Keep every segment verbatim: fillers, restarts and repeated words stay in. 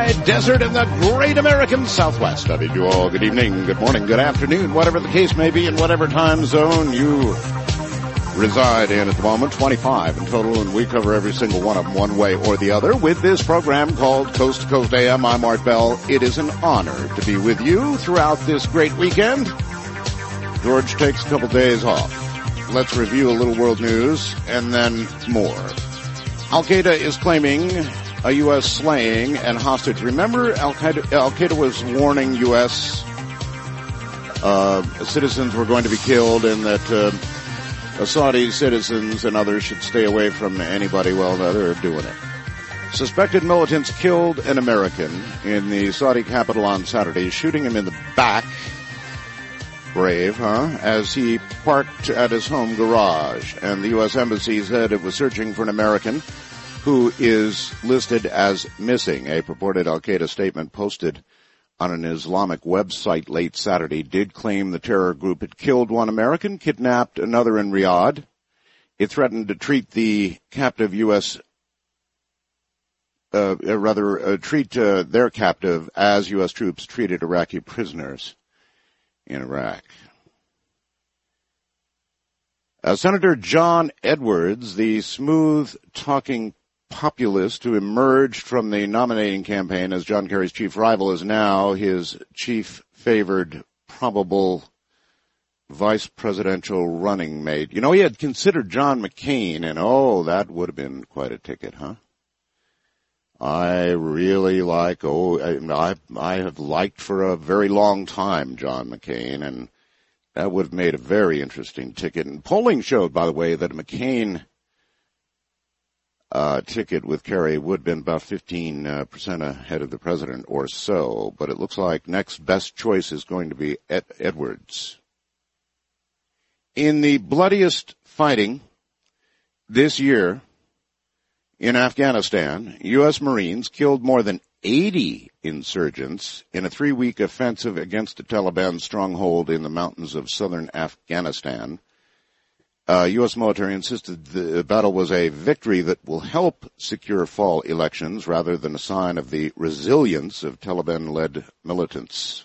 high desert in the great American Southwest. I bid you all good evening, good morning, good afternoon, whatever the case may be in whatever time zone you reside in at the moment. twenty-five in total, and we cover every single one of them one way or the other with this program called Coast to Coast A M. I'm Art Bell. It is an honor to be with you throughout this great weekend. George takes a couple days off. Let's review a little world news and then more. Al-Qaeda is claiming a U S slaying and hostage. Remember, Al-Qaeda, Al-Qaeda was warning U S uh, citizens were going to be killed, and that uh, Saudi citizens and others should stay away from anybody. Well, no, they're doing it. Suspected militants killed an American in the Saudi capital on Saturday, shooting him in the back. Brave, huh? As he parked at his home garage. And the U S Embassy said it was searching for an American who is listed as missing. A purported Al-Qaeda statement posted on an Islamic website late Saturday did claim the terror group had killed one American, kidnapped another in Riyadh. It threatened to treat the captive U S, uh, rather, uh, treat uh, their captive as U S troops treated Iraqi prisoners in Iraq. Uh, Senator John Edwards, the smooth-talking populist who emerged from the nominating campaign as John Kerry's chief rival, is now his chief favored probable vice presidential running mate. You know, he had considered John McCain, and oh, that would have been quite a ticket, huh? I really like, oh, I, I have liked for a very long time John McCain, and that would have made a very interesting ticket. And polling showed, by the way, that a McCain uh, ticket with Kerry would have been about fifteen percent ahead of the president or so. But it looks like next best choice is going to be Ed- Edwards. In the bloodiest fighting this year in Afghanistan, U S Marines killed more than eighty insurgents in a three-week offensive against a Taliban stronghold in the mountains of southern Afghanistan. Uh, U S military insisted the battle was a victory that will help secure fall elections rather than a sign of the resilience of Taliban-led militants.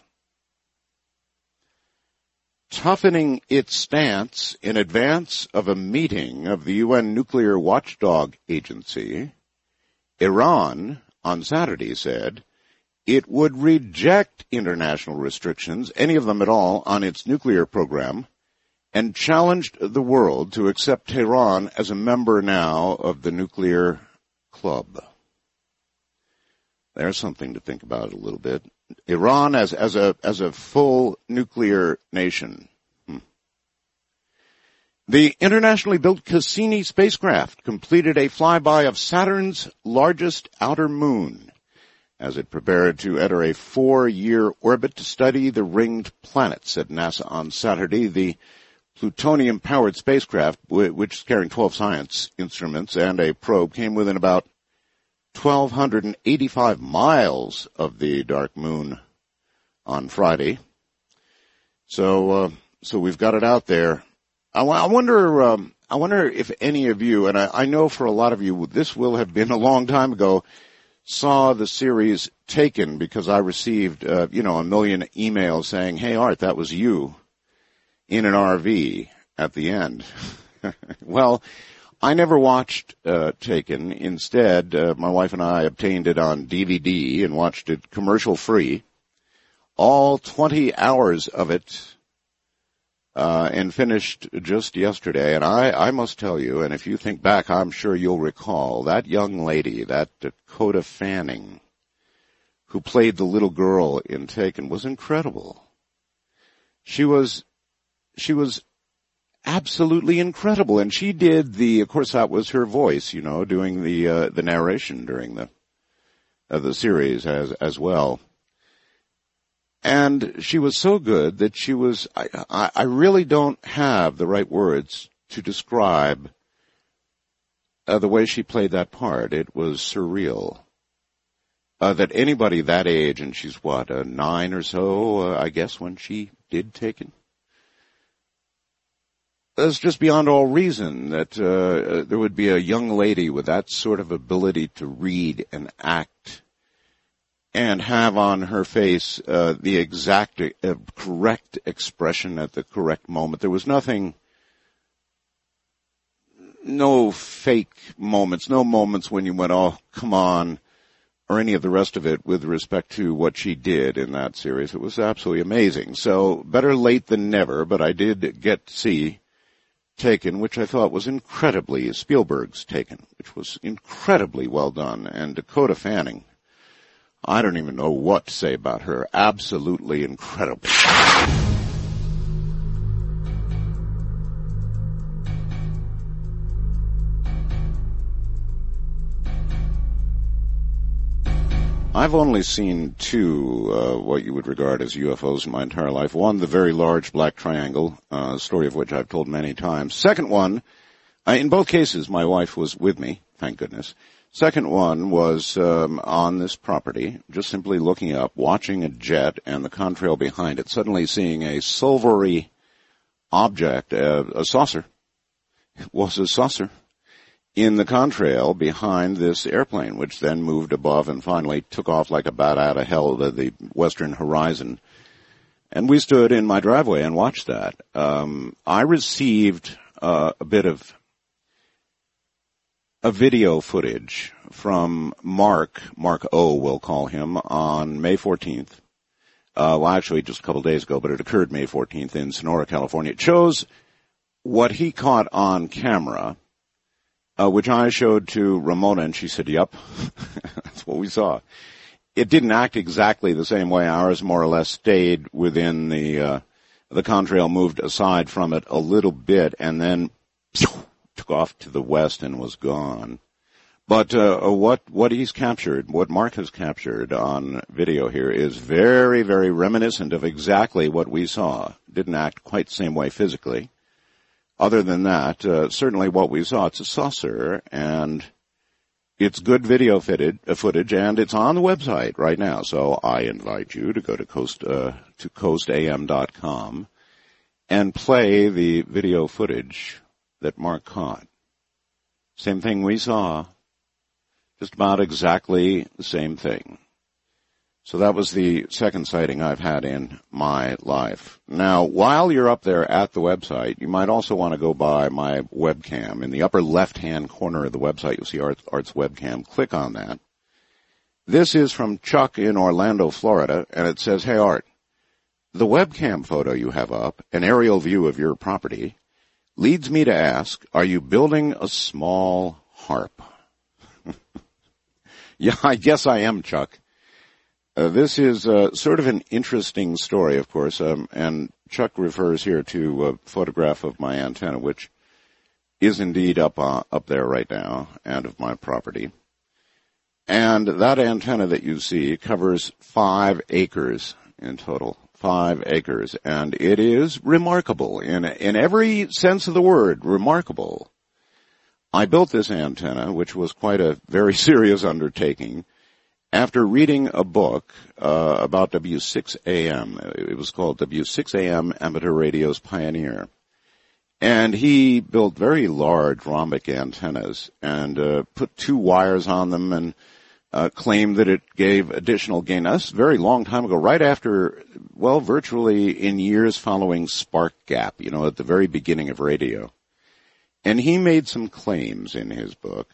Toughening its stance in advance of a meeting of the U N nuclear watchdog agency, Iran on Saturday said it would reject international restrictions, any of them at all, on its nuclear program, and challenged the world to accept Tehran as a member now of the nuclear club. There's something to think about a little bit. Iran as, as a, as a full nuclear nation. Hmm. The internationally built Cassini spacecraft completed a flyby of Saturn's largest outer moon as it prepared to enter a four-year orbit to study the ringed planet, said NASA on Saturday. The plutonium-powered spacecraft, which is carrying twelve science instruments and a probe, came within about one thousand two hundred eighty-five miles of the dark moon on Friday. So, uh, so we've got it out there. I, I wonder, um, I wonder if any of you, and I, I know for a lot of you, this will have been a long time ago, saw the series Taken, because I received, uh, you know, a million emails saying, "Hey, Art, that was you in an R V at the end." Well, I never watched uh, Taken. Instead, uh, my wife and I obtained it on D V D and watched it commercial-free, all twenty hours of it, uh, and finished just yesterday. And I, I must tell you, and if you think back, I'm sure you'll recall, that young lady, that Dakota Fanning, who played the little girl in Taken, was incredible. She was, she was absolutely incredible, and she did the, of course that was her voice, you know, doing the, uh, the narration during the, uh, the series as, as well. And she was so good that she was, I, I, I really don't have the right words to describe uh, the way she played that part. It was surreal. Uh, that anybody that age, and she's what, uh, nine or so, uh, I guess, when she did Taken. It's just beyond all reason that uh, there would be a young lady with that sort of ability to read and act and have on her face uh, the exact, uh, correct expression at the correct moment. There was nothing, no fake moments, no moments when you went, oh, come on, or any of the rest of it with respect to what she did in that series. It was absolutely amazing. So better late than never, but I did get to see Taken, which I thought was incredibly, Spielberg's Taken, which was incredibly well done. And Dakota Fanning, I don't even know what to say about her. Absolutely incredible. I've only seen two, uh, what you would regard as U F Os in my entire life. One, the very large black triangle, uh, story of which I've told many times. Second one, uh, in both cases, my wife was with me, thank goodness. Second one was, um, on this property, just simply looking up, watching a jet and the contrail behind it, suddenly seeing a silvery object, uh, a saucer. It was a saucer in the contrail behind this airplane, which then moved above and finally took off like a bat out of hell to the western horizon. And we stood in my driveway and watched that. Um, I received uh, a bit of a video footage from Mark, Mark O, we'll call him, on May fourteenth. Uh, well, actually, just a couple of days ago, but it occurred May fourteenth in Sonora, California. It shows what he caught on camera, Uh, which I showed to Ramona, and she said, yep, that's what we saw. It didn't act exactly the same way. Ours more or less stayed within the, uh, the contrail, moved aside from it a little bit, and then phew, took off to the west and was gone. But, uh, what, what he's captured, what Mark has captured on video here is very, very reminiscent of exactly what we saw. Didn't act quite the same way physically. Other than that, uh, certainly what we saw, it's a saucer, and it's good video fitted, uh, footage, and it's on the website right now. So I invite you to go to coast, uh, to coast a m dot com and play the video footage that Mark caught. Same thing we saw, just about exactly the same thing. So that was the second sighting I've had in my life. Now, while you're up there at the website, you might also want to go by my webcam. In the upper left-hand corner of the website, you'll see Art, Art's webcam. Click on that. This is from Chuck in Orlando, Florida, and it says, hey, Art, the webcam photo you have up, an aerial view of your property, leads me to ask, are you building a small harp? Yeah, I guess I am, Chuck. Uh, this is uh, sort of an interesting story, of course, um, and Chuck refers here to a photograph of my antenna, which is indeed up uh, up there right now, and of my property. And that antenna that you see covers five acres in total, five acres, and it is remarkable in in every sense of the word, remarkable. I built this antenna, which was quite a very serious undertaking, after reading a book uh, about W six A M. It was called W six A M Amateur Radio's Pioneer. And he built very large rhombic antennas and uh, put two wires on them and uh, claimed that it gave additional gain. That's a very long time ago, right after, well, virtually in years following Spark Gap, you know, at the very beginning of radio. And he made some claims in his book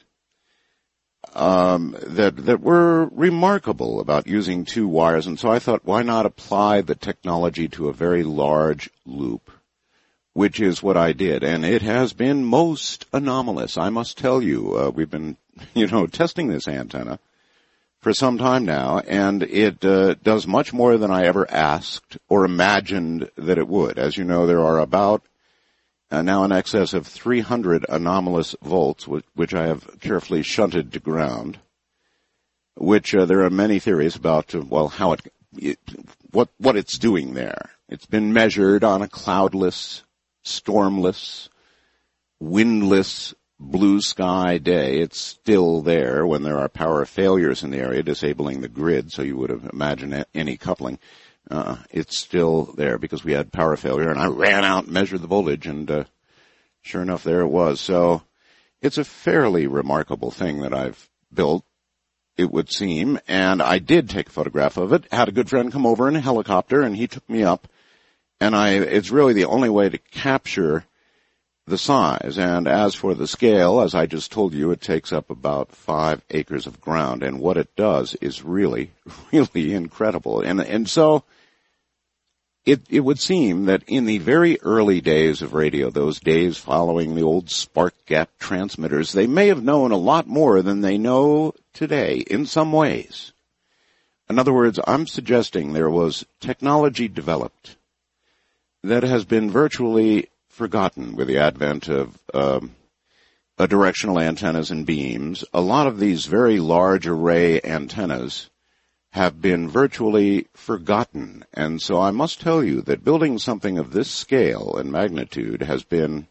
um that that were remarkable about using two wires, and so I thought, why not apply the technology to a very large loop, which is what I did, and it has been most anomalous, I must tell you. Uh, we've been, you know, testing this antenna for some time now, and it uh, does much more than I ever asked or imagined that it would. As you know, there are about Uh, now in excess of three hundred anomalous volts, which, which I have carefully shunted to ground, which uh, there are many theories about, uh, well, how it, it, what, what it's doing there. It's been measured on a cloudless, stormless, windless, blue sky day. It's still there when there are power failures in the area, disabling the grid, so you would have imagined any coupling. Uh, it's still there because we had power failure, and I ran out and measured the voltage, and uh, sure enough, there it was. So it's a fairly remarkable thing that I've built, it would seem, and I did take a photograph of it. Had a good friend come over in a helicopter, and he took me up, and I, it's really the only way to capture the size. And as for the scale, as I just told you, it takes up about five acres of ground, and what it does is really, really incredible. And, and so, It, it would seem that in the very early days of radio, those days following the old spark gap transmitters, they may have known a lot more than they know today in some ways. In other words, I'm suggesting there was technology developed that has been virtually forgotten with the advent of um, uh, directional antennas and beams. A lot of these very large array antennas have been virtually forgotten. And so I must tell you that building something of this scale and magnitude has been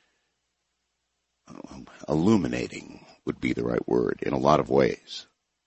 uh, illuminating, would be the right word, in a lot of ways.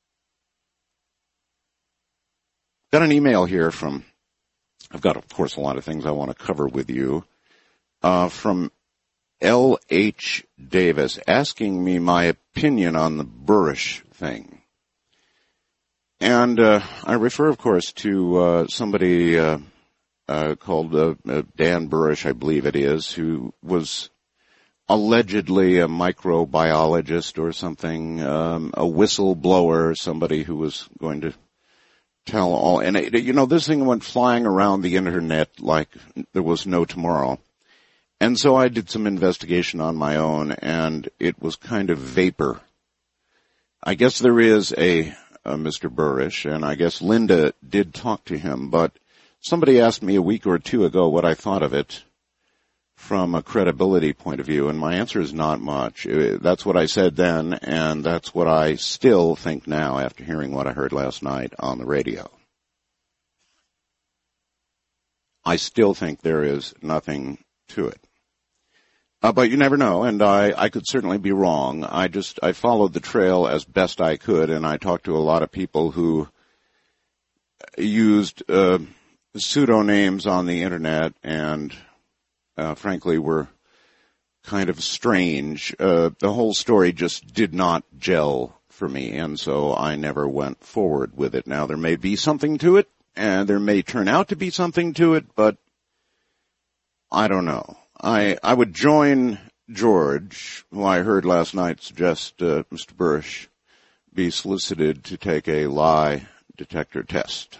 Got an email here from, I've got, of course, a lot of things I want to cover with you, uh, from L H Davis asking me my opinion on the Burrish thing. And uh, I refer, of course, to uh, somebody uh, uh, called uh, uh, Dan Burrish, I believe it is, who was allegedly a microbiologist or something, um, a whistleblower, somebody who was going to tell all. And, it, you know, this thing went flying around the Internet like there was no tomorrow. And so I did some investigation on my own, and it was kind of vapor. I guess there is a... Uh, Mister Burrish, and I guess Linda did talk to him, but somebody asked me a week or two ago what I thought of it from a credibility point of view, and my answer is not much. It, that's what I said then, and that's what I still think now after hearing what I heard last night on the radio. I still think there is nothing to it. Uh, but you never know, and I, I could certainly be wrong. I just, I followed the trail as best I could, and I talked to a lot of people who used uh, pseudonames on the Internet and, uh, frankly, were kind of strange. Uh, the whole story just did not gel for me, and so I never went forward with it. Now, there may be something to it, and there may turn out to be something to it, but I don't know. I, I would join George, who I heard last night suggest uh, Mister Burrish be solicited to take a lie detector test.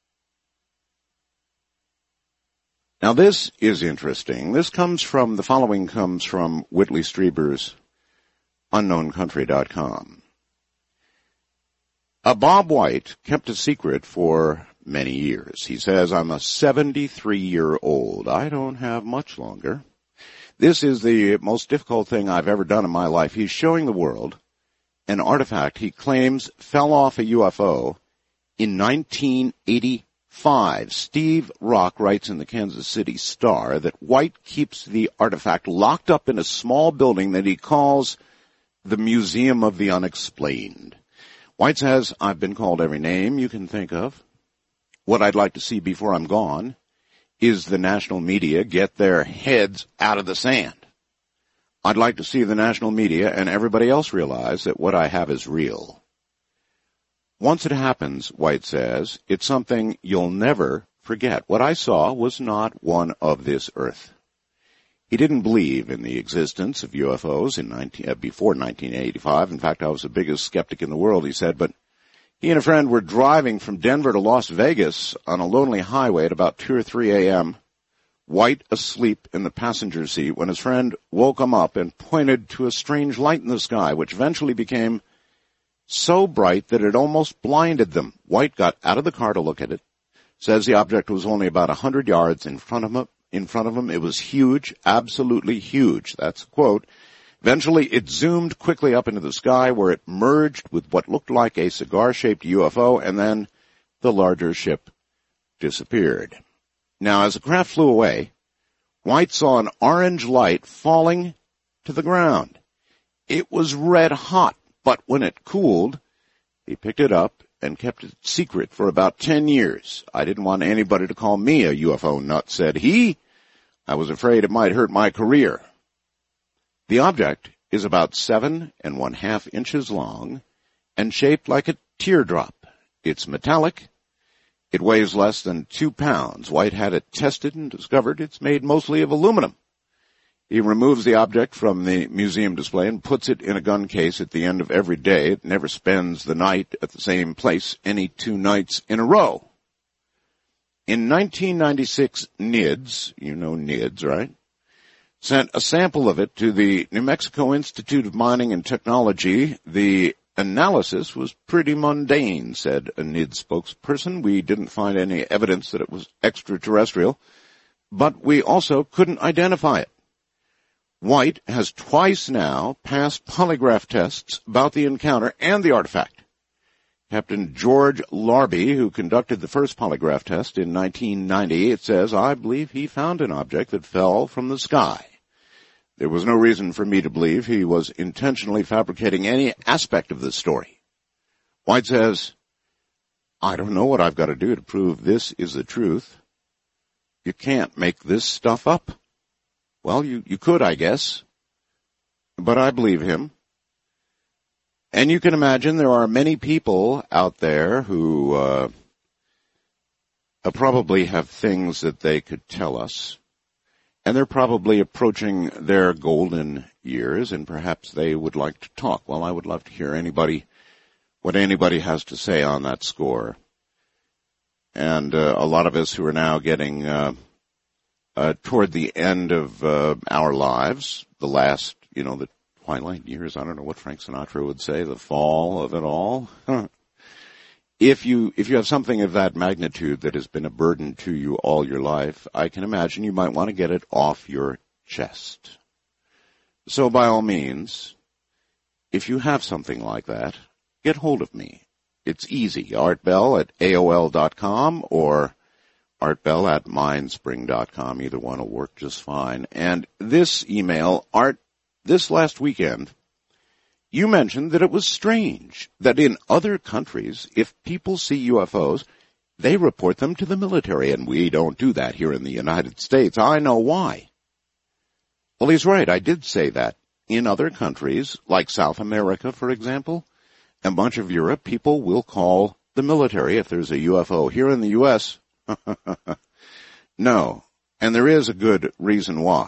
Now this is interesting. This comes from, the following comes from Whitley Strieber's unknown country dot com. Uh, Bob White kept a secret for many years. He says, I'm a seventy-three-year-old. I don't have much longer. This is the most difficult thing I've ever done in my life. He's showing the world an artifact he claims fell off a U F O in nineteen eighty-five. Steve Rock writes in the Kansas City Star that White keeps the artifact locked up in a small building that he calls the Museum of the Unexplained. White says, I've been called every name you can think of. What I'd like to see before I'm gone is the national media get their heads out of the sand. I'd like to see the national media and everybody else realize that what I have is real. Once it happens, White says, it's something you'll never forget. What I saw was not one of this earth. He didn't believe in the existence of U F Os in nineteen, uh, before nineteen eighty-five. In fact, I was the biggest skeptic in the world, he said, but he and a friend were driving from Denver to Las Vegas on a lonely highway at about two or three a.m., White asleep in the passenger seat, when his friend woke him up and pointed to a strange light in the sky, which eventually became so bright that it almost blinded them. White got out of the car to look at it, says the object was only about a hundred yards in front of him. In front of him, it was huge, absolutely huge. That's a quote. Eventually, it zoomed quickly up into the sky where it merged with what looked like a cigar-shaped U F O, and then the larger ship disappeared. Now, as the craft flew away, White saw an orange light falling to the ground. It was red hot, but when it cooled, he picked it up and kept it secret for about ten years. I didn't want anybody to call me a U F O nut, said he. I was afraid it might hurt my career. The object is about seven and one half inches long and shaped like a teardrop. It's metallic. It weighs less than two pounds. White had it tested and discovered it's made mostly of aluminum. He removes the object from the museum display and puts it in a gun case at the end of every day. It never spends the night at the same place any two nights in a row. In nineteen ninety-six, N I D S, you know N I D S, right, sent a sample of it to the New Mexico Institute of Mining and Technology. The analysis was pretty mundane, said a N I D S spokesperson. We didn't find any evidence that it was extraterrestrial, but we also couldn't identify it. White has twice now passed polygraph tests about the encounter and the artifact. Captain George Larby, who conducted the first polygraph test in nineteen ninety, it says, I believe he found an object that fell from the sky. There was no reason for me to believe he was intentionally fabricating any aspect of this story. White says, I don't know what I've got to do to prove this is the truth. You can't make this stuff up. Well, you, you could, I guess, but I believe him. And you can imagine there are many people out there who uh, probably have things that they could tell us, and they're probably approaching their golden years, and perhaps they would like to talk. Well, I would love to hear anybody, what anybody has to say on that score. And uh, a lot of us who are now getting uh, uh, toward the end of uh, our lives, the last, you know, the twilight years, I don't know what Frank Sinatra would say, the fall of it all. If you, if you have something of that magnitude that has been a burden to you all your life, I can imagine you might want to get it off your chest. So by all means, if you have something like that, get hold of me. It's easy. artbell at A O L dot com or artbell at mindspring dot com. Either one will work just fine. And this email, Art, this last weekend, you mentioned that it was strange that in other countries, if people see U F Os, they report them to the military, and we don't do that here in the United States. I know why. Well, he's right. I did say that. In other countries, like South America, for example, a bunch of Europe, people will call the military if there's a U F O. Here in the U S, no. And there is a good reason why.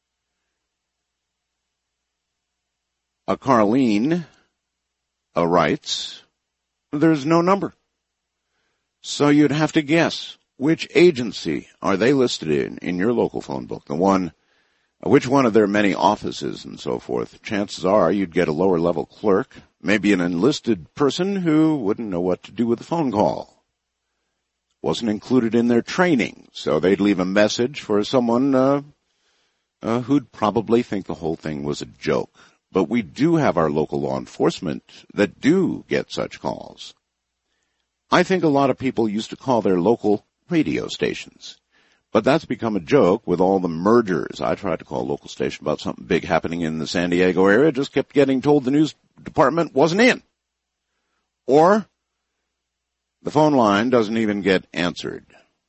Uh, Carlene uh, writes, there's no number. So you'd have to guess, which agency are they listed in, in your local phone book? The one, uh, which one of their many offices and so forth? Chances are you'd get a lower level clerk, maybe an enlisted person who wouldn't know what to do with a phone call. Wasn't included in their training, so they'd leave a message for someone uh, uh, who'd probably think the whole thing was a joke. But we do have our local law enforcement that do get such calls. I think a lot of people used to call their local radio stations, but that's become a joke with all the mergers. I tried to call a local station about something big happening in the San Diego area, just kept getting told the news department wasn't in. Or the phone line doesn't even get answered.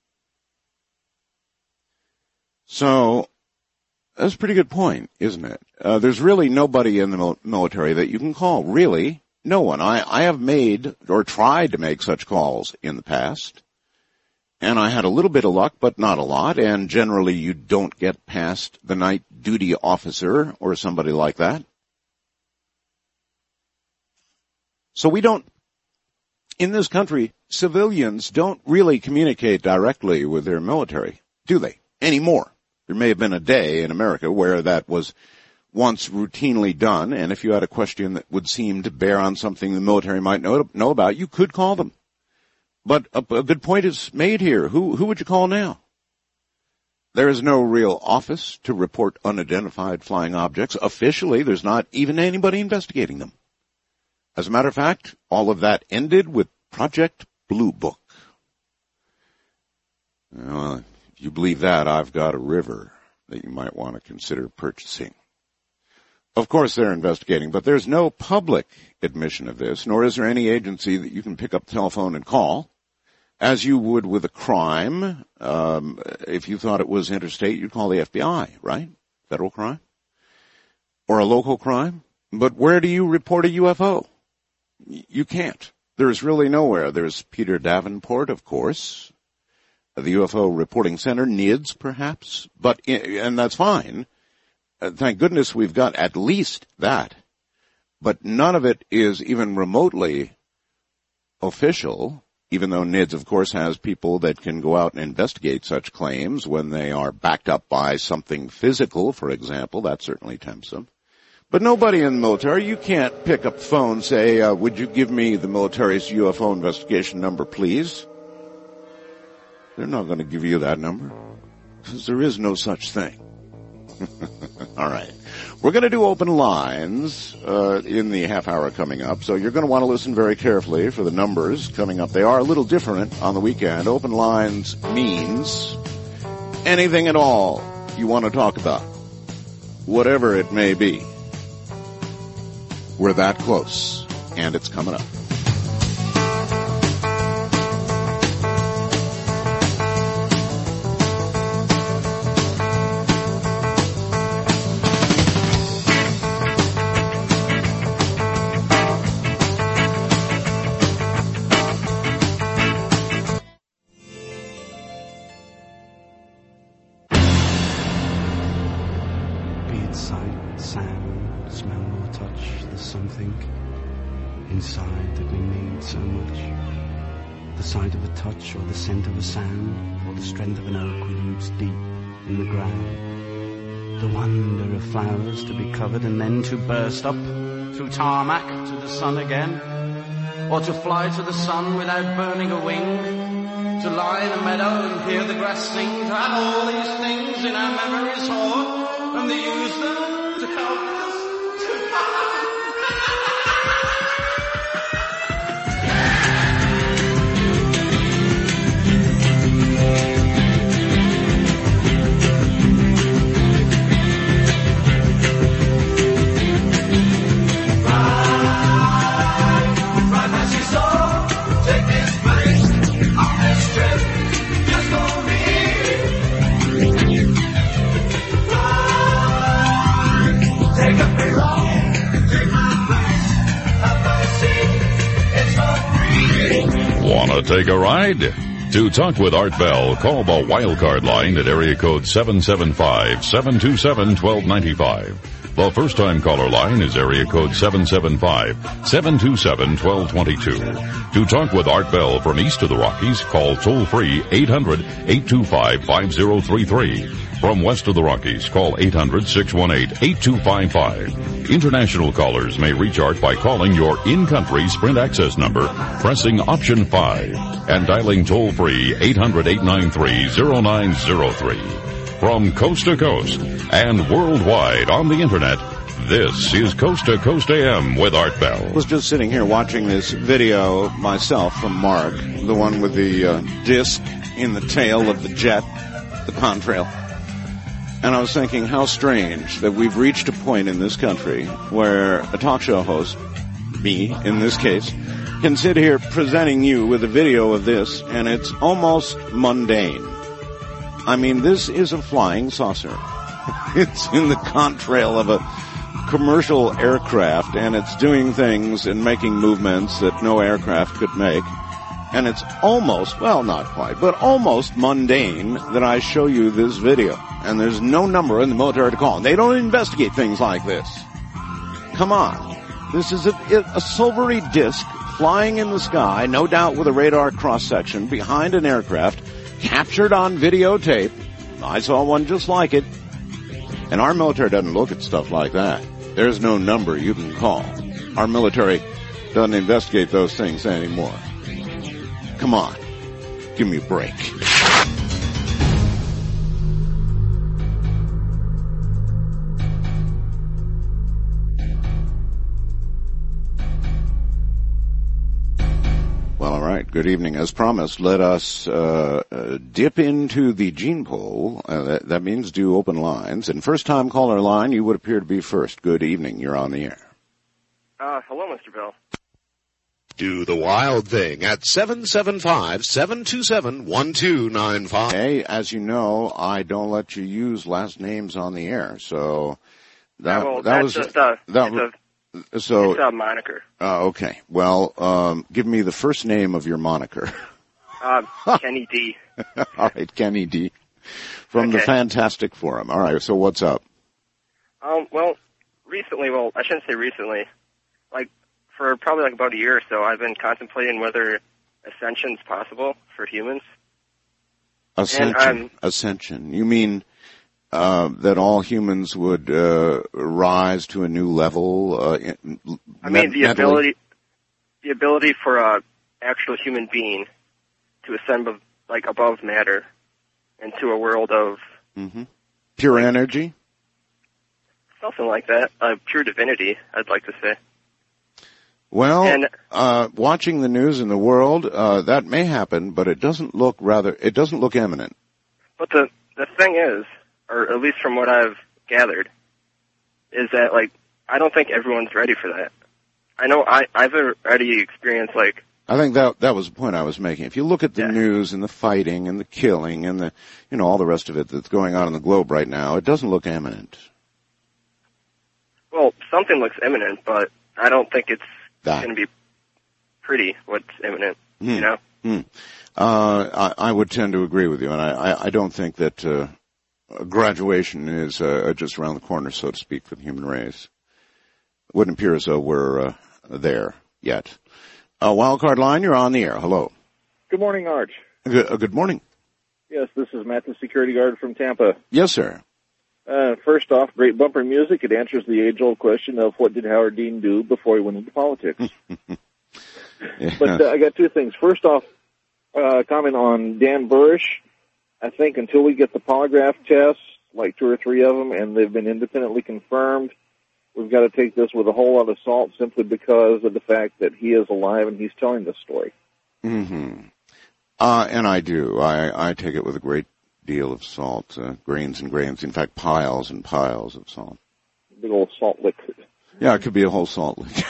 So that's a pretty good point, isn't it? Uh, there's really nobody in the mil- military that you can call. Really, no one. I, I have made or tried to make such calls in the past, and I had a little bit of luck, but not a lot, and generally you don't get past the night duty officer or somebody like that. So we don't, in this country, civilians don't really communicate directly with their military, do they, anymore? There may have been a day in America where that was once routinely done, and if you had a question that would seem to bear on something the military might know, know about, you could call them. But a, a good point is made here. Who, who would you call now? There is no real office to report unidentified flying objects. Officially, there's not even anybody investigating them. As a matter of fact, all of that ended with Project Blue Book. Well, if you believe that, I've got a river that you might want to consider purchasing. Of course they're investigating, but there's no public admission of this, nor is there any agency that you can pick up the telephone and call, as you would with a crime. Um, if you thought it was interstate, you'd call the F B I, right? Federal crime? Or a local crime? But where do you report a U F O? You can't. There's really nowhere. There's Peter Davenport, of course, the U F O Reporting Center, N I D S perhaps, but, and that's fine. Uh, thank goodness we've got at least that. But none of it is even remotely official, even though N I D S, of course, has people that can go out and investigate such claims when they are backed up by something physical, for example. That certainly tempts them. But nobody in the military, you can't pick up the phone and say, uh, would you give me the military's U F O investigation number, please? They're not going to give you that number, because there is no such thing. All right. We're going to do open lines uh, in the half hour coming up, so you're going to want to listen very carefully for the numbers coming up. They are a little different on the weekend. Open lines means anything at all you want to talk about, whatever it may be. We're that close, and it's coming up. Inside that we need so much. The sight of a touch, or the scent of a sound, or the strength of an oak with roots deep in the ground. The wonder of flowers to be covered and then to burst up through tarmac to the sun again. Or to fly to the sun without burning a wing. To lie in a meadow and hear the grass sing. To have all these things in our memories stored and to use them to help us to find. Want to take a ride? To talk with Art Bell, call the Wildcard line at area code seven seven five, seven two seven, one two nine five. The first-time caller line is area code seven seven five, seven two seven, one two two two. To talk with Art Bell from east of the Rockies, call toll-free eight hundred, eight two five, five zero three three. From west of the Rockies, call eight hundred, six one eight, eight two five five. International callers may reach Art by calling your in-country Sprint access number, pressing option five, and dialing toll-free eight hundred, eight nine three, zero nine zero three. From coast to coast and worldwide on the internet, this is Coast to Coast A M with Art Bell. I was just sitting here watching this video myself from Mark, the one with the uh, disc in the tail of the jet, the contrail. And I was thinking how strange that we've reached a point in this country where a talk show host, me in this case, can sit here presenting you with a video of this, and it's almost mundane. I mean, this is a flying saucer. It's in the contrail of a commercial aircraft, and it's doing things and making movements that no aircraft could make. And it's almost, well, not quite, but almost mundane that I show you this video. And there's no number in the military to call. And they don't investigate things like this. Come on. This is a, a silvery disc flying in the sky, no doubt with a radar cross-section, behind an aircraft, captured on videotape. I saw one just like it. And our military doesn't look at stuff like that. There's no number you can call. Our military doesn't investigate those things anymore. Come on. Give me a break. Well, all right. Good evening. As promised, let us uh, uh dip into the gene poll. Uh, that, that means do open lines. And first-time caller line, you would appear to be first. Good evening. You're on the air. Uh, hello, Mister Bell. Do the wild thing at seven seven five, seven two seven, one two nine five. Hey, as you know, I don't let you use last names on the air, so that, yeah, well, that was just, uh, that it's a So, it's a moniker. Uh, okay. Well, um, give me the first name of your moniker. Uh, Kenny D. All right, Kenny D. From okay. the Fantastic Forum. All right, so what's up? Um, well, recently, well, I shouldn't say recently, like, for probably like about a year or so, I've been contemplating whether ascension's possible for humans. Ascension. And, um, Ascension. You mean uh, that all humans would uh, rise to a new level? Uh, in, I mean, the mentally? ability, the ability for a actual human being to ascend, ab- like, above matter into a world of mm-hmm. pure energy. Something like that. Uh, pure divinity, I'd like to say. Well, and, uh, watching the news in the world, uh, that may happen, but it doesn't look rather, it doesn't look imminent. But the, the thing is, or at least from what I've gathered, is that, like, I don't think everyone's ready for that. I know I, I've already experienced, like... I think that, that was the point I was making. If you look at the yeah. news and the fighting and the killing and the, you know, all the rest of it that's going on in the globe right now, it doesn't look imminent. Well, something looks imminent, but I don't think it's That. going to be pretty what's imminent, Hmm. you know? Hmm. Uh, I, I would tend to agree with you, and I, I, I don't think that uh, graduation is uh, just around the corner, so to speak, for the human race. It wouldn't appear as though we're uh, there yet. Uh, Wildcard Line, you're on the air. Hello. Good morning, Arch. Good, uh, good morning. Yes, this is Matt, the security guard from Tampa. Yes, sir. Uh, first off, great bumper music. It answers the age-old question of what did Howard Dean do before he went into politics. Yeah. But uh, I got two things. First off, uh, comment on Dan Burish. I think until we get the polygraph tests, like two or three of them, and they've been independently confirmed, we've got to take this with a whole lot of salt simply because of the fact that he is alive and he's telling this story. Mm-hmm. Uh, and I do. I, I take it with a great deal of salt, uh, grains and grains, in fact, piles and piles of salt. Big old salt lick. Yeah, it could be a whole salt lick.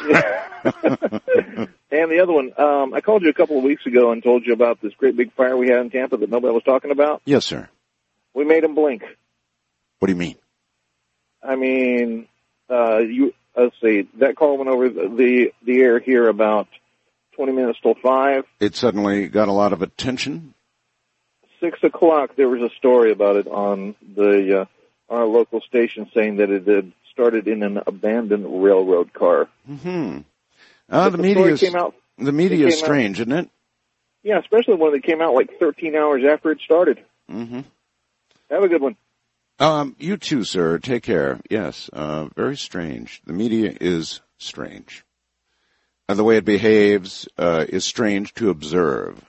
And the other one, um, I called you a couple of weeks ago and told you about this great big fire we had in Tampa that nobody was talking about. Yes, sir. We made them blink. What do you mean? I mean, uh, you, let's see, that call went over the, the, the air here about twenty minutes till five. It suddenly got a lot of attention. Six o'clock, there was a story about it on the, uh, our local station saying that it had started in an abandoned railroad car. Mm-hmm. Uh, the, the media is, came out, the media is came strange, out, isn't it? Yeah, especially when it came out like thirteen hours after it started. Mm-hmm. Have a good one. Um, you too, sir. Take care. Yes, uh, very strange. The media is strange. Uh, the way it behaves uh, is strange to observe.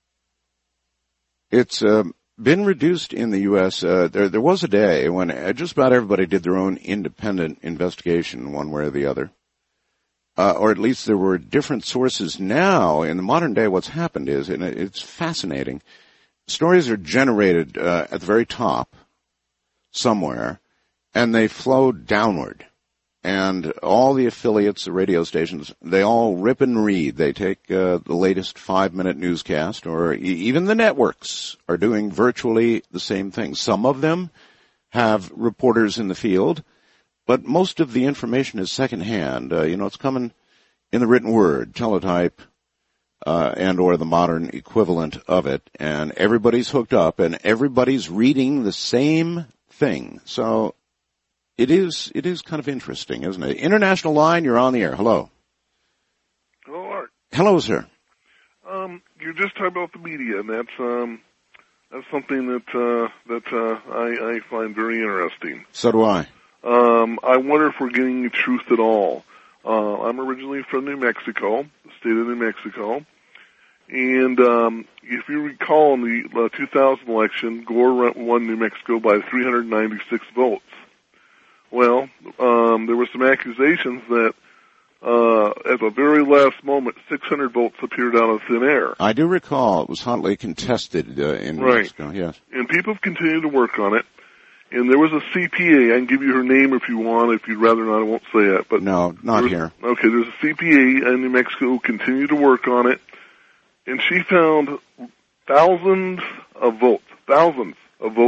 It's uh, been reduced in the U S Uh, there, there was a day when just about everybody did their own independent investigation, one way or the other. Uh, or at least there were different sources. Now, in the modern day, what's happened is, and it's fascinating, stories are generated uh, at the very top, somewhere, and they flow downward. And all the affiliates, the radio stations, they all rip and read. They take uh, the latest five-minute newscast, or e- even the networks are doing virtually the same thing. Some of them have reporters in the field, but most of the information is secondhand. Uh, you know, it's coming in the written word, teletype, uh, and or the modern equivalent of it. And everybody's hooked up, and everybody's reading the same thing. So it is it is kind of interesting, isn't it? International line, you're on the air. Hello. Hello, Art. Hello, sir. Um, you're just talking about the media, and that's um, that's something that uh, that uh, I, I find very interesting. So do I. Um, I wonder if we're getting the truth at all. Uh, I'm originally from New Mexico, the state of New Mexico, and um, if you recall, in the uh, two thousand election, Gore won New Mexico by three hundred ninety-six votes. Well, um, there were some accusations that uh, at the very last moment, six hundred votes appeared out of thin air. I do recall it was hotly contested uh, in New right. Mexico, yes. And people have continued to work on it. And there was a C P A. I can give you her name if you want. If you'd rather not, I won't say it. But no, not was, here. Okay, there's a C P A in New Mexico who continued to work on it. And she found thousands of votes, thousands of votes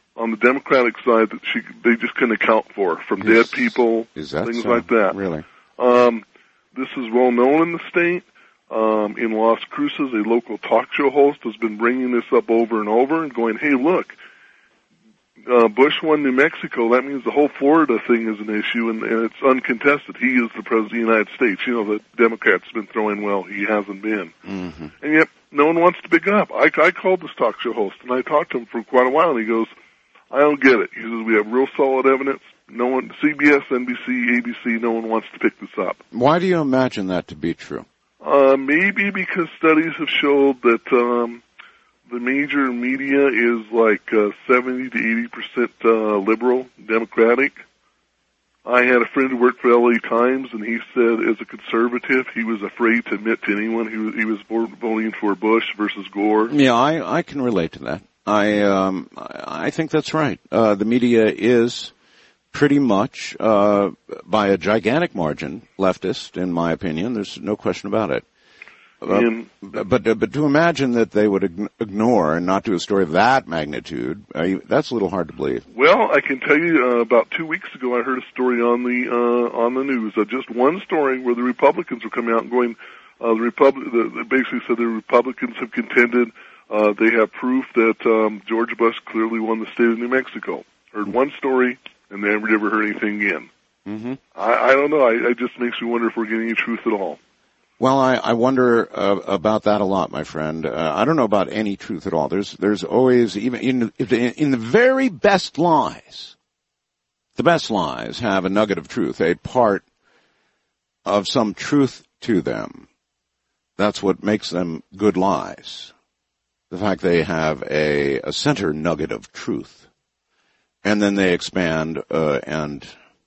on the Democratic side that she they just couldn't account for, from Is, dead people, is that things so? like that. Really? Um, this is well known in the state. Um, in Las Cruces, a local talk show host has been bringing this up over and over and going, hey, look, uh, Bush won New Mexico. That means the whole Florida thing is an issue, and, and it's uncontested. He is the president of the United States. You know, the Democrats have been throwing well. He hasn't been. Mm-hmm. And yet, no one wants to pick up. I, I called this talk show host, and I talked to him for quite a while, and he goes, I don't get it. He says, we have real solid evidence. No one, C B S, N B C, A B C, no one wants to pick this up. Why do you imagine that to be true? Uh, maybe because studies have showed that, um, the major media is like, uh, seventy to eighty percent, uh, liberal, Democratic. I had a friend who worked for L A Times, and he said as a conservative, he was afraid to admit to anyone he was, he was voting for Bush versus Gore. Yeah, I, I can relate to that. I, um, I think that's right. Uh, the media is pretty much, uh, by a gigantic margin, leftist, in my opinion. There's no question about it. Uh, And, but, uh, but to imagine that they would ign- ignore and not do a story of that magnitude, uh, that's a little hard to believe. well, I can tell you, uh, about two weeks ago, I heard a story on the, uh, on the news, uh, just one story where the Republicans were coming out and going, uh, the Republic, the, the basically said the Republicans have contended, uh, they have proof that, um, George Bush clearly won the state of New Mexico. Heard one story, and never, never heard anything again. Mm-hmm. I, I don't know, I, it just makes me wonder if we're getting any truth at all. Well, I, I wonder uh, about that a lot, my friend. Uh, I don't know about any truth at all. There's, there's always, even in, in the very best lies, the best lies have a nugget of truth, a part of some truth to them. That's what makes them good lies. The fact they have a, a center nugget of truth. And then they expand, uh, and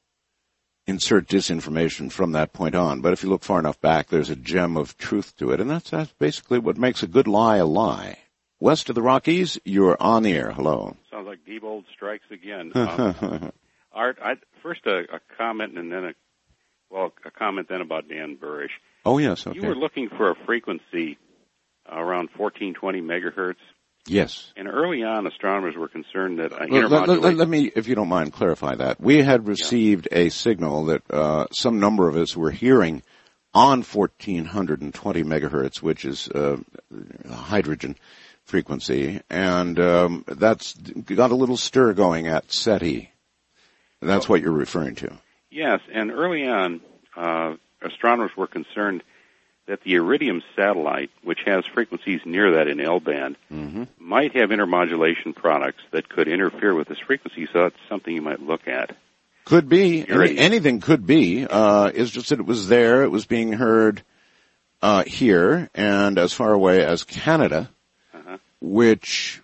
insert disinformation from that point on. But if you look far enough back, there's a gem of truth to it, and that's, that's basically what makes a good lie a lie. West of the Rockies, you're on the air. Hello. Sounds like Diebold strikes again. Um, Art, I, first a, a comment and then a, well, a comment then about Dan Burish. Oh, yes, okay. You were looking for a frequency uh, around fourteen twenty megahertz. Yes. And early on, astronomers were concerned that uh, let, let, let, intermodulation... let me, if you don't mind, clarify that. We had received yeah. a signal that uh, some number of us were hearing on fourteen twenty megahertz, which is uh, hydrogen frequency, and um, that's got a little stir going at SETI. That's what you're referring to. Yes, and early on, uh, astronomers were concerned that the Iridium satellite, which has frequencies near that in L-band, mm-hmm. might have intermodulation products that could interfere with this frequency, so that's something you might look at. Could be. Any, anything could be. Uh, it's just that it was there. It was being heard uh, here and as far away as Canada, uh-huh. which,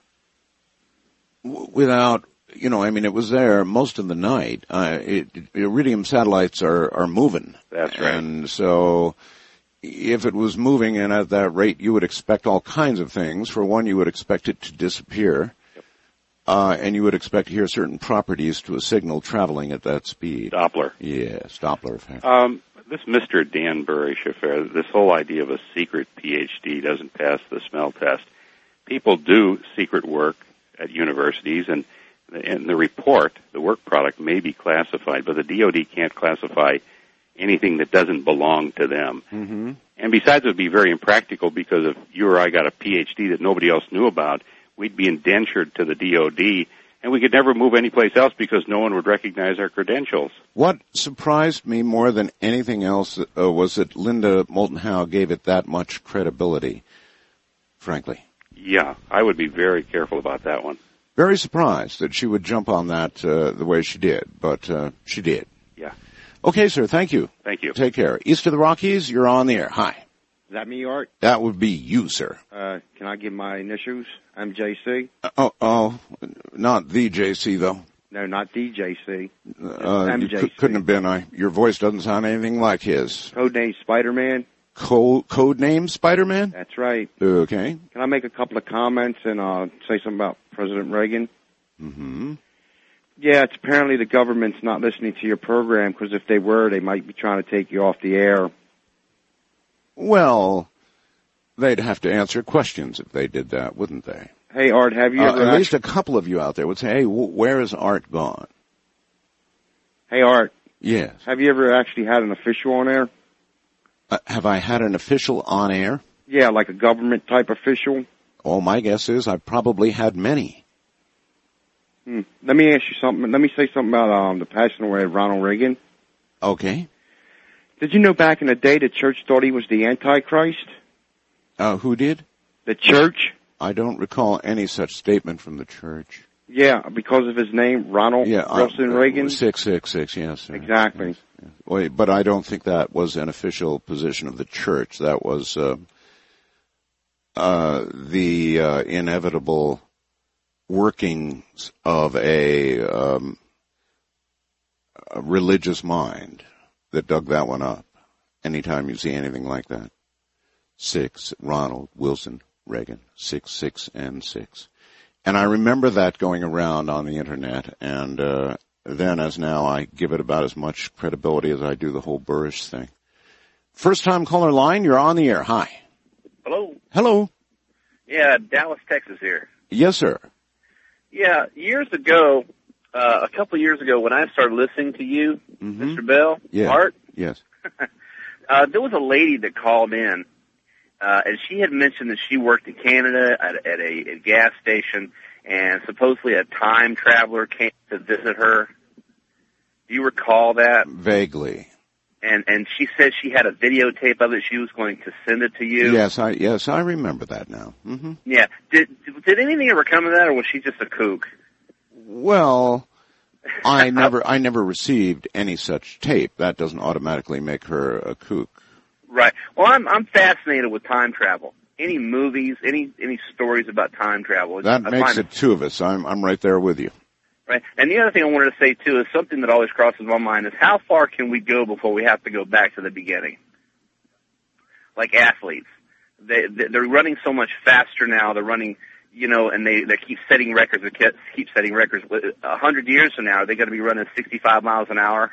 w- without, you know, I mean, it was there most of the night. Uh, it, Iridium satellites are, are moving. That's right. And so... if it was moving and at that rate, you would expect all kinds of things. For one, you would expect it to disappear. Yep. Uh, and you would expect to hear certain properties to a signal traveling at that speed. Doppler. Yes, Doppler effect. Um, this Mister Dan Burish affair, this whole idea of a secret P H D doesn't pass the smell test. People do secret work at universities, and in the report, the work product may be classified, but the D O D can't classify anything that doesn't belong to them. Mm-hmm. And besides, it would be very impractical because if you or I got a P H D that nobody else knew about, we'd be indentured to the D O D, and we could never move anyplace else because no one would recognize our credentials. What surprised me more than anything else uh, was that Linda Moulton Howe gave it that much credibility, frankly. Yeah, I would be very careful about that one. Very surprised that she would jump on that uh, the way she did, but uh, she did. Yeah. Okay, sir, thank you. Thank you. Take care. East of the Rockies, you're on the air. Hi. Is that me, Art? That would be you, sir. Uh, can I give my initials? I'm J C. Uh, oh, oh, not the J C, though. No, not D J C. Uh, M you J C. c- couldn't have been. I, your voice doesn't sound anything like his. Codename Spider-Man. Co- code name Spider-Man? That's right. Okay. Can I make a couple of comments and uh, say something about President Reagan? Mm-hmm. Yeah, it's apparently the government's not listening to your program, because if they were, they might be trying to take you off the air. Well, they'd have to answer questions if they did that, wouldn't they? Hey, Art, have you uh, ever... At act- least a couple of you out there would say, hey, w- where is Art gone? Hey, Art. Yes. Have you ever actually had an official on air? Uh, have I had an official on air? Yeah, like a government-type official. Oh, my guess is I've probably had many. Hmm. Let me ask you something. Let me say something about um, the passing away of Ronald Reagan. Okay. Did you know back in the day the church thought he was the Antichrist? Uh, who did? The church? I don't recall any such statement from the church. Yeah, because of his name, Ronald yeah, Wilson uh, Reagan? six six six, yes. Sir. Exactly. Yes, yes. Wait, but I don't think that was an official position of the church. That was uh, uh, the uh, inevitable workings of a, um, a religious mind that dug that one up. Anytime you see anything like that. Six, Ronald Wilson Reagan, six, six, and six. And I remember that going around on the Internet, and uh, then as now I give it about as much credibility as I do the whole Burrish thing. First time caller line, you're on the air. Hi. Hello. Hello. Yeah, Dallas, Texas here. Yes, sir. Yeah, years ago, uh, a couple of years ago when I started listening to you, Mm-hmm. Mister Bell, Yeah. Art, Yes. uh, there was a lady that called in, uh, and she had mentioned that she worked in Canada at, at a, a gas station, and supposedly a time traveler came to visit her. Do you recall that? Vaguely. And and she said she had a videotape of it. She was going to send it to you. Yes, I yes I remember that now. Mm-hmm. Yeah. Did did anything ever come of that, or was she just a kook? Well, I never I never received any such tape. That doesn't automatically make her a kook. Right. Well, I'm I'm fascinated with time travel. Any movies, any any stories about time travel? That I makes find it two of us. I'm I'm right there with you. Right. And the other thing I wanted to say, too, is something that always crosses my mind is how far can we go before we have to go back to the beginning? Like athletes. They, they're running so much faster now. They're running, you know, and they, they keep setting records. They keep setting records. A hundred years from now, are they going to be running sixty-five miles an hour?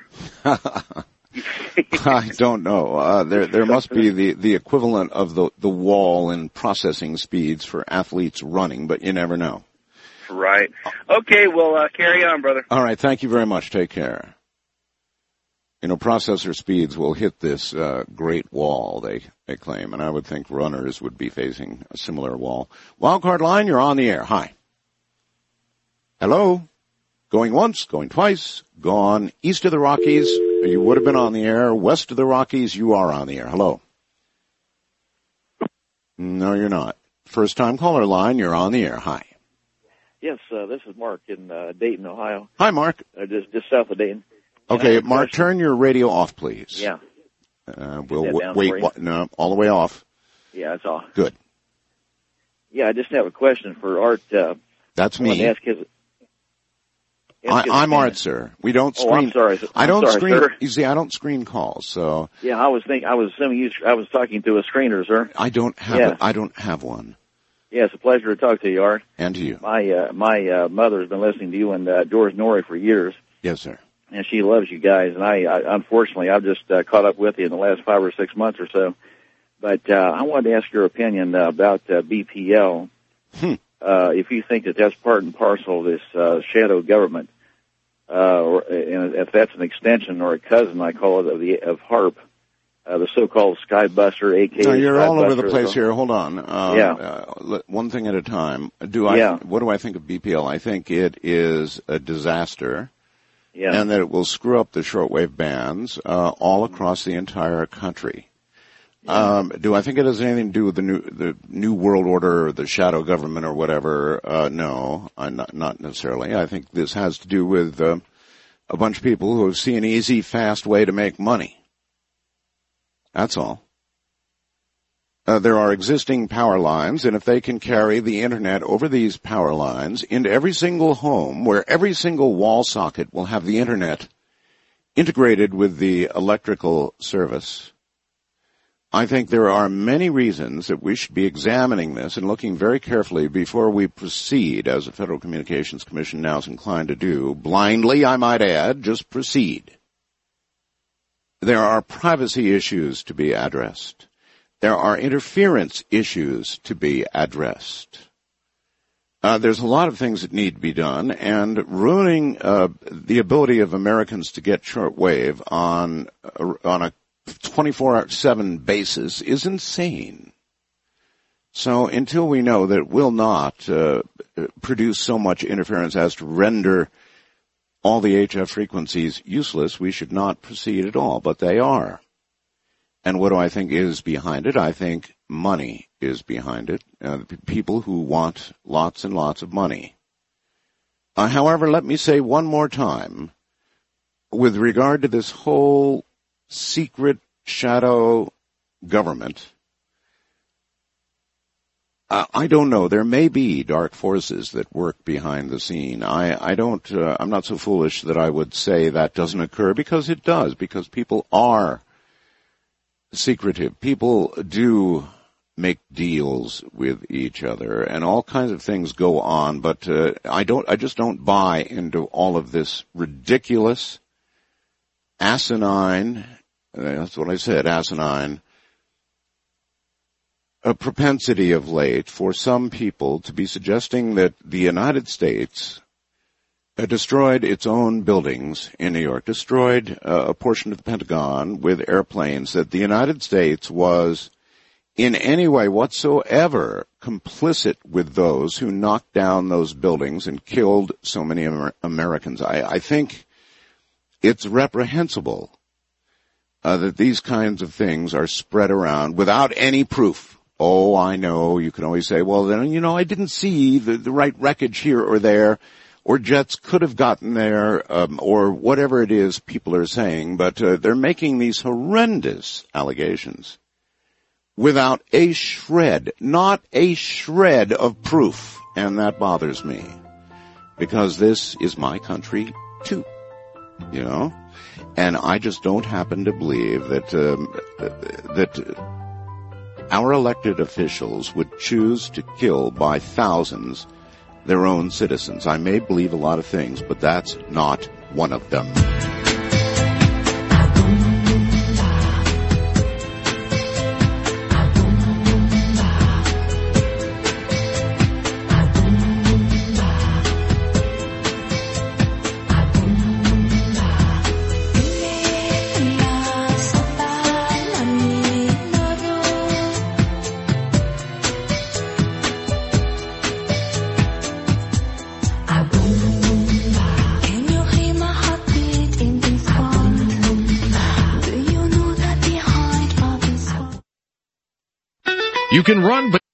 I don't know. Uh, there there must be the, the equivalent of the, the wall in processing speeds for athletes running, but you never know. Right. Okay, well, uh, carry on, brother. All right, thank you very much. Take care. You know, processor speeds will hit this uh, great wall, they, they claim, and I would think runners would be facing a similar wall. Wildcard line, you're on the air. Hi. Hello? Going once, going twice, gone east of the Rockies. You would have been on the air. West of the Rockies, you are on the air. Hello? No, you're not. First time caller line, you're on the air. Hi. Yes, uh, this is Mark in uh, Dayton, Ohio. Hi, Mark. Uh, just just south of Dayton. Okay, Mark, turn your radio off, please. Yeah. Uh, we'll that w- down wait. for you? Wa- no, all the way off. Yeah, that's all. Good. Yeah, I just have a question for Art. Uh, That's I wanted me. to ask his, ask I, his I'm opinion. Art, sir. We don't Oh, screen. I'm sorry. I I'm don't sorry, screen. sir. You see, I don't screen calls, so Yeah, I was think I was assuming you. I was talking to a screener, sir. I don't have. Yeah. A, I don't have one. Yeah, it's a pleasure to talk to you, Art. And to you. My uh, my uh, mother has been listening to you and uh, George Norrie for years, Yes, sir. and she loves you guys. And I, I unfortunately, I've just uh, caught up with you in the last five or six months or so. But uh, I wanted to ask your opinion uh, about uh, B P L. Hmm. Uh, if you think that that's part and parcel of this uh, shadow government, uh, or and if that's an extension or a cousin, I call it, of the of HARP, uh, the so-called Skybuster, aka No, you're all over the Skybuster. place here. Hold on. Um, Yeah. Uh, let- one thing at a time. Do I? Yeah. What do I think of B P L? I think it is a disaster. Yeah. And that it will screw up the shortwave bands uh, all across the entire country. Um, do I think it has anything to do with the new the new world order or the shadow government or whatever? Uh, no, I'm not, not necessarily. I think this has to do with uh, a bunch of people who see an easy, fast way to make money. That's all. Uh, there are existing power lines, and if they can carry the internet over these power lines into every single home, where every single wall socket will have the internet integrated with the electrical service, I think there are many reasons that we should be examining this and looking very carefully before we proceed, as the Federal Communications Commission now is inclined to do, blindly, I might add, just proceed. There are privacy issues to be addressed. There are interference issues to be addressed. Uh, there's a lot of things that need to be done, and ruining uh, the ability of Americans to get shortwave on uh, on a twenty-four seven basis is insane. So until we know that it will not uh, produce so much interference as to render all the H F frequencies useless, we should not proceed at all, but they are. And what do I think is behind it? I think money is behind it. Uh, people who want lots and lots of money. Uh, however, let me say one more time, with regard to this whole secret shadow government, uh, I don't know. There may be dark forces that work behind the scene. I, I don't, uh, I'm not so foolish that I would say that doesn't occur, because it does, because people are secretive. People do make deals with each other, and all kinds of things go on, but uh, I don't, I just don't buy into all of this ridiculous, asinine, uh, that's what I said, asinine, a propensity of late for some people to be suggesting that the United States uh, destroyed its own buildings in New York, destroyed uh, a portion of the Pentagon with airplanes, that the United States was in any way whatsoever complicit with those who knocked down those buildings and killed so many Amer- Americans. I, I think it's reprehensible uh, that these kinds of things are spread around without any proof. Oh, I know, you can always say, well, then, you know, I didn't see the, the right wreckage here or there, or jets could have gotten there, um, or whatever it is people are saying, but uh, they're making these horrendous allegations without a shred, not a shred of proof. And that bothers me, because this is my country too, you know, and I just don't happen to believe that, um, that our elected officials would choose to kill by thousands their own citizens. I may believe a lot of things, but that's not one of them. You can run, but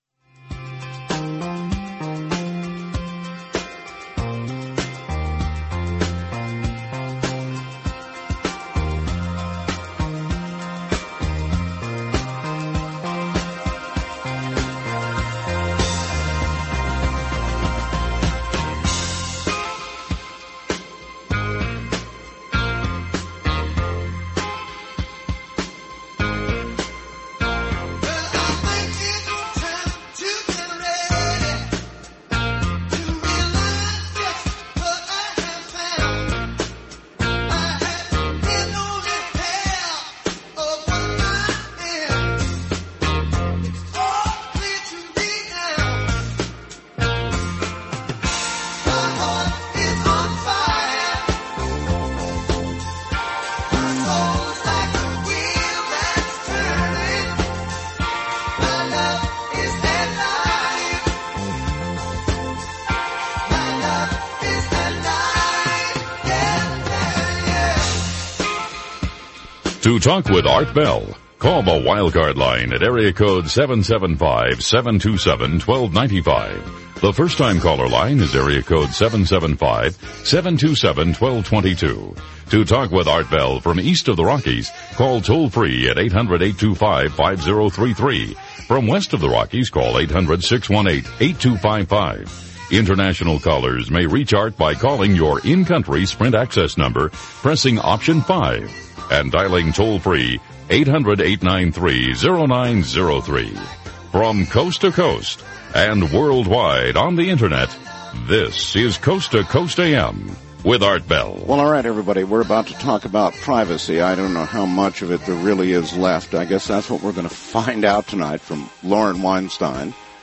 to talk with Art Bell, call the Wildcard line at area code seven seven five, seven two seven, one two nine five. The first-time caller line is area code seven seven five, seven two seven, one two two two. To talk with Art Bell from east of the Rockies, call toll-free at eight hundred, eight two five, five zero three three. From west of the Rockies, call eight hundred, six one eight, eight two five five. International callers may reach Art by calling your in-country Sprint access number, pressing option five, and dialing toll-free eight hundred, eight nine three, zero nine zero three. From coast to coast and worldwide on the Internet, this is Coast to Coast A M with Art Bell. Well, all right, everybody, we're about to talk about privacy. I don't know how much of it there really is left. I guess that's what we're going to find out tonight from Lauren Weinstein.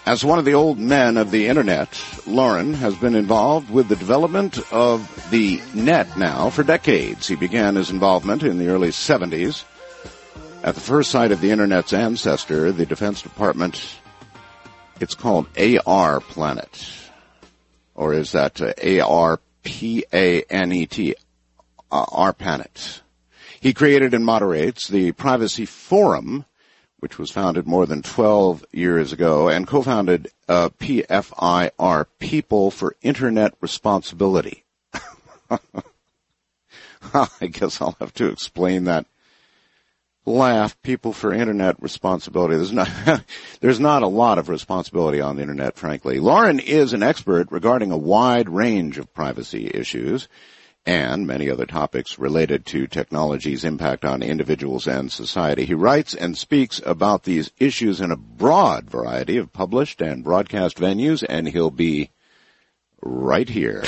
As one of the old men of the Internet, Loren has been involved with the development of the net now for decades. He began his involvement in the early seventies. At the first site of the Internet's ancestor, the Defense Department, it's called A R Planet. Or is that uh, A R P A N E T, uh, ARPANET. He created and moderates the Privacy Forum, which was founded more than twelve years ago, and co-founded uh, P F I R, People for Internet Responsibility. I guess I'll have to explain that. Laugh, People for Internet Responsibility. There's not, there's not a lot of responsibility on the Internet, frankly. Loren is an expert regarding a wide range of privacy issues and many other topics related to technology's impact on individuals and society. He writes and speaks about these issues in a broad variety of published and broadcast venues, and he'll be right here.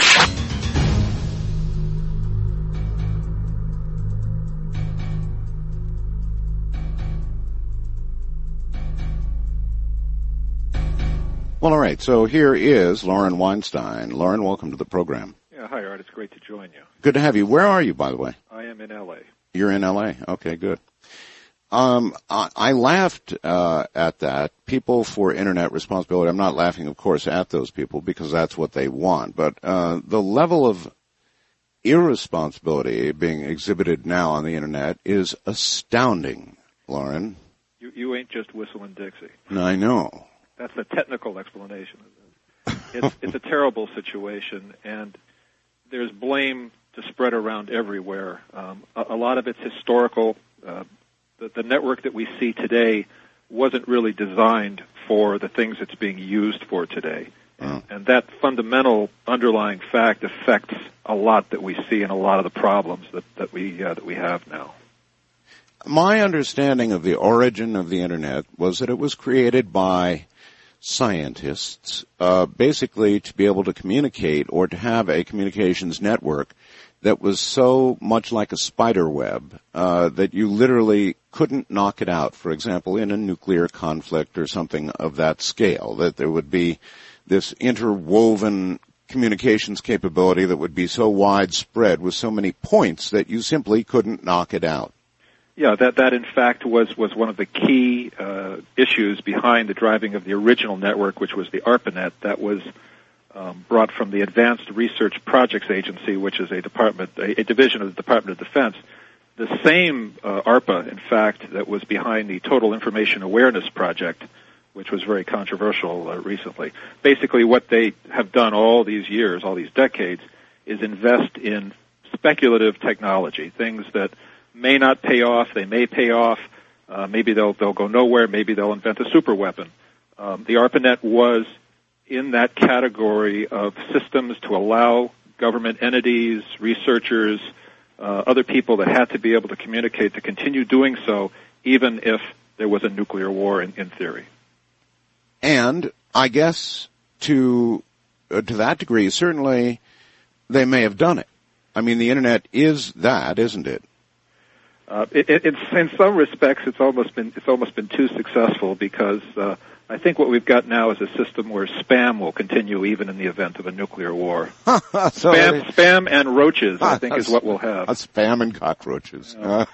Well, all right, so here is Loren Weinstein. Loren, welcome to the program. Yeah, hi, Art. It's great to join you. Good to have you. Where are you, by the way? I am in L A. You're in L A. Okay, good. Um, I, I laughed uh, at that. People for Internet Responsibility. I'm not laughing, of course, at those people because that's what they want. But uh, the level of irresponsibility being exhibited now on the Internet is astounding, Loren. You, you ain't just whistling Dixie. I know. That's the technical explanation of this. It's, it's a terrible situation, and there's blame to spread around everywhere. Um, a, a lot of it's historical. Uh, the, the network that we see today wasn't really designed for the things it's being used for today. Oh. And that fundamental underlying fact affects a lot that we see and a lot of the problems that, that we uh, that we have now. My understanding of the origin of the Internet was that it was created by scientists, uh, basically to be able to communicate or to have a communications network that was so much like a spider web uh, that you literally couldn't knock it out. For example, in a nuclear conflict or something of that scale, that there would be this interwoven communications capability that would be so widespread with so many points that you simply couldn't knock it out. Yeah, that, that in fact was, was one of the key uh, issues behind the driving of the original network, which was the ARPANET. That was um, brought from the Advanced Research Projects Agency, which is a department, a, a division of the Department of Defense. The same uh, ARPA, in fact, that was behind the Total Information Awareness Project, which was very controversial uh, recently. Basically, what they have done all these years, all these decades, is invest in speculative technology, things that may not pay off, they may pay off, uh, maybe they'll they'll go nowhere, maybe they'll invent a super weapon. Um, the ARPANET was in that category of systems to allow government entities, researchers, uh, other people that had to be able to communicate to continue doing so, even if there was a nuclear war in, in theory. And I guess to uh, to that degree, certainly they may have done it. I mean, the Internet is that, isn't it? Uh, it, it, it's, in some respects, it's almost been it's almost been too successful because uh, I think what we've got now is a system where spam will continue even in the event of a nuclear war. so spam, spam and roaches, I think, is what we'll have. A spam and cockroaches. Yeah.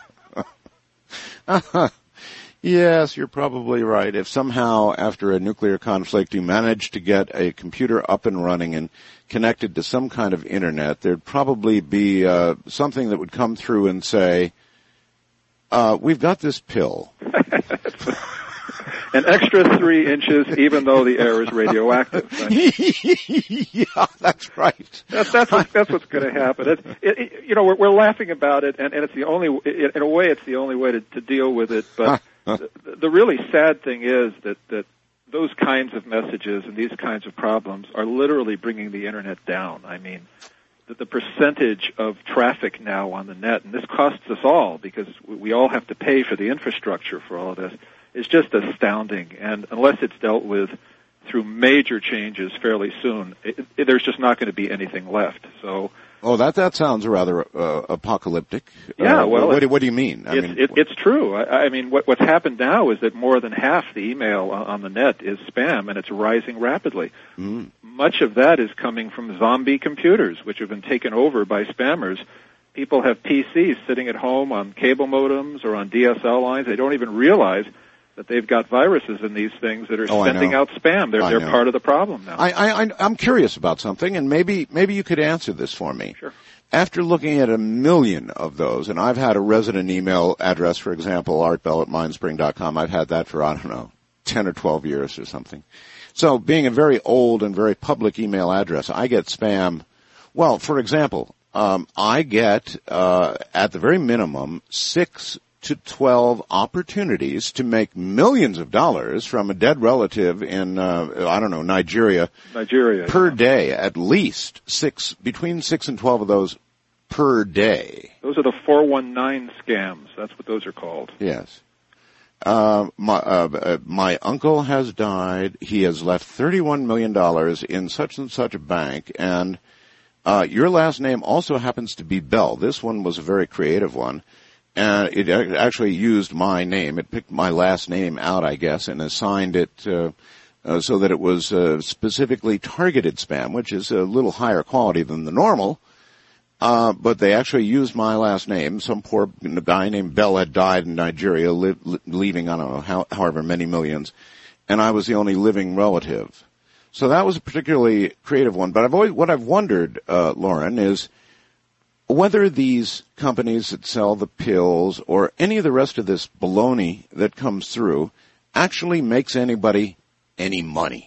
Uh, yes, you're probably right. If somehow after a nuclear conflict you managed to get a computer up and running and connected to some kind of Internet, there'd probably be uh, something that would come through and say, Uh, we've got this pill. An extra three inches, even though the air is radioactive. Yeah, that's right. That's that's what, that's what's going to happen. It, it, it, you know, we're, we're laughing about it, and, and it's the only, it, in a way, it's the only way to, to deal with it. But the, the really sad thing is that that those kinds of messages and these kinds of problems are literally bringing the Internet down. I mean, the, the percentage of traffic now on the net, and this costs us all because we all have to pay for the infrastructure for all of this, is just astounding. And unless it's dealt with through major changes fairly soon, it, it, there's just not going to be anything left. So. Oh, that that sounds rather uh, apocalyptic. Yeah, uh, well, what, what do you mean? I it's, mean, it, it's true. I, I mean, what, what's happened now is that more than half the email on the net is spam, and it's rising rapidly. Mm. Much of that is coming from zombie computers, which have been taken over by spammers. People have P Cs sitting at home on cable modems or on D S L lines. They don't even realize that they've got viruses in these things that are oh, sending out spam. They're, I they're know. part of the problem now. I, I, I'm curious about something, and maybe maybe you could answer this for me. Sure. After looking at a million of those, and I've had a resident email address, for example, artbell at mindspring dot com. I've had that for, I don't know, ten or twelve years or something. So being a very old and very public email address, I get spam. Well, for example, um, I get, uh, at the very minimum, six to twelve opportunities to make millions of dollars from a dead relative in, uh, I don't know, Nigeria. Nigeria. Per yeah. day, at least six, between six and twelve of those per day. Those are the four one nine scams. That's what those are called. Yes. Uh, my, uh, uh, my uncle has died. He has left thirty-one million dollars in such and such a bank, and, uh, your last name also happens to be Bell. This one was a very creative one. And it actually used my name. It picked my last name out, I guess, and assigned it uh, uh, so that it was uh, specifically targeted spam, which is a little higher quality than the normal. Uh, but they actually used my last name. Some poor guy named Bell had died in Nigeria, li- li- leaving, I don't know, how, however many millions. And I was the only living relative. So that was a particularly creative one. But I've always, what I've wondered, uh, Lauren, is whether these companies that sell the pills or any of the rest of this baloney that comes through actually makes anybody any money.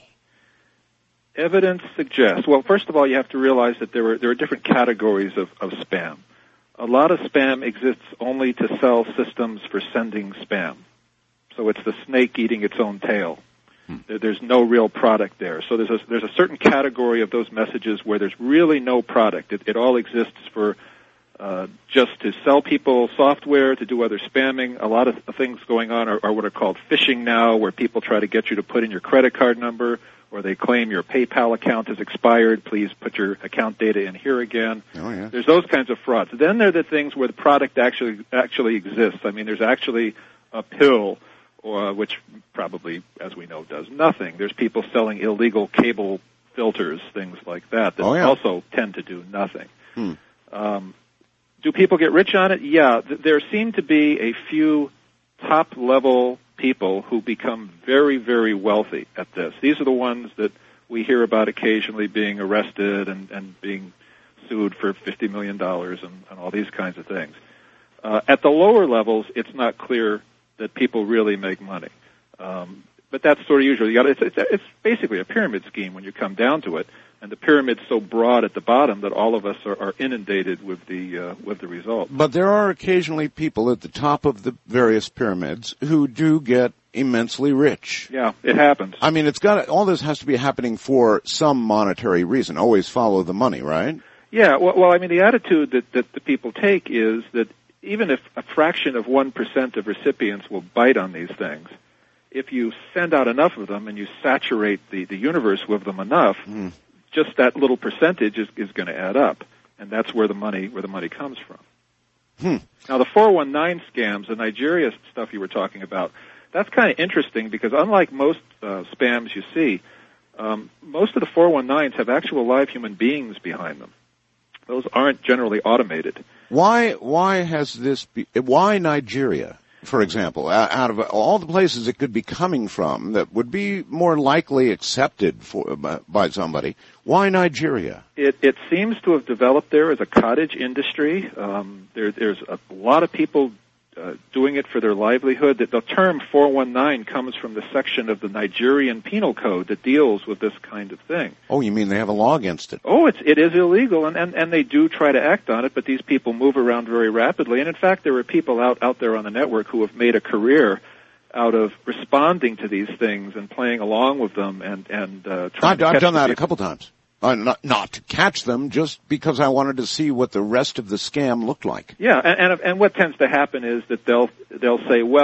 Evidence suggests, well, first of all, you have to realize that there are, there are different categories of, of spam. A lot of spam exists only to sell systems for sending spam. So it's the snake eating its own tail. Hmm. There's no real product there. So there's a, there's a certain category of those messages where there's really no product. It, it all exists for uh, just to sell people software, to do other spamming. A lot of things going on are, are what are called phishing now, where people try to get you to put in your credit card number, or they claim your PayPal account is expired. Please put your account data in here again. Oh, yeah. There's those kinds of frauds. Then there are the things where the product actually actually exists. I mean, there's actually a pill, or, which probably, as we know, does nothing. There's people selling illegal cable filters, things like that, that oh, yeah. also tend to do nothing. Hmm. Um, do people get rich on it? Yeah. Th- there seem to be a few top-level people who become very, very wealthy at this. These are the ones that we hear about occasionally being arrested and, and being sued for fifty million dollars and, and all these kinds of things. Uh, at the lower levels, it's not clear that people really make money. Um, but that's sort of usual. You got it's, it's, it's basically a pyramid scheme when you come down to it, and the pyramid's so broad at the bottom that all of us are, are inundated with the uh, with the result. But there are occasionally people at the top of the various pyramids who do get immensely rich. Yeah, it happens. I mean, it's got all this has to be happening for some monetary reason. Always follow the money, right? Yeah. Well, well I mean, the attitude that, that the people take is that even if a fraction of one percent of recipients will bite on these things, if you send out enough of them and you saturate the, the universe with them enough, mm. just that little percentage is, is going to add up, and that's where the money where the money comes from. Hmm. Now, the four one nine scams, the Nigeria stuff you were talking about, that's kind of interesting because unlike most uh, spams you see, um, most of the four one nines have actual live human beings behind them. Those aren't generally automated. Why? Why has this? Be, why Nigeria, for example, out of all the places it could be coming from that would be more likely accepted for by somebody? Why Nigeria? It, it seems to have developed there as a cottage industry. Um, there, there's a lot of people uh, doing it for their livelihood. The, the term four one nine comes from the section of the Nigerian Penal Code that deals with this kind of thing. Oh, you mean they have a law against it? Oh, it's, it is illegal, and, and, and they do try to act on it, but these people move around very rapidly. And in fact, there are people out, out there on the network who have made a career out of responding to these things and playing along with them and, and uh, trying I've, to I've catch done that people. a couple times. Uh, not, not to catch them, just because I wanted to see what the rest of the scam looked like. Yeah, and, and and what tends to happen is that they'll they'll say, well,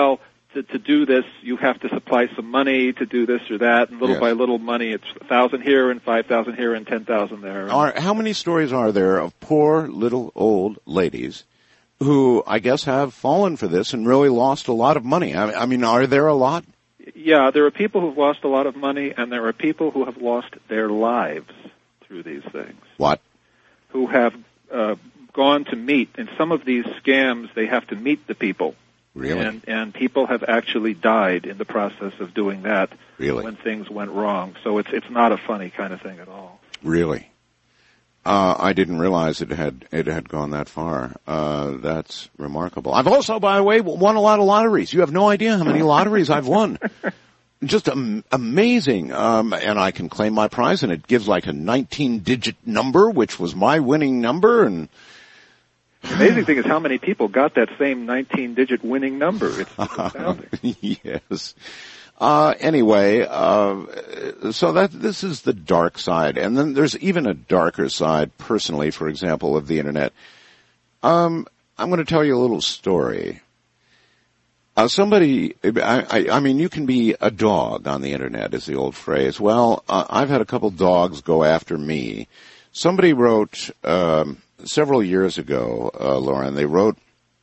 to, to do this, you have to supply some money to do this or that, and little Yes. by little money, it's a thousand here and five thousand here and ten thousand there. Are, how many stories are there of poor little old ladies who, I guess, have fallen for this and really lost a lot of money? I, I mean, are there a lot? Yeah, there are people who've lost a lot of money, and there are people who have lost their lives through these things. What? Who have uh, gone to meet. In some of these scams, they have to meet the people. Really? And, and people have actually died in the process of doing that Really? when things went wrong. So it's it's not a funny kind of thing at all. Really? Uh, I didn't realize it had it had gone that far. Uh, that's remarkable. I've also, by the way, won a lot of lotteries. You have no idea how many lotteries I've won. Just am- amazing. Um, and I can claim my prize, and it gives like a nineteen-digit number, which was my winning number, and The amazing thing is how many people got that same nineteen-digit winning number. It's astounding. Yes. Uh, anyway, uh, so that, this is the dark side. And then there's even a darker side, personally, for example, of the internet. Um, I'm going to tell you a little story. Uh, somebody, I, I, I mean, you can be a dog on the internet, is the old phrase. Well, uh, I've had a couple dogs go after me. Somebody wrote, um, several years ago, uh, Lauren, they wrote,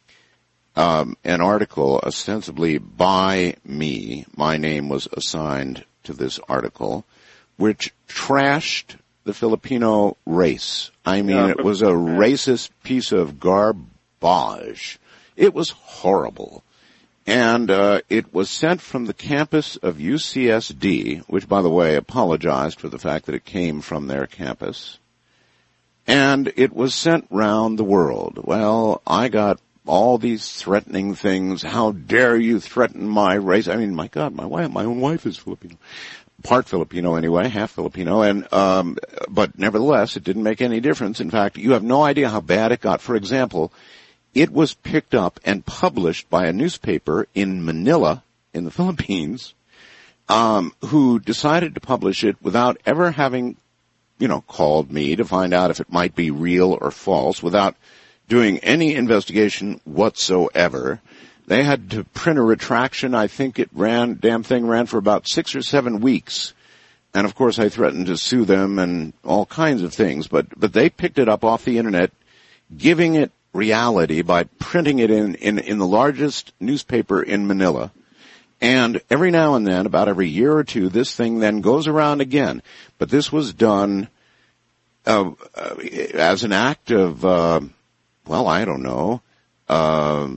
Um, an article ostensibly by me, my name was assigned to this article, which trashed the Filipino race. I mean, Yeah. it was a racist piece of garbage. It was horrible. And uh, it was sent from the campus of U C S D, which, by the way, apologized for the fact that it came from their campus. And it was sent round the world. Well, I got all these threatening things. How dare you threaten my race? I mean, my God, my wife, my own wife is Filipino. Part Filipino anyway, half Filipino. And, um, but nevertheless, it didn't make any difference. In fact, you have no idea how bad it got. For example, it was picked up and published by a newspaper in Manila, in the Philippines, um, who decided to publish it without ever having, you know, called me to find out if it might be real or false, without doing any investigation whatsoever. They had to print a retraction. I think it ran, damn thing ran for about six or seven weeks. And of course I threatened to sue them and all kinds of things, but, but they picked it up off the internet, giving it reality by printing it in, in, in the largest newspaper in Manila. And every now and then, about every year or two, this thing then goes around again. But this was done, uh, uh as an act of, uh, well, I don't know, uh,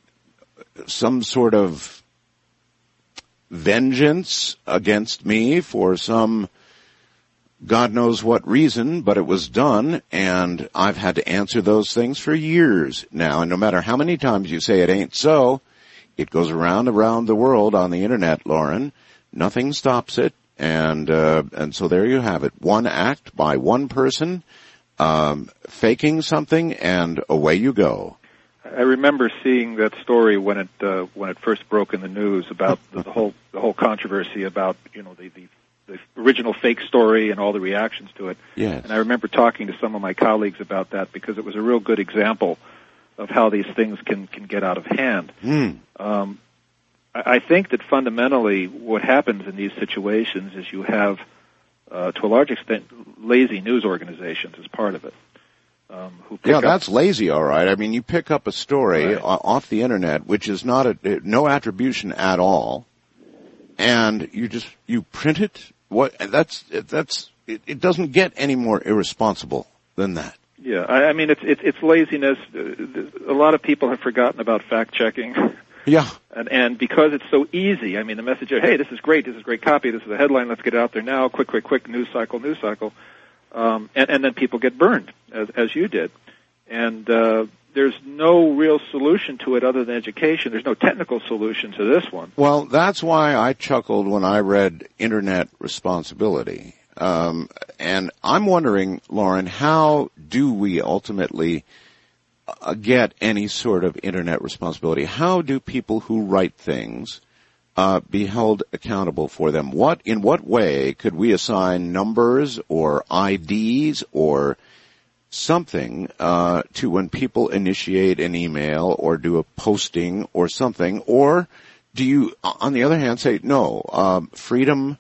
some sort of vengeance against me for some God knows what reason, but it was done, and I've had to answer those things for years now. And no matter how many times you say it ain't so, it goes around around the world on the internet, Lauren. Nothing stops it, and uh, and so there you have it. One act by one person, Um, faking something, and away you go. I remember seeing that story when it uh, when it first broke in the news about the, the whole the whole controversy about you know the, the the original fake story and all the reactions to it. Yes. And I remember talking to some of my colleagues about that because it was a real good example of how these things can can get out of hand. Hmm. Um, I, I think that fundamentally what happens in these situations is you have, uh, to a large extent, lazy news organizations as part of it. Um, who pick Yeah, up, that's lazy, all right. I mean, you pick up a story Right. o- off the internet, which is not a, no attribution at all, and you just, you print it. What, that's, that's, it, it doesn't get any more irresponsible than that. Yeah, I, I mean it's it's, it's laziness. Uh, A lot of people have forgotten about fact checking. Yeah. And, and because it's so easy, I mean, the message, hey, this is great, this is great copy, this is a headline, let's get it out there now, quick, quick, quick, news cycle, news cycle. Um, and, and then people get burned, as, as you did. And uh, there's no real solution to it other than education. There's no technical solution to this one. Well, that's why I chuckled when I read Internet Responsibility. Um, and I'm wondering, Lauren, how do we ultimately Uh, get any sort of internet responsibility? How do people who write things uh, be held accountable for them? What, in what way could we assign numbers or I Ds or something uh, to when people initiate an email or do a posting or something, or do you, on the other hand, say, no, um, freedom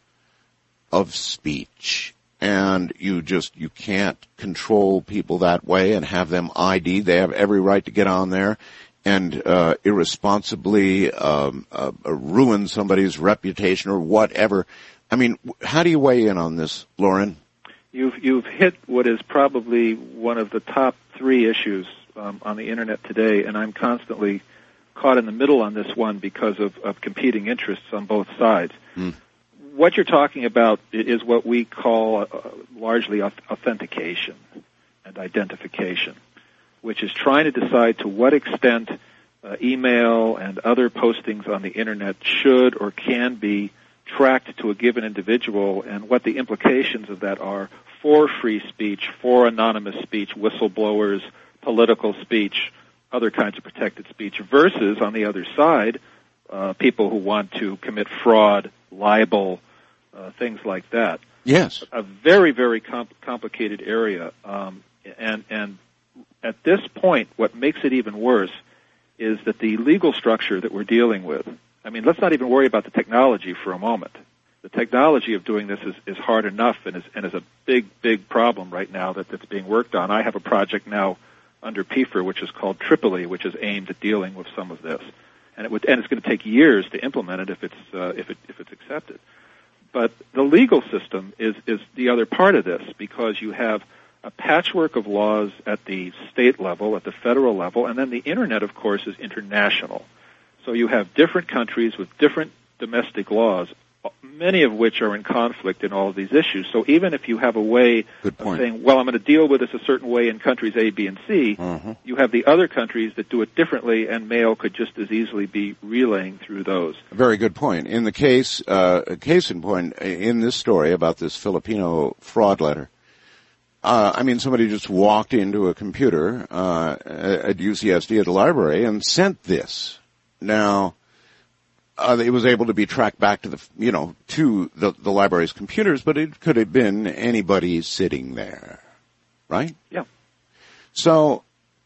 of speech, and you just, you can't control people that way and have them I D'd. They have every right to get on there and uh, irresponsibly um, uh, ruin somebody's reputation or whatever. I mean, how do you weigh in on this, Lauren? You've you've hit what is probably one of the top three issues um, on the Internet today, and I'm constantly caught in the middle on this one because of, of competing interests on both sides. Mm. What you're talking about is what we call uh, largely authentication and identification, which is trying to decide to what extent uh, email and other postings on the Internet should or can be tracked to a given individual and what the implications of that are for free speech, for anonymous speech, whistleblowers, political speech, other kinds of protected speech, versus, on the other side, uh, people who want to commit fraud, libel, uh, things like that. Yes. A very, very comp- complicated area. Um, and, and at this point, what makes it even worse is that the legal structure that we're dealing with, I mean, let's not even worry about the technology for a moment. The technology of doing this is, is hard enough and is, and is a big, big problem right now that, that's being worked on. I have a project now under P F R, which is called Tripoli, which is aimed at dealing with some of this. And it would, and it's going to take years to implement it if it's, uh, if it, if it's accepted. But the legal system is, is the other part of this, because you have a patchwork of laws at the state level, at the federal level, and then the Internet, of course, is international. So you have different countries with different domestic laws, many of which are in conflict in all of these issues. So even if you have a way of saying, well, I'm going to deal with this a certain way in countries A, B, and C, mm-hmm. you have the other countries that do it differently, and mail could just as easily be relaying through those. Very good point. In the case, uh, case in point, in this story about this Filipino fraud letter, Uh, I mean, somebody just walked into a computer uh, at U C S D at the library and sent this. Now, uh, it was able to be tracked back to the, you know, to the, the library's computers, but it could have been anybody sitting there, right? Yeah. So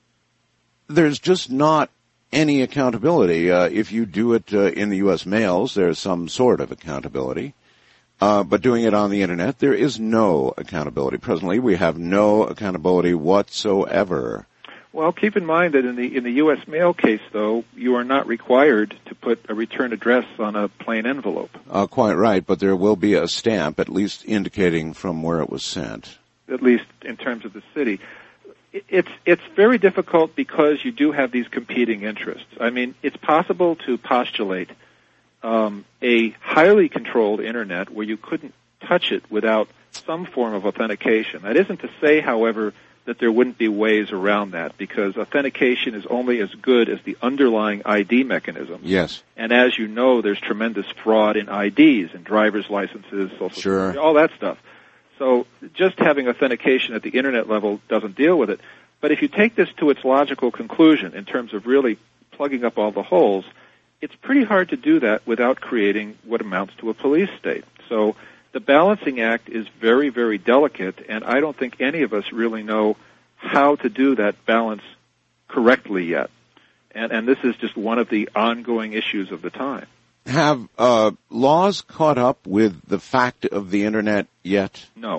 there's just not any accountability. Uh, if you do it uh, in the U S mails, there's some sort of accountability. Uh, but doing it on the Internet, there is no accountability. Presently, we have no accountability whatsoever. Well, keep in mind that in the in the U S mail case, though, you are not required to put a return address on a plain envelope. Uh, quite right, but there will be a stamp, at least indicating from where it was sent. At least in terms of the city. It's it's very difficult because you do have these competing interests. I mean, it's possible to postulate Um, a highly controlled Internet where you couldn't touch it without some form of authentication. That isn't to say, however, that there wouldn't be ways around that, because authentication is only as good as the underlying I D mechanism. Yes. And as you know, there's tremendous fraud in I Ds and driver's licenses, social sure. security, all that stuff. So just having authentication at the Internet level doesn't deal with it. But if you take this to its logical conclusion in terms of really plugging up all the holes, it's pretty hard to do that without creating what amounts to a police state. So the balancing act is very, very delicate, and I don't think any of us really know how to do that balance correctly yet. And, and this is just one of the ongoing issues of the time. Have uh, laws caught up with the fact of the Internet yet? No.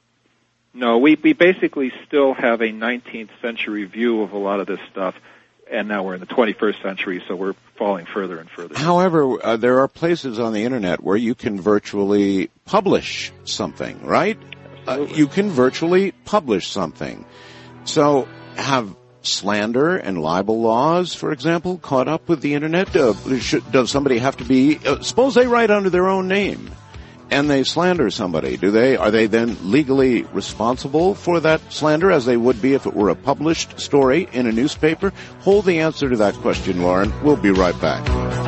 No, we, we basically still have a nineteenth century view of a lot of this stuff. And now we're in the twenty-first century, so we're falling further and further. However, uh, there are places on the Internet where you can virtually publish something, right? Uh, you can virtually publish something. So have slander and libel laws, for example, caught up with the Internet? Uh, should, does somebody have to be, uh, suppose they write under their own name and they slander somebody. Do they, are they then legally responsible for that slander as they would be if it were a published story in a newspaper? Hold the answer to that question, Lauren. We'll be right back.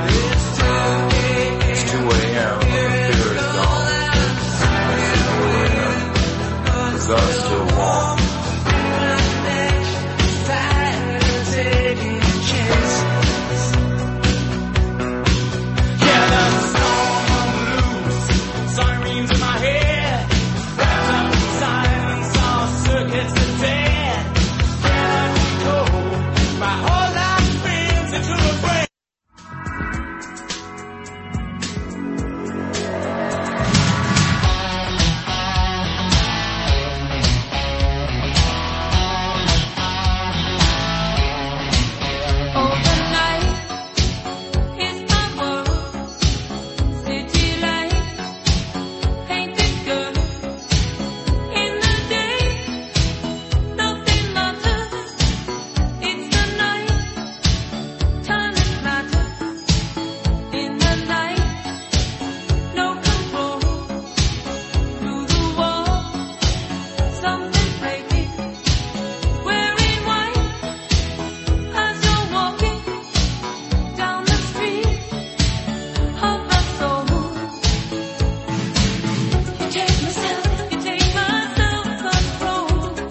It's two a.m. Fear is gone. The sun's still warm.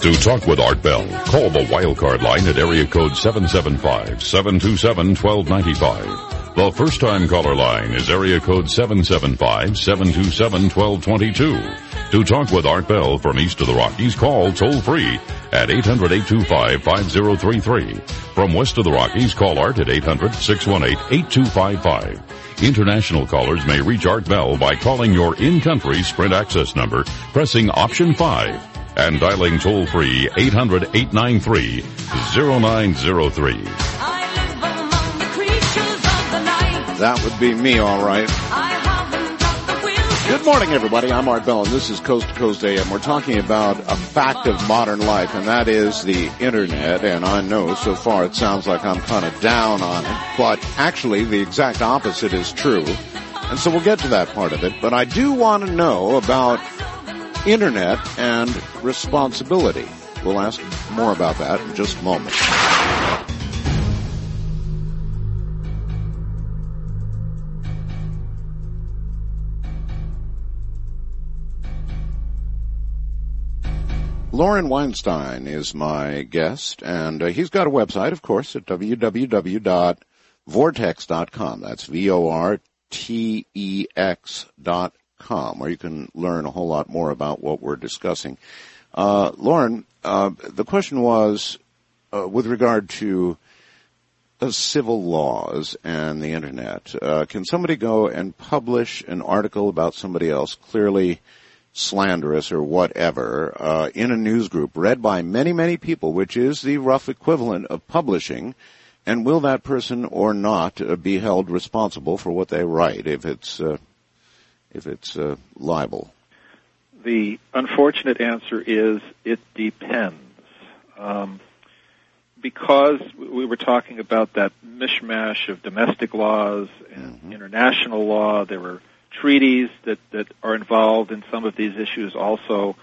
To talk with Art Bell, call the wildcard line at area code seven seven five, seven two seven, one two nine five. The first-time caller line is area code seven seven five, seven two seven, one two two two. To talk with Art Bell from east of the Rockies, call toll-free at eight hundred, eight two five, five zero three three. From west of the Rockies, call Art at eight hundred, six one eight, eight two five five. International callers may reach Art Bell by calling your in-country Sprint access number, pressing option five, and dialing toll-free eight hundred, eight nine three, zero nine zero three. That would be me, all right. Good morning, everybody. I'm Art Bell, and this is Coast to Coast A M. We're talking about a fact of modern life, and that is the Internet. And I know so far it sounds like I'm kind of down on it, but actually the exact opposite is true. And so we'll get to that part of it. But I do want to know about Internet and responsibility. We'll ask more about that in just a moment. Loren Weinstein is my guest, and uh, he's got a website, of course, at w w w dot vortex dot com. That's V O R T E X dot com, where you can learn a whole lot more about what we're discussing. Uh, Loren, uh, the question was, uh, with regard to uh, civil laws and the Internet, uh, can somebody go and publish an article about somebody else, clearly slanderous or whatever, uh, in a news group read by many, many people, which is the rough equivalent of publishing, and will that person or not uh, be held responsible for what they write if it's uh, if it's uh, libel? The unfortunate answer is it depends. Um, because we were talking about that mishmash of domestic laws and mm-hmm. international law, there were treaties that, that are involved in some of these issues also.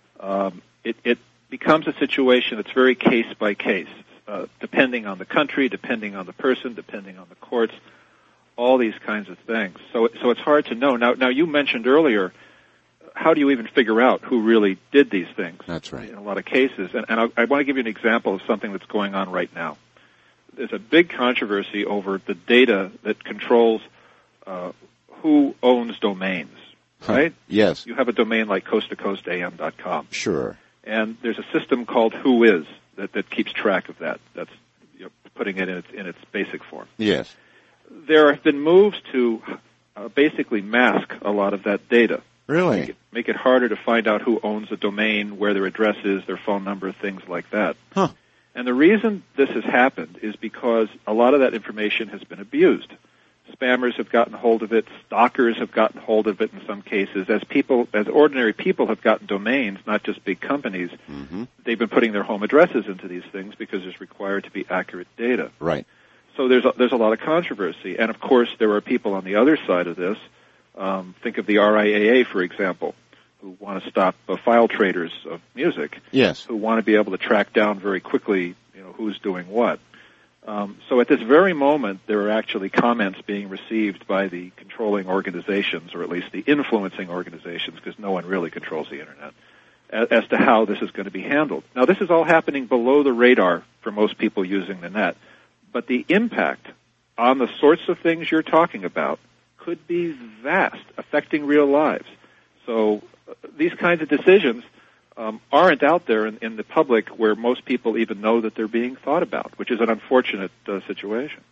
Um, it, it becomes a situation that's very case by case, uh, depending on the country, depending on the person, depending on the courts, all these kinds of things. So, so it's hard to know. Now, now you mentioned earlier, how do you even figure out who really did these things? That's right. In a lot of cases. And, and I, I want to give you an example of something that's going on right now. There's a big controversy over the data that controls uh, who owns domains, right? Huh. Yes. You have a domain like coast to coast a m dot com. Sure. And there's a system called Whois that, that keeps track of that. That's, you know, putting it in its, in its basic form. Yes. There have been moves to uh, basically mask a lot of that data. Really? Make it, make it harder to find out who owns a domain, where their address is, their phone number, things like that. Huh. And the reason this has happened is because a lot of that information has been abused. Spammers have gotten hold of it. Stalkers have gotten hold of it in some cases. As people, as ordinary people have gotten domains, not just big companies, mm-hmm. they've been putting their home addresses into these things because it's required to be accurate data. Right. So there's a, there's a lot of controversy. And of course, there are people on the other side of this. Um, think of the R I A A, for example, who want to stop uh, file traders of music. Yes. Who want to be able to track down very quickly, you know, who's doing what. Um, so at this very moment, there are actually comments being received by the controlling organizations, or at least the influencing organizations, because no one really controls the Internet, as, as to how this is going to be handled. Now, this is all happening below the radar for most people using the net, but the impact on the sorts of things you're talking about could be vast, affecting real lives. So uh, these kinds of decisions Um, aren't out there in, in the public where most people even know that they're being thought about, which is an unfortunate uh, situation.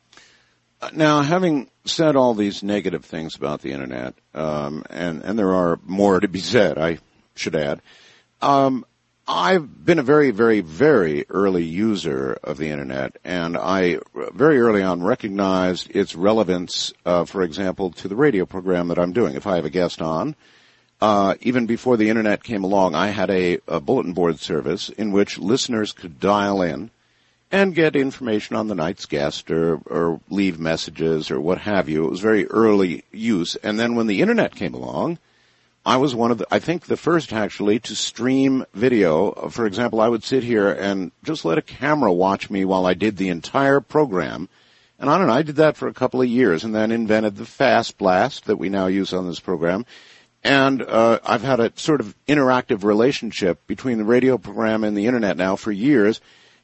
Now, having said all these negative things about the Internet, um, and, and there are more to be said, I should add, um, I've been a very, very, very early user of the Internet, and I very early on recognized its relevance, uh, for example, to the radio program that I'm doing. If I have a guest on, Uh, even before the Internet came along, I had a, a bulletin board service in which listeners could dial in and get information on the night's guest or, or leave messages or what have you. It was very early use. And then when the Internet came along, I was one of the, I think the first actually to stream video. For example, I would sit here and just let a camera watch me while I did the entire program. And I don't know, I did that for a couple of years and then invented the Fast Blast that we now use on this program. And uh, I've had a sort of interactive relationship between the radio program and the Internet now for years,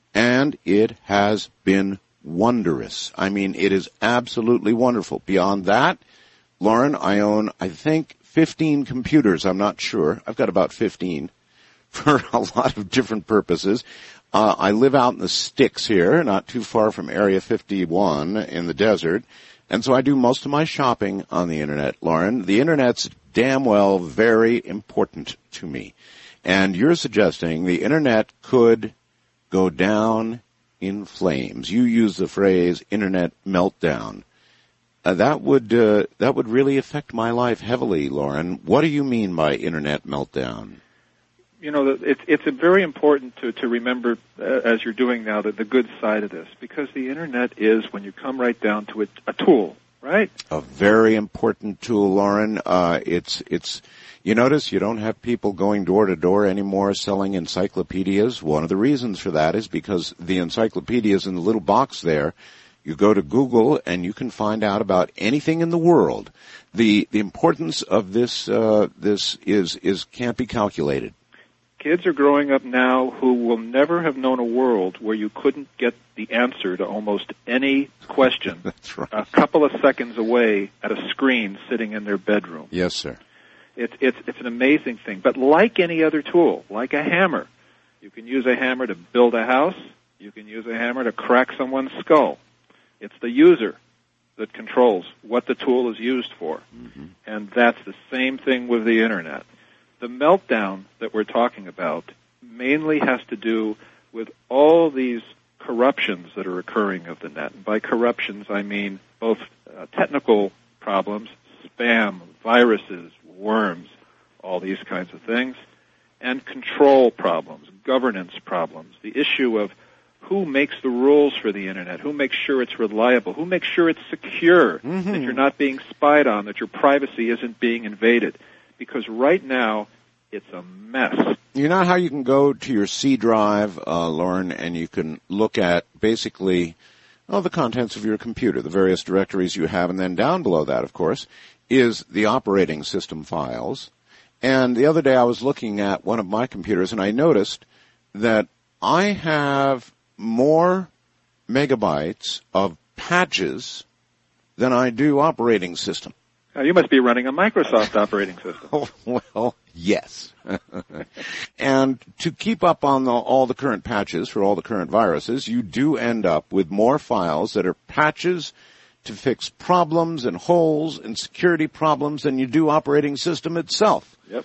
and it has been wondrous. I mean, it is absolutely wonderful. Beyond that, Lauren, I own, I think, fifteen computers. I'm not sure. I've got about fifteen for a lot of different purposes. Uh, I live out in the sticks here, not too far from Area fifty-one in the desert. And so I do most of my shopping on the Internet, Lauren. The Internet's damn well very important to me. And you're suggesting the Internet could go down in flames. You use the phrase Internet meltdown. Uh, that would uh, that would really affect my life heavily, Lauren. What do you mean by Internet meltdown? You know, it's it's very important to to remember uh, as you're doing now that the good side of this, because the Internet is, when you come right down to it, a tool, right? A very important tool, Lauren. Uh, it's it's. You notice you don't have people going door to door anymore selling encyclopedias. One of the reasons for that is because the encyclopedias in the little box there. You go to Google and you can find out about anything in the world. The the importance of this uh, this is is can't be calculated. Kids are growing up now who will never have known a world where you couldn't get the answer to almost any question. That's right. A couple of seconds away at a screen sitting in their bedroom. Yes, sir. It's it's it's an amazing thing. But like any other tool, like a hammer, you can use a hammer to build a house. You can use a hammer to crack someone's skull. It's the user that controls what the tool is used for. Mm-hmm. And that's the same thing with the Internet. The meltdown that we're talking about mainly has to do with all these corruptions that are occurring of the net. And by corruptions, I mean both uh, technical problems, spam, viruses, worms, all these kinds of things, and control problems, governance problems, the issue of who makes the rules for the Internet, who makes sure it's reliable, who makes sure it's secure, mm-hmm. that you're not being spied on, that your privacy isn't being invaded. Because right now, it's a mess. You know how you can go to your C drive, uh, Lauren, and you can look at basically well, the contents of your computer, the various directories you have, and then down below that, of course, is the operating system files. And the other day I was looking at one of my computers, and I noticed that I have more megabytes of patches than I do operating system. Now, you must be running a Microsoft operating system. Oh, well, yes. And to keep up on the, all the current patches for all the current viruses, you do end up with more files that are patches to fix problems and holes and security problems than you do operating system itself. Yep.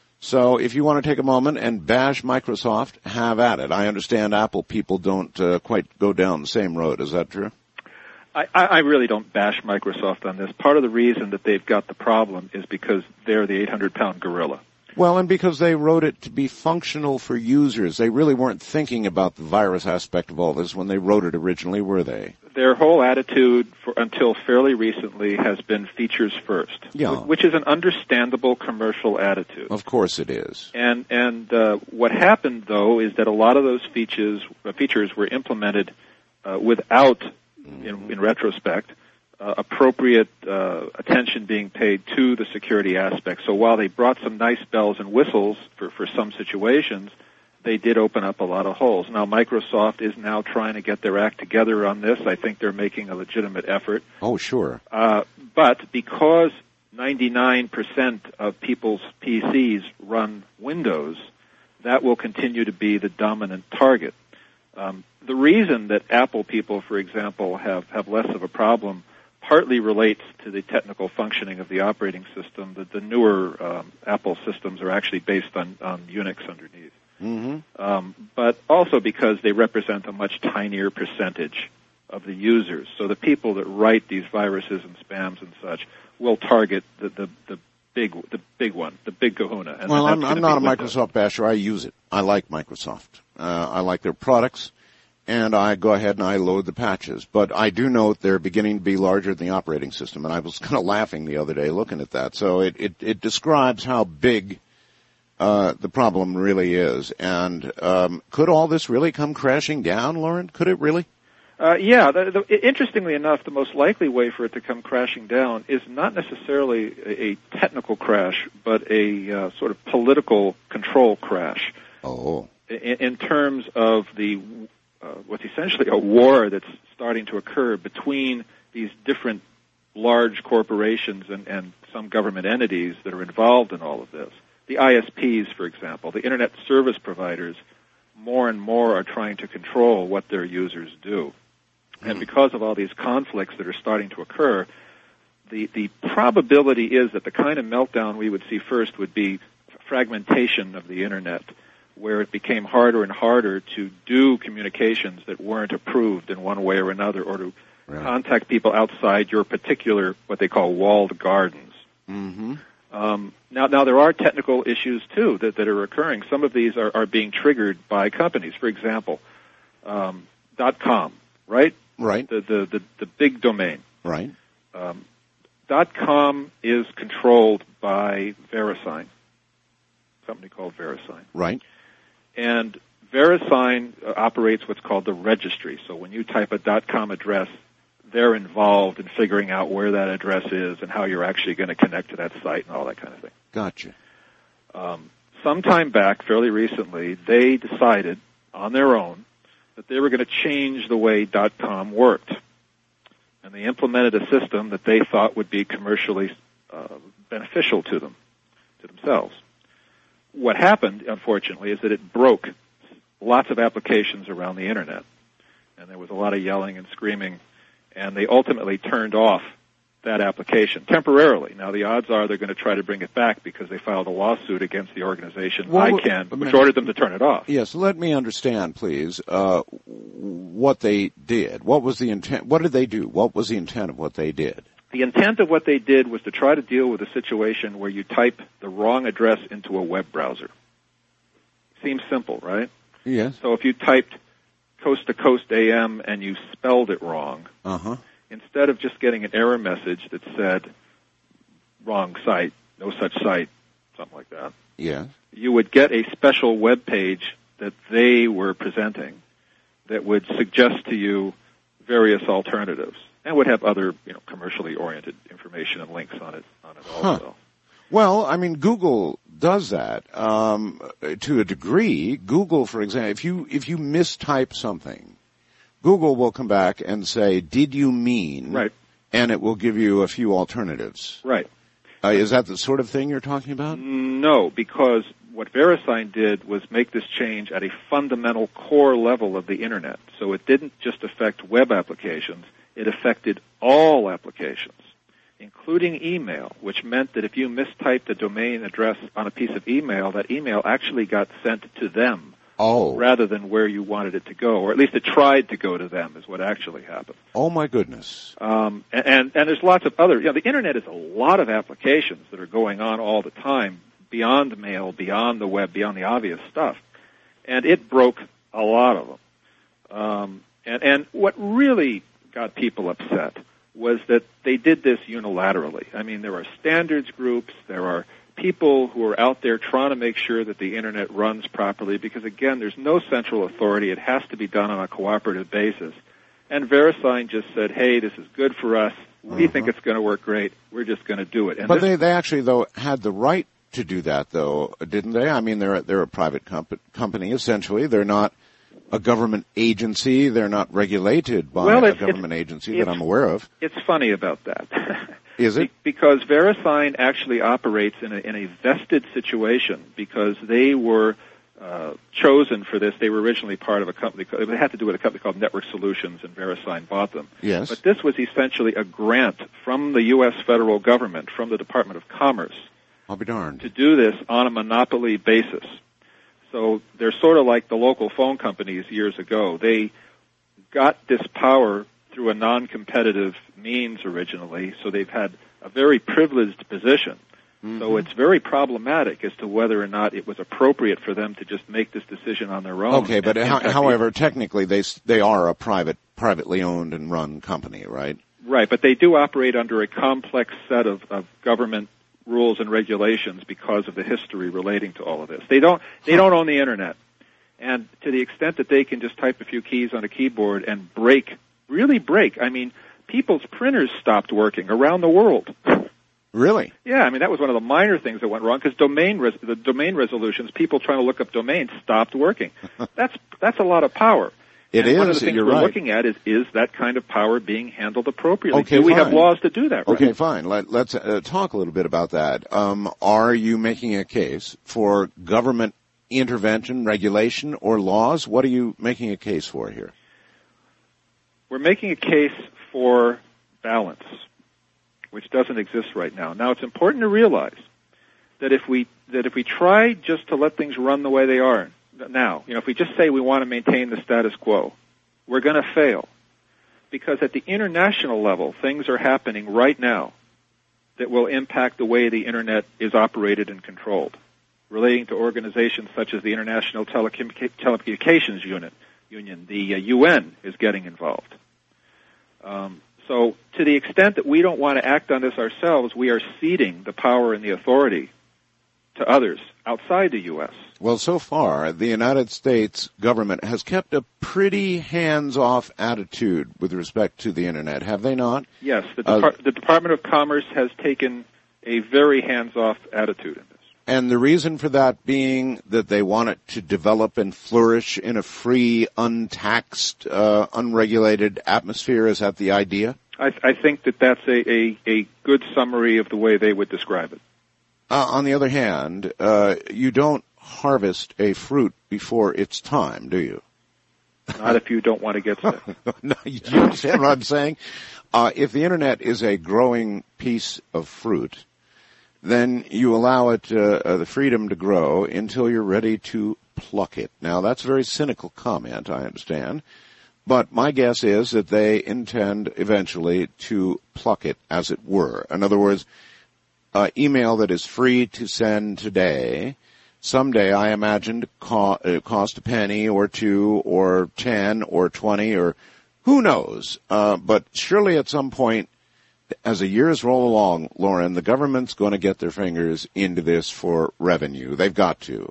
So if you want to take a moment and bash Microsoft, have at it. I understand Apple people don't uh, quite go down the same road. Is that true? I, I really don't bash Microsoft on this. Part of the reason that they've got the problem is because they're the eight hundred pound gorilla. Well, and because they wrote it to be functional for users. They really weren't thinking about the virus aspect of all this when they wrote it originally, were they? Their whole attitude for, until fairly recently has been features first, yeah. which is an understandable commercial attitude. Of course it is. And and uh, what happened, though, is that a lot of those features, uh, features were implemented uh, without, mm-hmm. in, in retrospect, Uh, appropriate uh, attention being paid to the security aspect. So while they brought some nice bells and whistles for, for some situations, they did open up a lot of holes. Now Microsoft is now trying to get their act together on this. I think they're making a legitimate effort. Oh, sure. Uh, but because ninety-nine percent of people's P Cs run Windows, that will continue to be the dominant target. Um, the reason that Apple people, for example, have, have less of a problem partly relates to the technical functioning of the operating system. That the newer um, Apple systems are actually based on, on Unix underneath. Mm-hmm. Um, but also because they represent a much tinier percentage of the users. So the people that write these viruses and spams and such will target the, the, the big the big one, the big kahuna. And well, I'm, I'm not a Windows. Microsoft basher. I use it. I like Microsoft. Uh, I like their products. And I go ahead and I load the patches. But I do note they're beginning to be larger than the operating system. And I was kind of laughing the other day looking at that. So it, it, it describes how big uh, the problem really is. And um, could all this really come crashing down, Lauren? Could it really? Uh, yeah, the, the, interestingly enough, the most likely way for it to come crashing down is not necessarily a, a technical crash, but a uh, sort of political control crash. Oh. In, in terms of the uh, what's essentially a war that's starting to occur between these different large corporations and, and some government entities that are involved in all of this. The I S Ps, for example, the Internet service providers, more and more are trying to control what their users do. And because of all these conflicts that are starting to occur, the, the probability is that the kind of meltdown we would see first would be fragmentation of the Internet, where it became harder and harder to do communications that weren't approved in one way or another, or to right. contact people outside your particular, what they call walled gardens. Mm-hmm. Um, now, now there are technical issues too that, that are occurring. Some of these are, are being triggered by companies. For example, um, .com, right? Right. The, the, the, the big domain. Right. Um, .com is controlled by VeriSign, a company called VeriSign. Right. And VeriSign uh, operates what's called the registry. So when you type a .com address, they're involved in figuring out where that address is and how you're actually going to connect to that site and all that kind of thing. Gotcha. Um, sometime back, fairly recently, they decided on their own that they were going to change the way .com worked. And they implemented a system that they thought would be commercially uh, beneficial to them, to themselves. What happened, unfortunately, is that it broke lots of applications around the Internet. And there was a lot of yelling and screaming, and they ultimately turned off that application temporarily. Now, the odds are they're going to try to bring it back because they filed a lawsuit against the organization, well, ICANN, which ordered them to turn it off. Yes, let me understand, please, uh, what they did. What was the intent? What did they do? What was the intent of what they did? The intent of what they did was to try to deal with a situation where you type the wrong address into a web browser. Seems simple, right? Yes. So if you typed Coast to Coast A M and you spelled it wrong, uh-huh. instead of just getting an error message that said, wrong site, no such site, something like that, yes. you would get a special web page that they were presenting that would suggest to you various alternatives and would have other, you know, commercially oriented information and links on it, on it also. Huh. Well, I mean, Google does that um, to a degree. Google, for example, if you if you mistype something, Google will come back and say, "Did you mean?" Right. And it will give you a few alternatives. Right. Uh, is that the sort of thing you're talking about? No, because what VeriSign did was make this change at a fundamental core level of the Internet. So it didn't just affect web applications; it affected all applications, including email, which meant that if you mistyped a domain address on a piece of email, that email actually got sent to them oh. rather than where you wanted it to go, or at least it tried to go to them is what actually happened. Oh, my goodness. Um, and, and, and there's lots of other, you know, the Internet is a lot of applications that are going on all the time, beyond mail, beyond the web, beyond the obvious stuff. And it broke a lot of them. Um, and, and what really got people upset was that they did this unilaterally. I mean, there are standards groups, there are people who are out there trying to make sure that the Internet runs properly because, again, there's no central authority. It has to be done on a cooperative basis. And VeriSign just said, hey, this is good for us. We uh-huh. think it's going to work great. We're just going to do it. And but this, they, they actually, though, had the right to do that, though, didn't they? I mean, they're, they're a private comp- company, essentially. They're not a government agency. They're not regulated by well, a it's, government it's, agency it's, that I'm aware of. It's funny about that. Is it? Because VeriSign actually operates in a, in a vested situation because they were uh, chosen for this. They were originally part of a company. It had to do with a company called Network Solutions, and VeriSign bought them. Yes. But this was essentially a grant from the U S federal government, from the Department of Commerce. I'll be darned. To do this on a monopoly basis. So they're sort of like the local phone companies years ago. They got this power through a non-competitive means originally, so they've had a very privileged position. Mm-hmm. So it's very problematic as to whether or not it was appropriate for them to just make this decision on their own. Okay, but how, however, technically they they are a private, privately owned and run company, right? Right, but they do operate under a complex set of, of government rules and regulations because of the history relating to all of this. They don't they don't own the Internet. And to the extent that they can just type a few keys on a keyboard and break really break. I mean, people's printers stopped working around the world. Really? Yeah, I mean, that was one of the minor things that went wrong because domain res- the domain resolutions, people trying to look up domains, stopped working. That's that's a lot of power. It and is. One of the things you're we're right. looking at is is that kind of power being handled appropriately? Okay, Do we fine. have laws to do that? Right? Okay, fine. Let, let's uh, talk a little bit about that. Um, are you making a case for government intervention, regulation, or laws? What are you making a case for here? We're making a case for balance, which doesn't exist right now. Now, it's important to realize that if we that if we try just to let things run the way they are now, you know, if we just say we want to maintain the status quo, we're going to fail. Because at the international level, things are happening right now that will impact the way the Internet is operated and controlled, relating to organizations such as the International Telecommunica- Telecommunications Unit, Union. The uh, U N is getting involved. Um, so to the extent that we don't want to act on this ourselves, we are ceding the power and the authority to others outside the U S. Well, so far, the United States government has kept a pretty hands-off attitude with respect to the Internet, have they not? Yes, the, Uh, Depar- the Department of Commerce has taken a very hands-off attitude in this. And the reason for that being that they want it to develop and flourish in a free, untaxed, uh, unregulated atmosphere. Is that the idea? I, I think that that's a, a, a good summary of the way they would describe it. Uh, on the other hand, uh, you don't harvest a fruit before its time, do you? Not if you don't want to get sick. No, you understand what I'm saying? Uh, if the Internet is a growing piece of fruit, then you allow it uh, uh, the freedom to grow until you're ready to pluck it. Now, that's a very cynical comment, I understand. But my guess is that they intend eventually to pluck it, as it were. In other words, uh, email that is free to send today, someday I imagine to co- uh, cost a penny or two or ten or twenty or who knows. Uh, but surely at some point, as the years roll along, Lauren, the government's going to get their fingers into this for revenue. They've got to.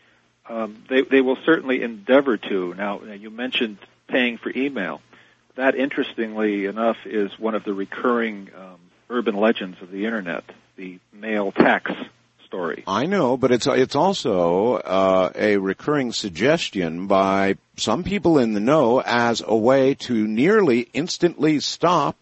Um, they, they will certainly endeavor to. Now, you mentioned paying for email. That, interestingly enough, is one of the recurring um, urban legends of the Internet, the mail tax story. I know, but it's it's also uh, a recurring suggestion by some people in the know as a way to nearly instantly stop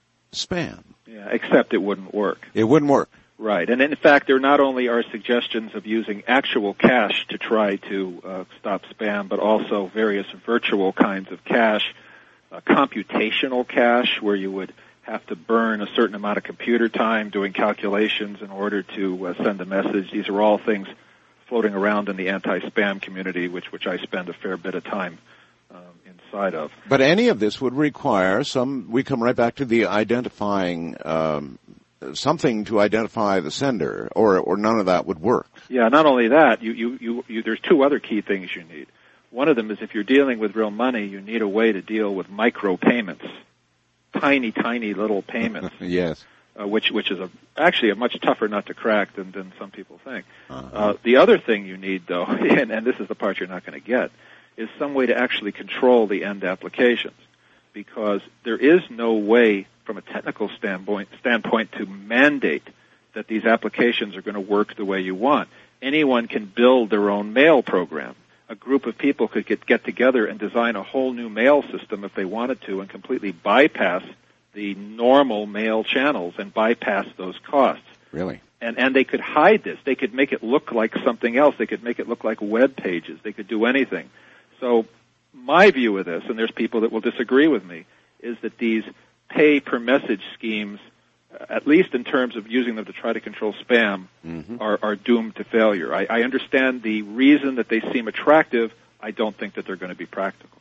spam. Yeah, except it wouldn't work. It wouldn't work. Right, and in fact, there not only are suggestions of using actual cash to try to uh, stop spam, but also various virtual kinds of cash, uh, computational cash, where you would have to burn a certain amount of computer time doing calculations in order to uh, send a message. These are all things floating around in the anti-spam community, which which I spend a fair bit of time um, inside of. But any of this would require some. We come right back to the identifying. Um, something to identify the sender, or or none of that would work. Yeah, not only that, you, you, you, you, there's two other key things you need. One of them is if you're dealing with real money, you need a way to deal with micro payments, tiny, tiny little payments. Yes. Uh, which which is a actually a much tougher nut to crack than, than some people think. Uh-huh. Uh, the other thing you need, though, and, and this is the part you're not going to get, is some way to actually control the end applications, because there is no way from a technical standpoint, standpoint to mandate that these applications are going to work the way you want. Anyone can build their own mail program. A group of people could get, get together and design a whole new mail system if they wanted to and completely bypass the normal mail channels and bypass those costs. Really? And, and they could hide this. They could make it look like something else. They could make it look like web pages. They could do anything. So my view of this, and there's people that will disagree with me, is that these pay per message schemes, at least in terms of using them to try to control spam, mm-hmm. are, are doomed to failure. I, I understand the reason that they seem attractive. I don't think that they're going to be practical.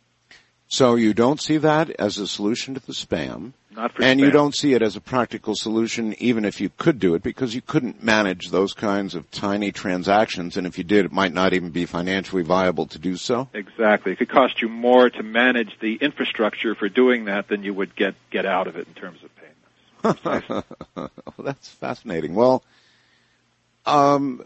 So you don't see that as a solution to the spam, Not for and spam. you don't see it as a practical solution even if you could do it, because you couldn't manage those kinds of tiny transactions, and if you did, it might not even be financially viable to do so. Exactly. It could cost you more to manage the infrastructure for doing that than you would get, get out of it in terms of payments. Well, that's fascinating. Well, um,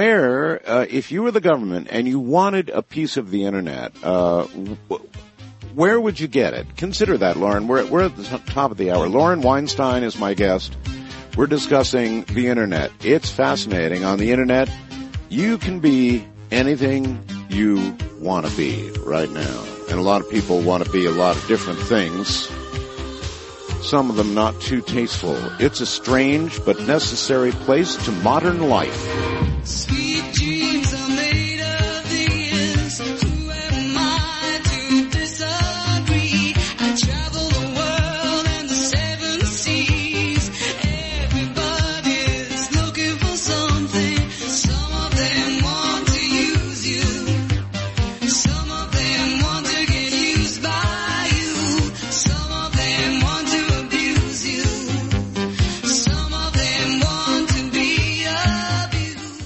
where, uh, if you were the government and you wanted a piece of the Internet, uh, w- where would you get it? Consider that, Lauren. We're, we're at the top of the hour. Lauren Weinstein is my guest. We're discussing the Internet. It's fascinating. On the Internet, you can be anything you want to be right now. And a lot of people want to be a lot of different things. Some of them not too tasteful. It's a strange but necessary place to modern life. Sweet dreams are made of these. Who am I to disagree? I travel the world and the seven seas. Everybody's looking for something. Some of them want to use you. Some of them want to get used by you. Some of them want to abuse you. Some of them want to be abused.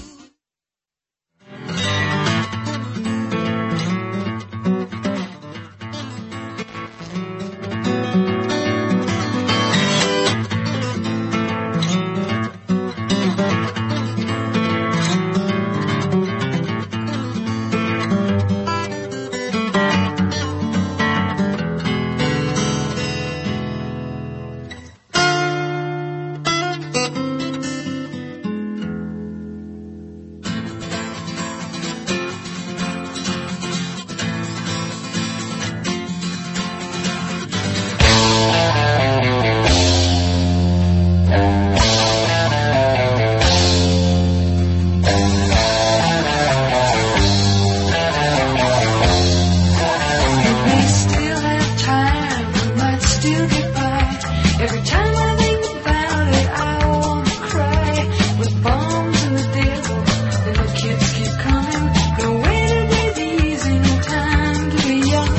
We still have time, we might still get by. Every time I think about it, I want to cry. With bombs and the devil, and the kids keep coming. Gonna wait a day, be easy, no time to be young.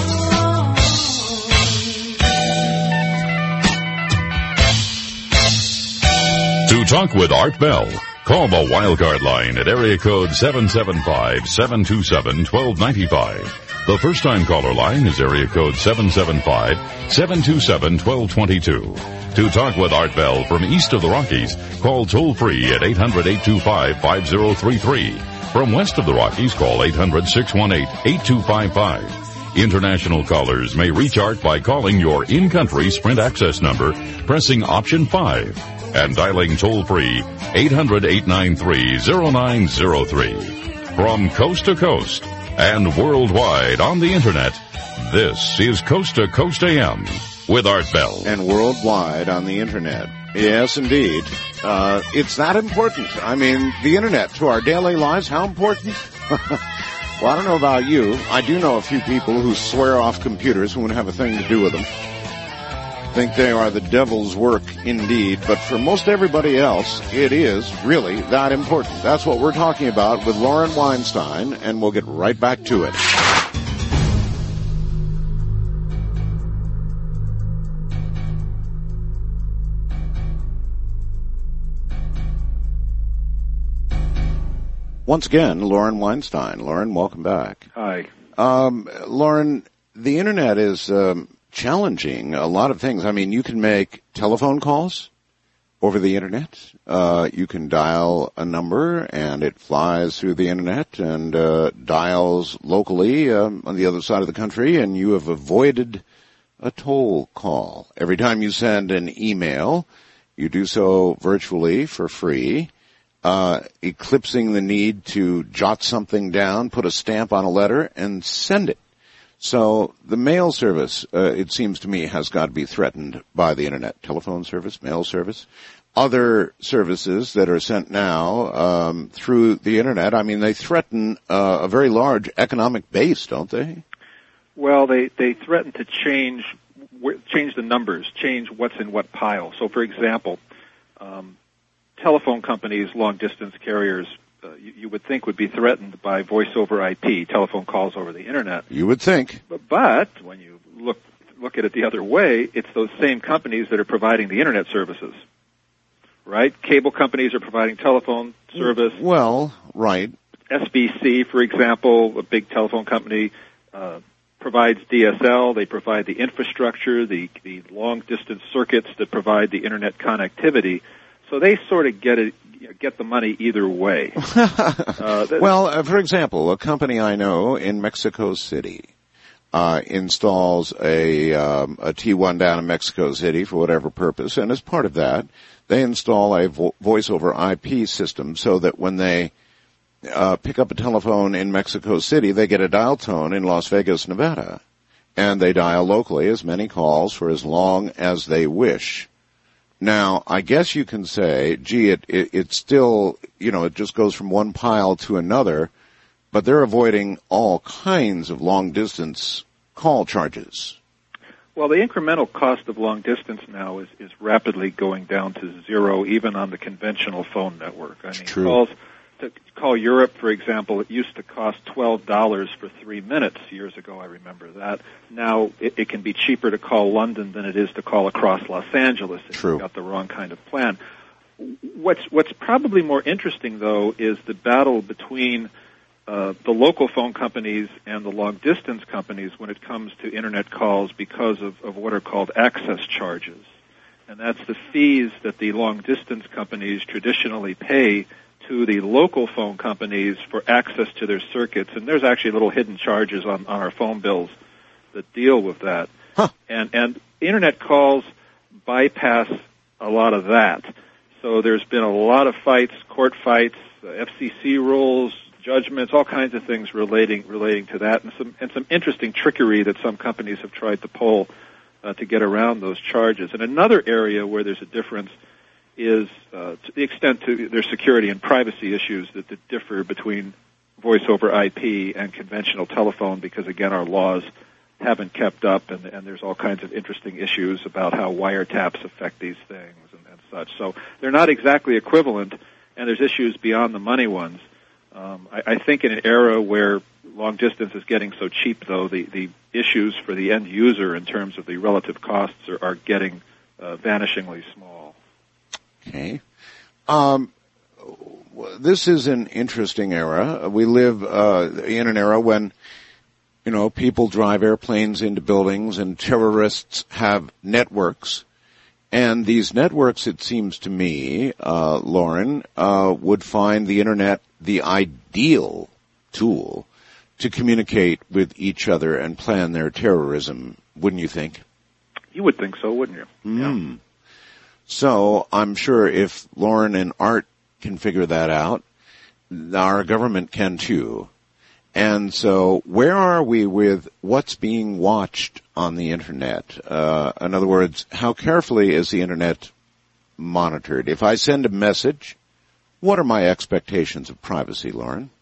To talk with Art Bell, call the Wildcard line at area code seven seven five, seven two seven, one two nine five. The first-time caller line is area code seven seven five, seven two seven, one two two two. To talk with Art Bell from east of the Rockies, call toll-free at eight hundred, eight two five, five zero three three. From west of the Rockies, call eight hundred, six one eight, eight two five five. International callers may reach Art by calling your in-country Sprint access number, pressing option five, and dialing toll-free eight hundred, eight nine three, zero nine zero three. From coast to coast and worldwide on the Internet, this is Coast to Coast A M with Art Bell. And worldwide on the Internet. Yes, indeed. Uh, it's that important. I mean, the Internet to our daily lives, how important? Well, I don't know about you. I do know a few people who swear off computers who wouldn't have a thing to do with them. Think they are the devil's work indeed, but for most everybody else, it is really that important. That's what we're talking about with Lauren Weinstein, and we'll get right back to it. Once again, Lauren Weinstein. Lauren, welcome back. Hi. Um, Lauren, the Internet is um, challenging a lot of things. I mean, you can make telephone calls over the Internet. Uh, you can dial a number, and it flies through the Internet and uh, dials locally um, on the other side of the country, and you have avoided a toll call. Every time you send an email, you do so virtually for free. Uh, eclipsing the need to jot something down, put a stamp on a letter, and send it. So the mail service, uh, it seems to me, has got to be threatened by the Internet. Telephone service, mail service, other services that are sent now um, through the Internet. I mean, they threaten uh, a very large economic base, don't they? Well, they, they threaten to change change the numbers, change what's in what pile. So, for example, um, telephone companies, long-distance carriers, uh, you, you would think would be threatened by voice over I P, telephone calls over the Internet. You would think. But, but when you look look at it the other way, it's those same companies that are providing the Internet services, right? Cable companies are providing telephone service. Well, right. S B C, for example, a big telephone company, uh, provides D S L. They provide the infrastructure, the, the long-distance circuits that provide the Internet connectivity. So they sort of get it, get the money either way. uh, well, uh, for example, a company I know in Mexico City uh, installs a, um, a T one down in Mexico City for whatever purpose, and as part of that, they install a vo- voice over I P system so that when they uh, pick up a telephone in Mexico City, they get a dial tone in Las Vegas, Nevada, and they dial locally as many calls for as long as they wish. Now, I guess you can say, gee, it, it, it's still, you know, it just goes from one pile to another, but they're avoiding all kinds of long-distance call charges. Well, the incremental cost of long distance now is, is rapidly going down to zero, even on the conventional phone network. I mean, true. calls to call Europe, for example, it used to cost twelve dollars for three minutes years ago. I remember that. Now it, it can be cheaper to call London than it is to call across Los Angeles if True. you've got the wrong kind of plan. What's what's probably more interesting, though, is the battle between Uh, the local phone companies and the long-distance companies when it comes to Internet calls because of, of what are called access charges. And that's the fees that the long-distance companies traditionally pay to the local phone companies for access to their circuits. And there's actually little hidden charges on, on our phone bills that deal with that. Huh. And, and Internet calls bypass a lot of that. So there's been a lot of fights, court fights, uh, F C C rules, judgments, all kinds of things relating relating to that, and some and some interesting trickery that some companies have tried to pull uh, to get around those charges. And another area where there's a difference is uh, to the extent to there's security and privacy issues that, that differ between voice over I P and conventional telephone, because again our laws haven't kept up, and, and there's all kinds of interesting issues about how wiretaps affect these things and, and such. So they're not exactly equivalent, and there's issues beyond the money ones. Um, I, I think in an era where long distance is getting so cheap, though, the, the issues for the end user in terms of the relative costs are, are getting uh, vanishingly small. Okay. Um, this is an interesting era. We live uh, in an era when, you know, people drive airplanes into buildings and terrorists have networks. And these networks, it seems to me, uh, Lauren, uh, would find the Internet the ideal tool to communicate with each other and plan their terrorism, wouldn't you think? You would think so, wouldn't you? Mm. Yeah. So I'm sure if Lauren and Art can figure that out, our government can too. And so where are we with what's being watched on the Internet? Uh, in other words, how carefully is the Internet monitored? If I send a message, what are my expectations of privacy, Lauren?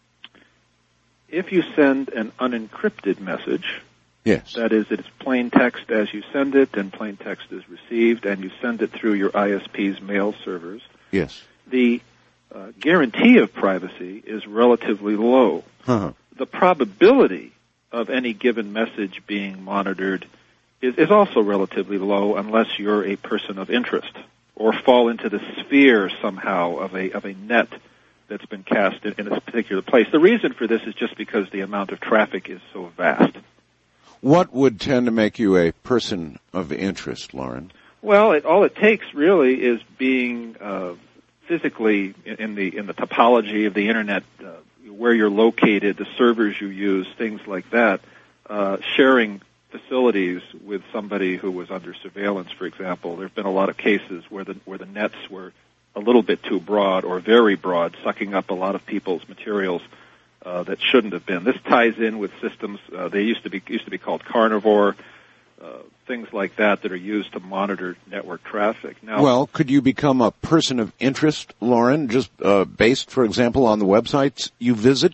If you send an unencrypted message, yes, that is, it's plain text as you send it, and plain text is received, and you send it through your I S P's mail servers, yes, the uh, guarantee of privacy is relatively low. Uh-huh. The probability of any given message being monitored is, is also relatively low unless you're a person of interest or fall into the sphere somehow of a of a net that's been cast in, in a particular place. The reason for this is just because the amount of traffic is so vast. What would tend to make you a person of interest, Lauren? Well, it, all it takes really is being uh, physically in, in the in the topology of the Internet, uh, where you're located, the servers you use, things like that, uh, sharing facilities with somebody who was under surveillance, for example. There have been a lot of cases where the where the nets were a little bit too broad or very broad, sucking up a lot of people's materials uh, that shouldn't have been. This ties in with systems uh, they used to be used to be called carnivore, uh, things like that that are used to monitor network traffic. Now, well, could you become a person of interest, Lauren, just uh, based, for example, on the websites you visit?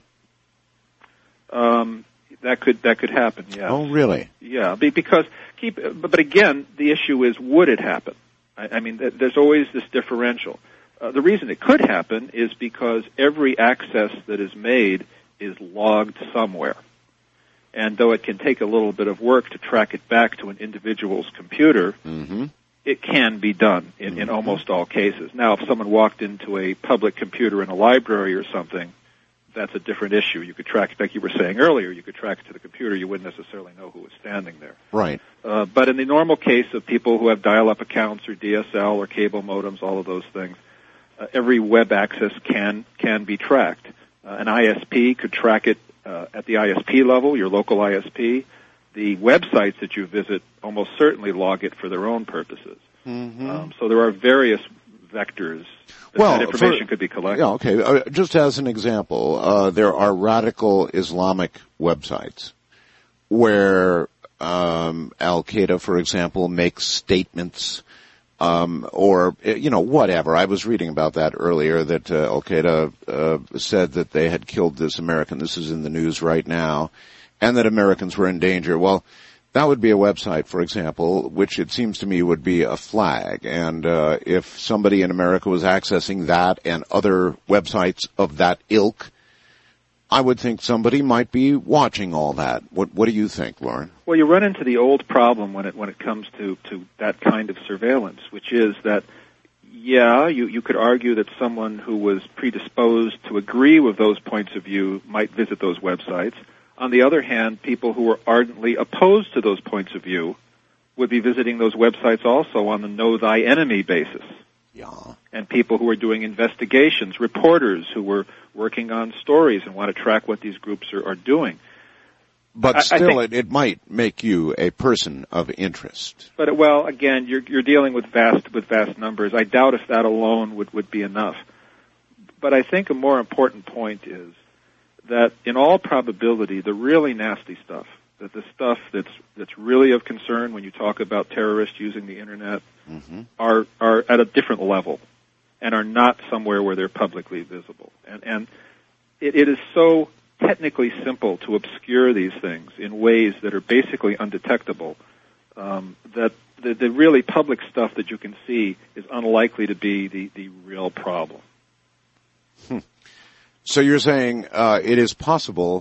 Um, that could that could happen. Yes. Oh, really? Yeah, because keep. But again, the issue is, would it happen? I, I mean, there's always this differential. Uh, the reason it could happen is because every access that is made is logged somewhere. And though it can take a little bit of work to track it back to an individual's computer, mm-hmm. it can be done in, mm-hmm. in almost all cases. Now, if someone walked into a public computer in a library or something, that's a different issue. You could track, like you were saying earlier, you could track it to the computer. You wouldn't necessarily know who was standing there. Right. Uh, but in the normal case of people who have dial-up accounts or D S L or cable modems, all of those things, uh, every web access can can be tracked. Uh, an I S P could track it uh, at the I S P level, your local I S P. the websites that you visit almost certainly log it for their own purposes. Mm-hmm. Um, so there are various vectors that, well, that information for, could be collected. Yeah, okay. Uh, just as an example, uh, there are radical Islamic websites where um, Al-Qaeda, for example, makes statements um, or, you know, whatever. I was reading about that earlier, that uh, Al-Qaeda uh, said that they had killed this American. This is in the news right now. And that Americans were in danger. Well, that would be a website, for example, which it seems to me would be a flag. And uh, if somebody in America was accessing that and other websites of that ilk, I would think somebody might be watching all that. What What do you think, Lauren? Well, you run into the old problem when it when it comes to, to that kind of surveillance, which is that, yeah, you, you could argue that someone who was predisposed to agree with those points of view might visit those websites. On the other hand, people who were ardently opposed to those points of view would be visiting those websites also on the know thy enemy basis. Yeah. And people who are doing investigations, reporters who were working on stories and want to track what these groups are, are doing. But I, still, I think, it, it might make you a person of interest. But well, again, you're, you're dealing with vast with vast numbers. I doubt if that alone would, would be enough. But I think a more important point is that in all probability, the really nasty stuff, that the stuff that's that's really of concern when you talk about terrorists using the internet, mm-hmm. are are at a different level, and are not somewhere where they're publicly visible. And and it, it is so technically simple to obscure these things in ways that are basically undetectable, um, that the, the really public stuff that you can see is unlikely to be the, the real problem. Hmm. So you're saying uh, it is possible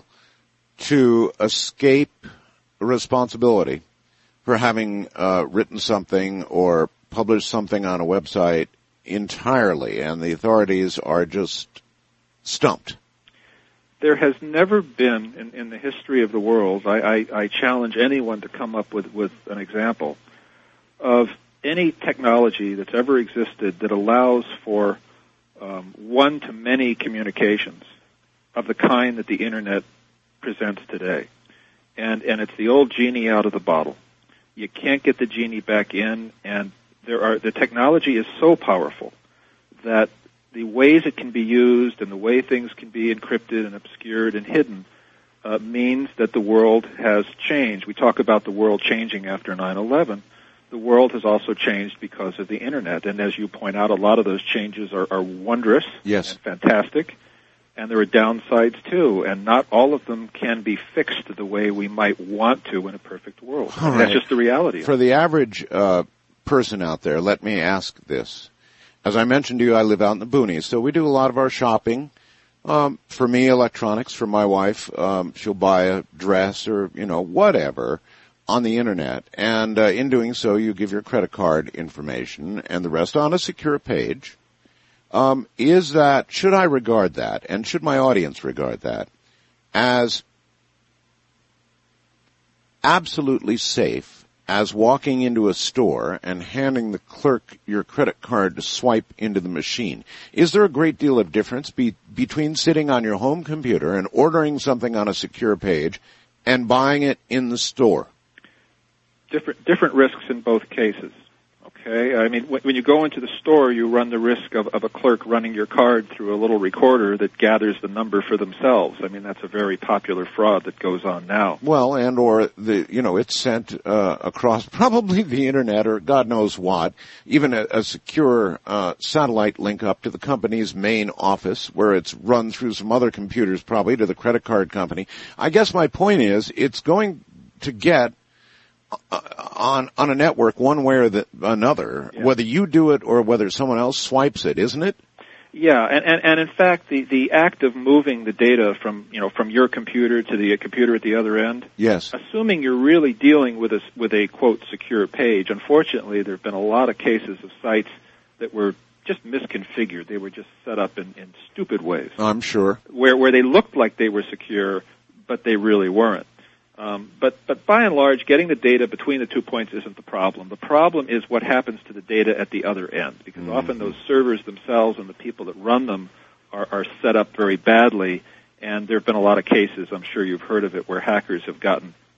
to escape responsibility for having uh, written something or published something on a website entirely, and the authorities are just stumped. There has never been, in, in the history of the world, I, I, I challenge anyone to come up with, with an example of any technology that's ever existed that allows for um, one-to-many communications of the kind that the Internet presents today. And, and it's the old genie out of the bottle. You can't get the genie back in, and there are, the technology is so powerful that the ways it can be used and the way things can be encrypted and obscured and hidden uh, means that the world has changed. We talk about the world changing after nine eleven. The world has also changed because of the Internet. And as you point out, a lot of those changes are, are wondrous yes. and fantastic. And there are downsides, too. And not all of them can be fixed the way we might want to in a perfect world. All right. That's just the reality. For the average uh, person out there, let me ask this. As I mentioned to you, I live out in the boonies, so we do a lot of our shopping. Um, for me, electronics. For my wife, um, she'll buy a dress or, you know, whatever on the Internet. And uh, in doing so, you give your credit card information and the rest on a secure page. Um, is that, should I regard that, and should my audience regard that, as absolutely safe as walking into a store and handing the clerk your credit card to swipe into the machine? Is there a great deal of difference be, between sitting on your home computer and ordering something on a secure page and buying it in the store? Different, different risks in both cases. Okay, I mean, when you go into the store, you run the risk of, of a clerk running your card through a little recorder that gathers the number for themselves. I mean, that's a very popular fraud that goes on now. Well, and or the, you know, it's sent uh, across probably the Internet or God knows what, even a, a secure uh, satellite link up to the company's main office where it's run through some other computers probably to the credit card company. I guess my point is it's going to get Uh, on on a network one way or the, another, yeah. Whether you do it or whether someone else swipes it, isn't it? Yeah, and, and, and in fact, the, the act of moving the data from, you know, from your computer to the computer at the other end, yes. Assuming you're really dealing with a, with a, quote, secure page, unfortunately there have been a lot of cases of sites that were just misconfigured. They were just set up in, in stupid ways. I'm sure. Where, where they looked like they were secure, but they really weren't. Um, but, but by and large, getting the data between the two points isn't the problem. The problem is what happens to the data at the other end, because mm-hmm. often those servers themselves and the people that run them are, are set up very badly, and there have been a lot of cases, I'm sure you've heard of it, where hackers have gotten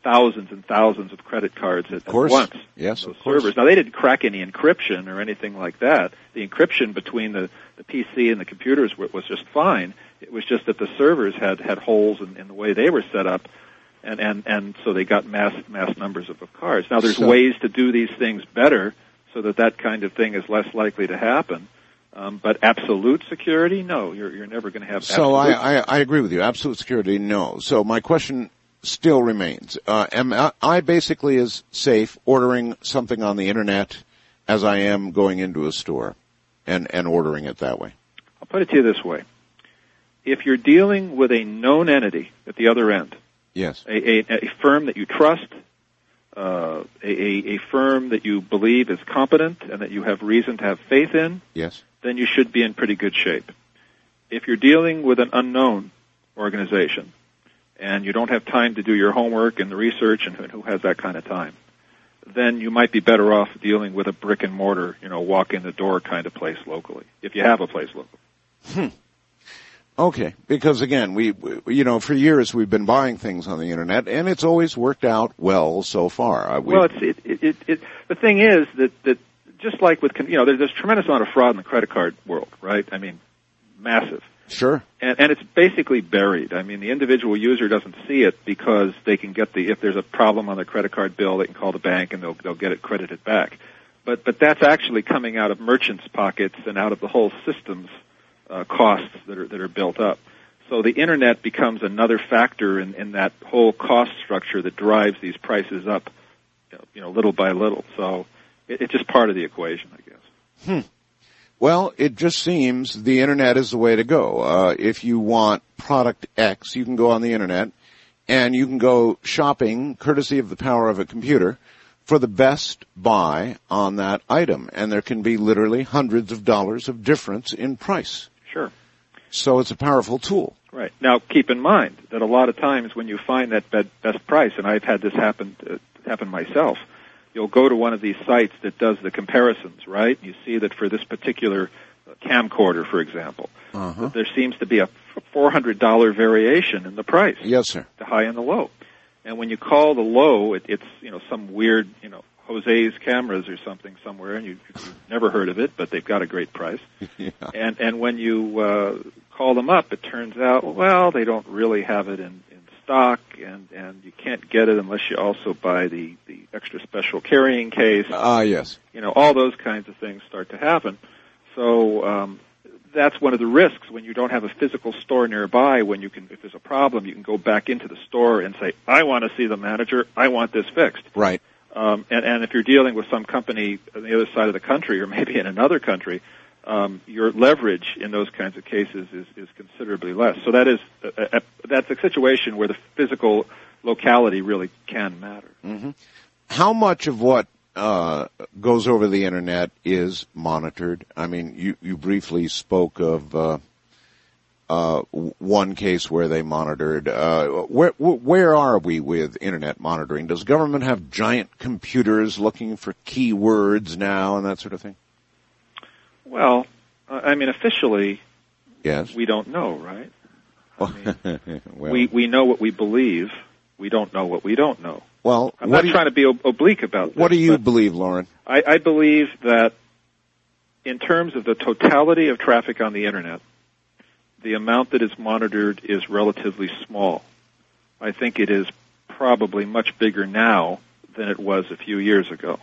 thousands and thousands of credit cards at, Of course. at once. Yes, Those of course. servers. Now, they didn't crack any encryption or anything like that. The encryption between the, the P C and the computers w- was just fine. It was just that the servers had, had holes in, in the way they were set up, and, and, and so they got mass mass numbers of, of cards. Now, there's So- ways to do these things better so that that kind of thing is less likely to happen. Um, but absolute security, no, you're, you're never going to have So absolute I, I, I agree with you. Absolute security, no. So my question still remains. Uh, am I, I basically as safe ordering something on the internet as I am going into a store and, and ordering it that way? I'll put it to you this way. If you're dealing with a known entity at the other end, Yes. a, a, a firm that you trust, uh, a, a, a firm that you believe is competent and that you have reason to have faith in, Yes. then you should be in pretty good shape. If you're dealing with an unknown organization and you don't have time to do your homework and the research, and who has that kind of time, then you might be better off dealing with a brick and mortar, you know, walk in the door kind of place locally, if you have a place locally. Hmm. Okay, because again, we, we, you know, for years we've been buying things on the internet, and it's always worked out well so far. Uh, we- Well, it's, it, it, it, it, the thing is that, that just like with, con- you know, there's, there's a tremendous amount of fraud in the credit card world, right? I mean, massive. Sure. And, and it's basically buried. I mean, the individual user doesn't see it because they can get the, if there's a problem on their credit card bill, they can call the bank and they'll, they'll get it credited back. But, but that's actually coming out of merchants' pockets and out of the whole system's uh, costs that are, that are built up. So the internet becomes another factor in, in that whole cost structure that drives these prices up, you know, you know little by little. So it, it's just part of the equation, I guess. Hmm. Well, it just seems the internet is the way to go. Uh, if you want product X, you can go on the internet and you can go shopping, courtesy of the power of a computer, for the best buy on that item. And there can be literally hundreds of dollars of difference in price. Sure. So it's a powerful tool. Right. Now, keep in mind that a lot of times when you find that be- best price, and I've had this happen uh, happen myself, you'll go to one of these sites that does the comparisons, right? You see that for this particular uh, camcorder, for example, Uh-huh. that there seems to be a four hundred dollars variation in the price. Yes, sir. The high and the low. And when you call the low, it, it's, you know, some weird, you know, Jose's Cameras or something somewhere, and you, you've never heard of it, but they've got a great price. Yeah. And and when you uh, call them up, it turns out, well, they don't really have it in, in stock, and, and you can't get it unless you also buy the, the extra special carrying case. Ah, yes. You know, all those kinds of things start to happen. So um, that's one of the risks when you don't have a physical store nearby. When you can, if there's a problem, you can go back into the store and say, I want to see the manager. I want this fixed. Right. Um, and, and if you're dealing with some company on the other side of the country or maybe in another country, um, your leverage in those kinds of cases is, is considerably less. So that is a, a, that's a situation where the physical locality really can matter. Mm-hmm. How much of what uh, goes over the internet is monitored? I mean, you, you briefly spoke of uh, uh, one case where they monitored. Uh, where where are we with internet monitoring? Does government have giant computers looking for keywords now and that sort of thing? Well, uh, I mean, officially, yes, we don't know, right? I mean, well, we we know what we believe. We don't know what we don't know. Well, I'm what not do you- trying to be ob- oblique about this. What do you but believe, Lauren? I, I believe that in terms of the totality of traffic on the internet, the amount that is monitored is relatively small. I think it is probably much bigger now than it was a few years ago.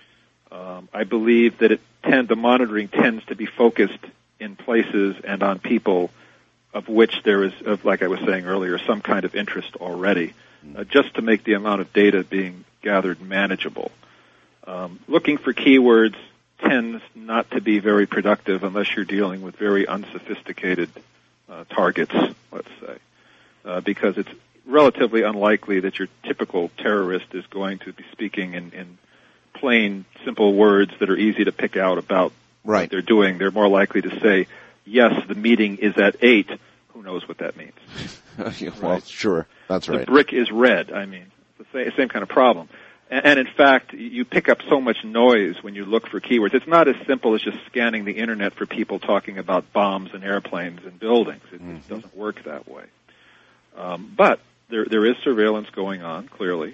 Um, I believe that it tend, the monitoring tends to be focused in places and on people of which there is, of, like I was saying earlier, some kind of interest already, uh, just to make the amount of data being gathered manageable. Um, looking for keywords tends not to be very productive unless you're dealing with very unsophisticated uh, targets, let's say, uh, because it's relatively unlikely that your typical terrorist is going to be speaking in, in plain, simple words that are easy to pick out about right. what they're doing. They're more likely to say, yes, the meeting is at eight. Who knows what that means? Well, Right. sure. That's The right. brick is red. I mean, it's the same, same kind of problem. And, and in fact, you pick up so much noise when you look for keywords. It's not as simple as just scanning the internet for people talking about bombs and airplanes and buildings. It, Mm-hmm. it doesn't work that way. Um, but there, there is surveillance going on, clearly.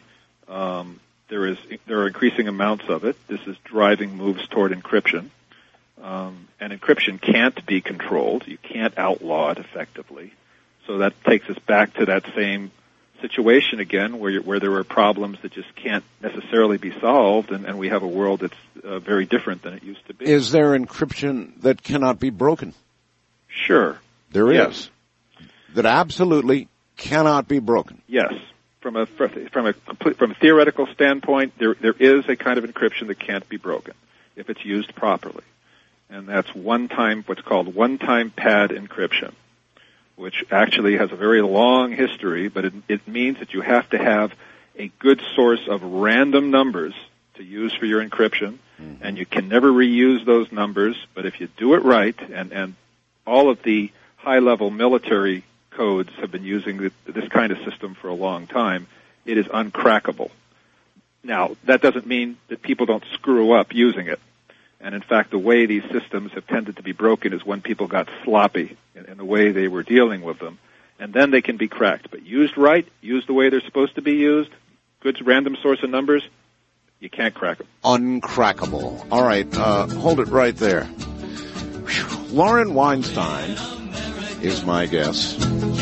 Um, there is there are increasing amounts of it. This is driving moves toward encryption. Um, and encryption can't be controlled. You can't outlaw it effectively. So that takes us back to that same situation again, where where there are problems that just can't necessarily be solved, and, and we have a world that's uh, very different than it used to be. Is there encryption that cannot be broken? Sure. There Yes. is. That absolutely cannot be broken. Yes. From a from a complete, from a theoretical standpoint, there there is a kind of encryption that can't be broken if it's used properly, and that's one-time, what's called one-time pad encryption, which actually has a very long history, but it, it means that you have to have a good source of random numbers to use for your encryption, mm-hmm. and you can never reuse those numbers, but if you do it right, and, and all of the high-level military codes have been using the, this kind of system for a long time, it is uncrackable. Now, that doesn't mean that people don't screw up using it. And in fact, the way these systems have tended to be broken is when people got sloppy in, in the way they were dealing with them. And then they can be cracked. But used right, used the way they're supposed to be used, good random source of numbers, you can't crack them. Uncrackable. All right, uh, hold it right there. Whew. Lauren Weinstein is my guest.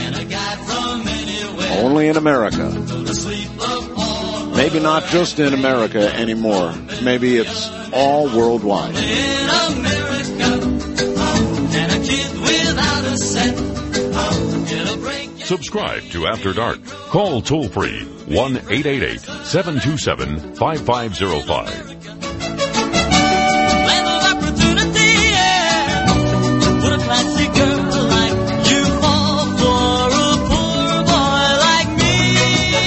Only in America. Maybe not just in America anymore. Maybe it's all worldwide. In America, and a kid without a cent, get a break. Subscribe to After Dark. Call toll free one eight eight eight, seven two seven, five five zero five. Land of opportunity, yeah. Put a classy girl like you fall for a poor boy like me.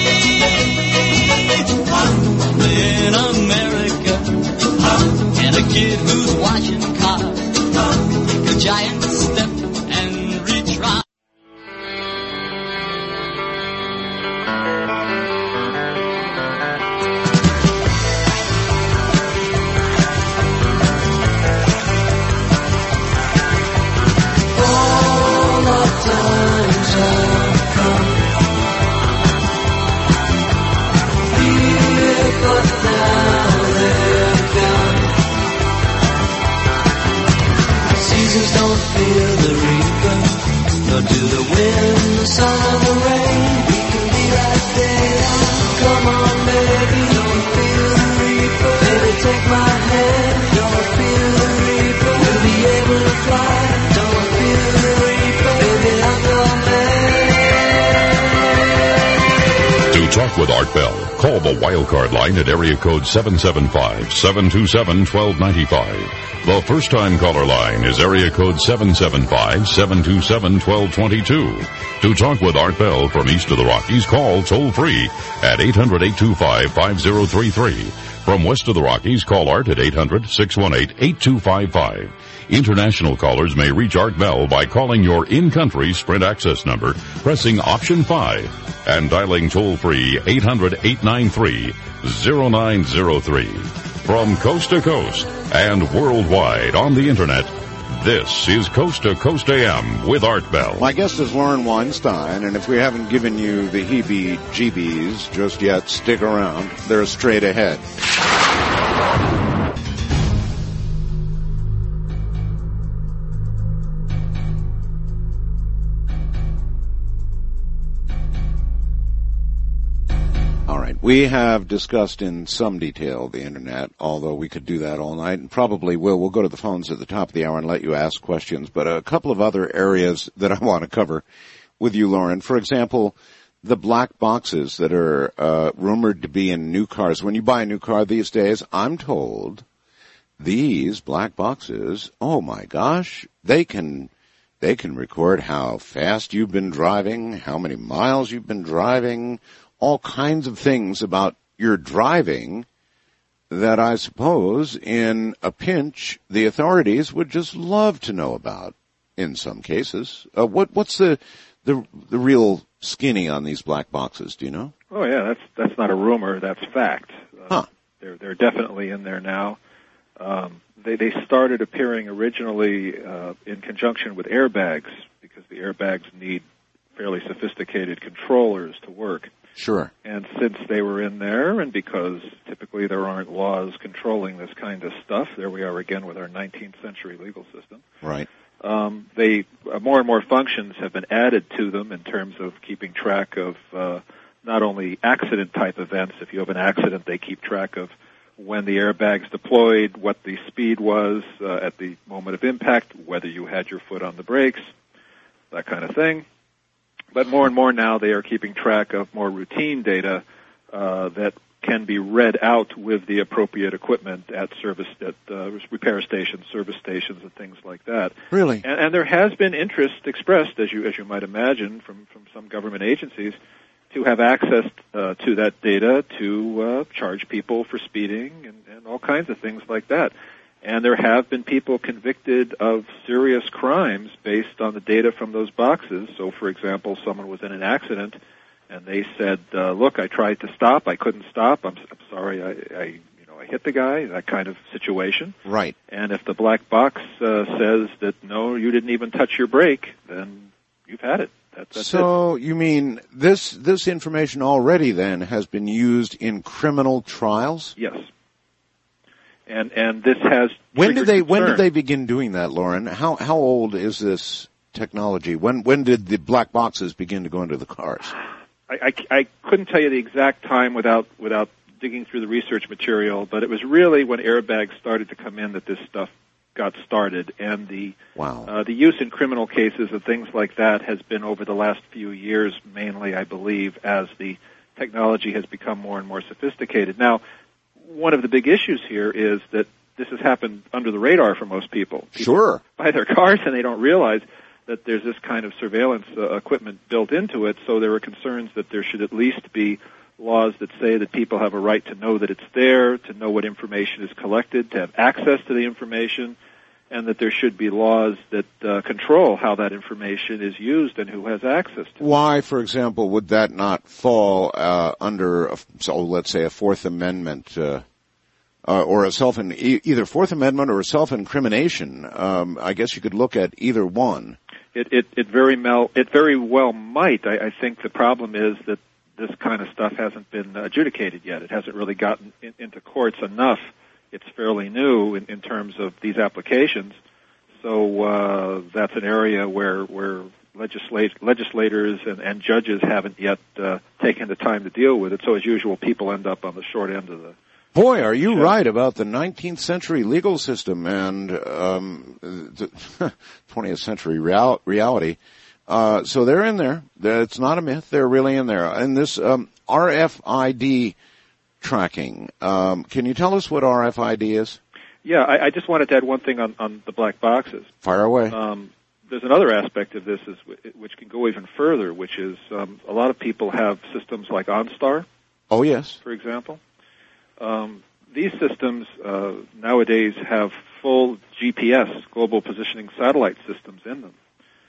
In America, and a kid who's washing cars, take a giant step and retry. All our times have come. Here, but now they're gone. Seasons don't fear the reaper, nor do the wind, the sun, or the rain. We can be like they are. Come on, baby, don't fear the reaper. Baby, take my hand, don't fear the reaper. We'll be able to fly, don't fear the reaper. Baby, I'm your man. To talk with Art Bell, call the wildcard line at area code seven seven five, seven two seven, one two nine five. The first-time caller line is area code seven seven five, seven two seven, one two two two. To talk with Art Bell from east of the Rockies, call toll-free at eight hundred, eight two five, five zero three three. From west of the Rockies, call Art at eight hundred, six one eight, eight two five five. International callers may reach Art Bell by calling your in-country Sprint access number, pressing option five, and dialing toll-free eight hundred, eight nine three, zero nine zero three. From coast to coast and worldwide on the internet, this is Coast to Coast A M with Art Bell. My guest is Lauren Weinstein, and if we haven't given you the heebie-jeebies just yet, stick around. They're straight ahead. All right. We have discussed in some detail the internet, although we could do that all night and probably will. We'll go to the phones at the top of the hour and let you ask questions. But a couple of other areas that I want to cover with you, Lauren. For example, the black boxes that are uh, rumored to be in new cars. When you buy a new car these days, I'm told these black boxes, oh my gosh, they can they can record how fast you've been driving, how many miles you've been driving, all kinds of things about your driving that I suppose in a pinch the authorities would just love to know about in some cases. Uh, what, what's the, the, the real skinny on these black boxes? Do you know? Oh yeah, that's, that's not a rumor, that's fact. Uh, huh. They're, they're definitely in there now. Um, they, they started appearing originally, uh, in conjunction with airbags because the airbags need fairly sophisticated controllers to work. Sure. And since they were in there, and because typically there aren't laws controlling this kind of stuff, there we are again with our nineteenth century legal system. Right. Um, they uh, more and more functions have been added to them in terms of keeping track of uh, not only accident-type events. If you have an accident, they keep track of when the airbags deployed, what the speed was uh, at the moment of impact, whether you had your foot on the brakes, that kind of thing. But more and more now they are keeping track of more routine data uh, that can be read out with the appropriate equipment at service at uh, repair stations, service stations, and things like that. Really? And, and there has been interest expressed, as you as you might imagine, from from some government agencies, to have access uh, to that data to uh, charge people for speeding and, and all kinds of things like that. And there have been people convicted of serious crimes based on the data from those boxes. So, for example, someone was in an accident, and they said, uh, "Look, I tried to stop, I couldn't stop. I'm, I'm sorry, I, I, you know, I hit the guy." That kind of situation. Right. And if the black box uh, says that no, you didn't even touch your brake, then you've had it. That, that's so it. You mean this this information already then has been used in criminal trials? Yes. And and this has when did they concern. when did they begin doing that, Lauren? How how old is this technology? When when did the black boxes begin to go into the cars? I, I, I couldn't tell you the exact time without without digging through the research material, but it was really when airbags started to come in that this stuff got started, and the wow. uh, the use in criminal cases and things like that has been over the last few years, mainly, I believe, as the technology has become more and more sophisticated. Now, one of the big issues here is that this has happened under the radar for most people. People sure. buy their cars and they don't realize that there's this kind of surveillance uh, equipment built into it, so there are concerns that there should at least be laws that say that people have a right to know that it's there, to know what information is collected, to have access to the information, and that there should be laws that uh, control how that information is used and who has access to it. Why, for example, would that not fall uh, under, a, so let's say, a Fourth Amendment uh, uh, or a self e- either Fourth Amendment or a self-incrimination? Um, I guess you could look at either one. It, it, it very mel- it very well might. I, I think the problem is that this kind of stuff hasn't been adjudicated yet. It hasn't really gotten in, into courts enough. It's fairly new in, in terms of these applications. So uh, that's an area where where legislate, legislators and, and judges haven't yet uh, taken the time to deal with it. So as usual, people end up on the short end of the Boy, are you right about the nineteenth century legal system and um, the twentieth century real- reality. Uh, so they're in there. It's not a myth. They're really in there. And this um, R F I D tracking, um, can you tell us what R F I D is? Yeah, I, I just wanted to add one thing on, on the black boxes. Fire away. Um, there's another aspect of this is, which can go even further, which is um, a lot of people have systems like OnStar. Oh, yes. For example. Um, these systems uh, nowadays have full G P S, global positioning satellite systems in them.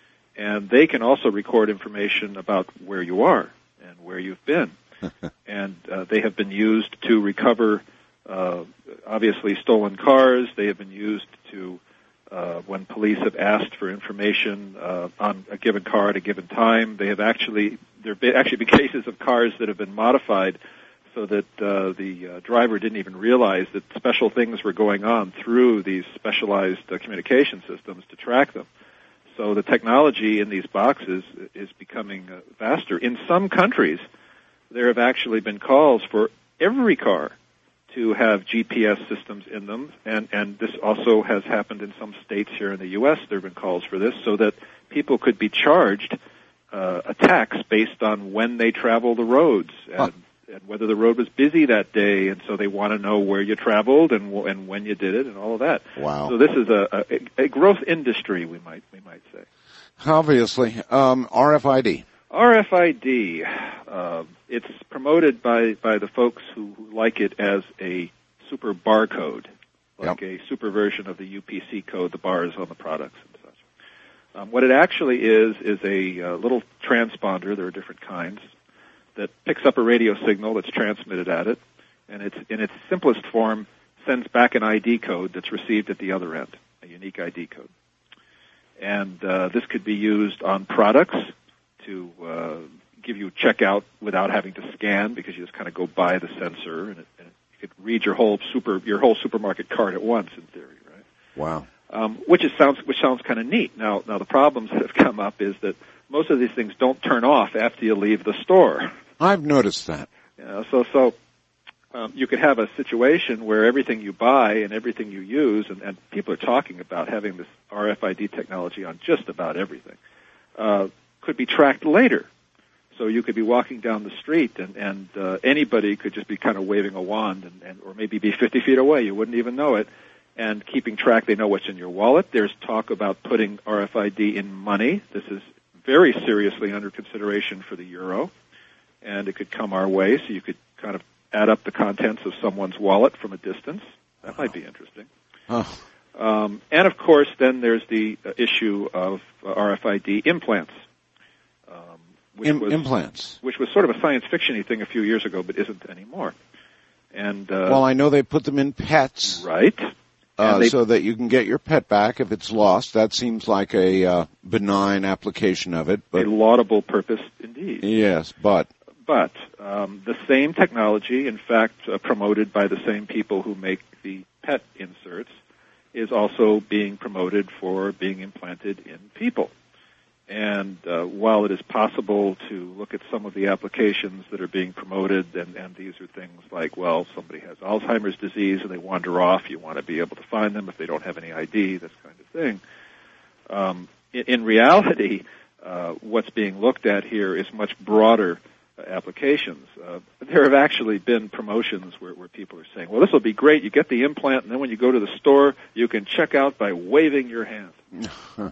And they can also record information about where you are and where you've been. And uh, they have been used to recover, uh, obviously, stolen cars. They have been used to, uh, when police have asked for information uh, on a given car at a given time, they have actually, there have been, actually been cases of cars that have been modified so that uh, the uh, driver didn't even realize that special things were going on through these specialized uh, communication systems to track them. So the technology in these boxes is becoming uh, vaster. In some countries, there have actually been calls for every car to have G P S systems in them, and, and this also has happened in some states here in the U S. There have been calls for this so that people could be charged uh, a tax based on when they travel the roads and, huh. and whether the road was busy that day, and so they want to know where you traveled and, and when you did it and all of that. Wow. So this is a, a, a growth industry, we might we might say. Obviously. Um, R F I D. R F I D, uh, it's promoted by, by the folks who, who like it as a super barcode, like yep. a super version of the U P C code, the bars on the products and such. Um, what it actually is is a uh, little transponder, there are different kinds, that picks up a radio signal that's transmitted at it, and it's in its simplest form sends back an I D code that's received at the other end, a unique I D code. And uh, this could be used on products to uh, give you checkout without having to scan because you just kind of go by the sensor, and it, and it could read your whole super your whole supermarket cart at once in theory, right? Wow. Um, which is sounds which sounds kind of neat. Now, now the problems that have come up is that most of these things don't turn off after you leave the store. I've noticed that. You know, so so um, you could have a situation where everything you buy and everything you use, and, and people are talking about having this R F I D technology on just about everything, uh, could be tracked later. So you could be walking down the street, and, and uh, anybody could just be kind of waving a wand, and, and or maybe be fifty feet away. You wouldn't even know it. And keeping track, they know what's in your wallet. There's talk about putting R F I D in money. This is very seriously under consideration for the euro, and it could come our way, so you could kind of add up the contents of someone's wallet from a distance. That might be interesting. Oh. Um, and, of course, then there's the uh, issue of uh, R F I D implants. Um, which Im- was, implants. Which was sort of a science fiction-y thing a few years ago, but isn't anymore. And uh, Well, I know they put them in pets. Right. Uh, they, so that you can get your pet back if it's lost. That seems like a uh, benign application of it. But a laudable purpose indeed. Yes, but... But um, the same technology, in fact, uh, promoted by the same people who make the pet inserts, is also being promoted for being implanted in people. And uh, while it is possible to look at some of the applications that are being promoted, and, and these are things like, well, somebody has Alzheimer's disease and they wander off, you want to be able to find them if they don't have any I D, this kind of thing. Um, in, in reality, uh, what's being looked at here is much broader uh, applications. Uh, there have actually been promotions where, where people are saying, well, this will be great, you get the implant, and then when you go to the store, you can check out by waving your hand. uh,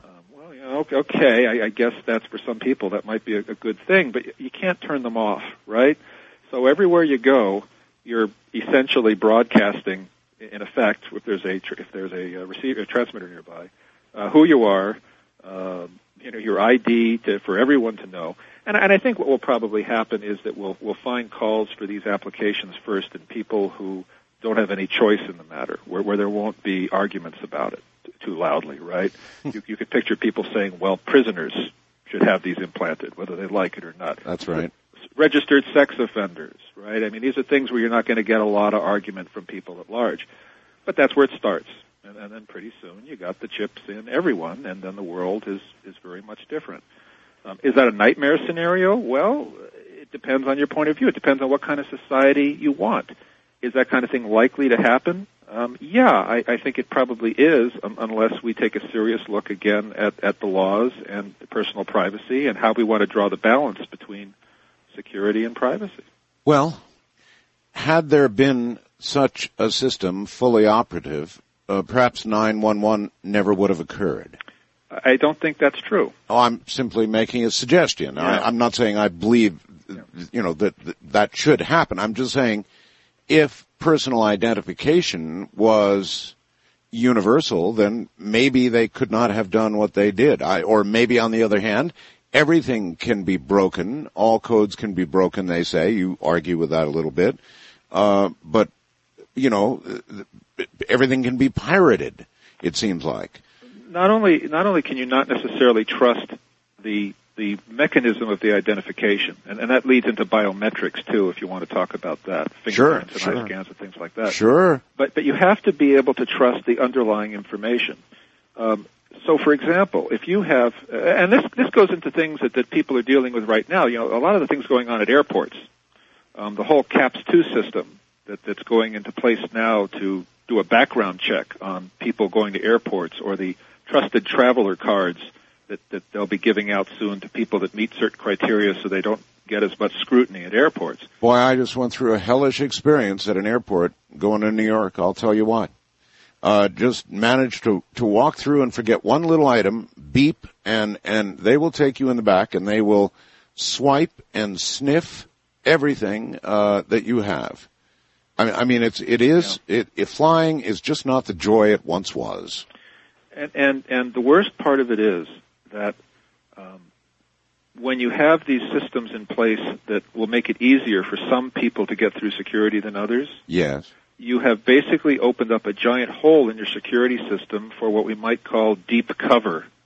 Okay, I, I guess that's for some people that might be a, a good thing, but you can't turn them off, right? So everywhere you go, you're essentially broadcasting, in effect, if there's a if there's a, a receiver, a transmitter nearby, uh, who you are, uh, you know, your I D to, for everyone to know. And, and I think what will probably happen is that we'll we'll find calls for these applications first in people who don't have any choice in the matter, where, where there won't be arguments about it too loudly, right? you, you could picture people saying, well, prisoners should have these implanted, whether they like it or not. That's right. Registered sex offenders, right? I mean, these are things where you're not going to get a lot of argument from people at large. But that's where it starts. And, and then pretty soon you got the chips in everyone, and then the world is, is very much different. Um, is that a nightmare scenario? Well, it depends on your point of view. It depends on what kind of society you want. Is that kind of thing likely to happen? Um, yeah, I, I think it probably is, um, unless we take a serious look again at, at the laws and personal privacy and how we want to draw the balance between security and privacy. Well, had there been such a system fully operative, uh, perhaps nine one one never would have occurred. I don't think that's true. Oh, I'm simply making a suggestion. Yeah. I, I'm not saying I believe, Yeah. you know, that, that that should happen. I'm just saying if personal identification was universal, then maybe they could not have done what they did. I, or maybe on the other hand, everything can be broken. All codes can be broken, they say. You argue with that a little bit. Uh, but, you know, everything can be pirated, it seems like. Not only, not only can you not necessarily trust the the mechanism of the identification, and, and that leads into biometrics too, if you want to talk about that, Sure, fingerprints and sure. eye scans and things like that. Sure. But but you have to be able to trust the underlying information. Um, so, for example, if you have, uh, and this this goes into things that, that people are dealing with right now. You know, a lot of the things going on at airports, um, the whole CAPS two system that, that's going into place now to do a background check on people going to airports, or the trusted traveler cards that, that they'll be giving out soon to people that meet certain criteria so they don't get as much scrutiny at airports. Boy, I just went through a hellish experience at an airport going to New York. I'll tell you what. Uh, just managed to, to walk through and forget one little item, beep, and, and they will take you in the back and they will swipe and sniff everything, uh, that you have. I mean, I mean, it's, it is, yeah. it, it, flying is just not the joy it once was. And, and, and the worst part of it is that, um, when you have these systems in place that will make it easier for some people to get through security than others, yes, you have basically opened up a giant hole in your security system for what we might call deep cover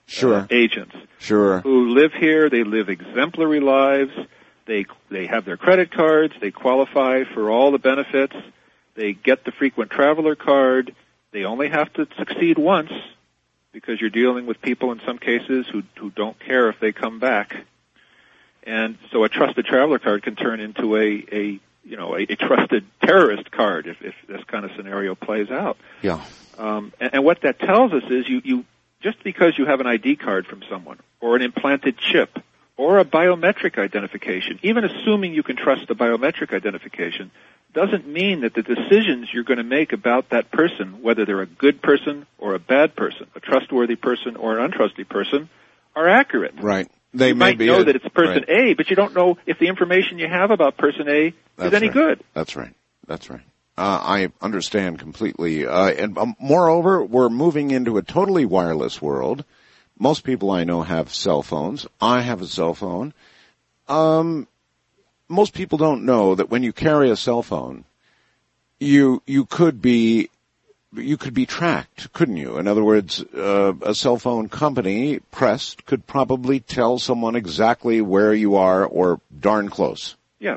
Sure. uh, agents Sure. who live here. They live exemplary lives. They they have their credit cards. They qualify for all the benefits. They get the frequent traveler card. They only have to succeed once because you're dealing with people in some cases who who don't care if they come back. And so a trusted traveler card can turn into a, a you know, a, a trusted terrorist card if, if this kind of scenario plays out. Yeah. Um, and, and what that tells us is you, you just because you have an I D card from someone or an implanted chip or a biometric identification, even assuming you can trust the biometric identification, doesn't mean that the decisions you're going to make about that person, whether they're a good person or a bad person, a trustworthy person or an untrustworthy person, are accurate. Right. They you may might be know a- that it's person right. A, but you don't know if the information you have about person A That's is any right. good. That's right. That's right. Uh, I understand completely. Uh, and um, moreover, we're moving into a totally wireless world. Most people I know have cell phones. I have a cell phone. Um, most people don't know that when you carry a cell phone, you you could be you could be tracked, couldn't you? In other words, uh, a cell phone company, Prest, could probably tell someone exactly where you are or darn close. Yes,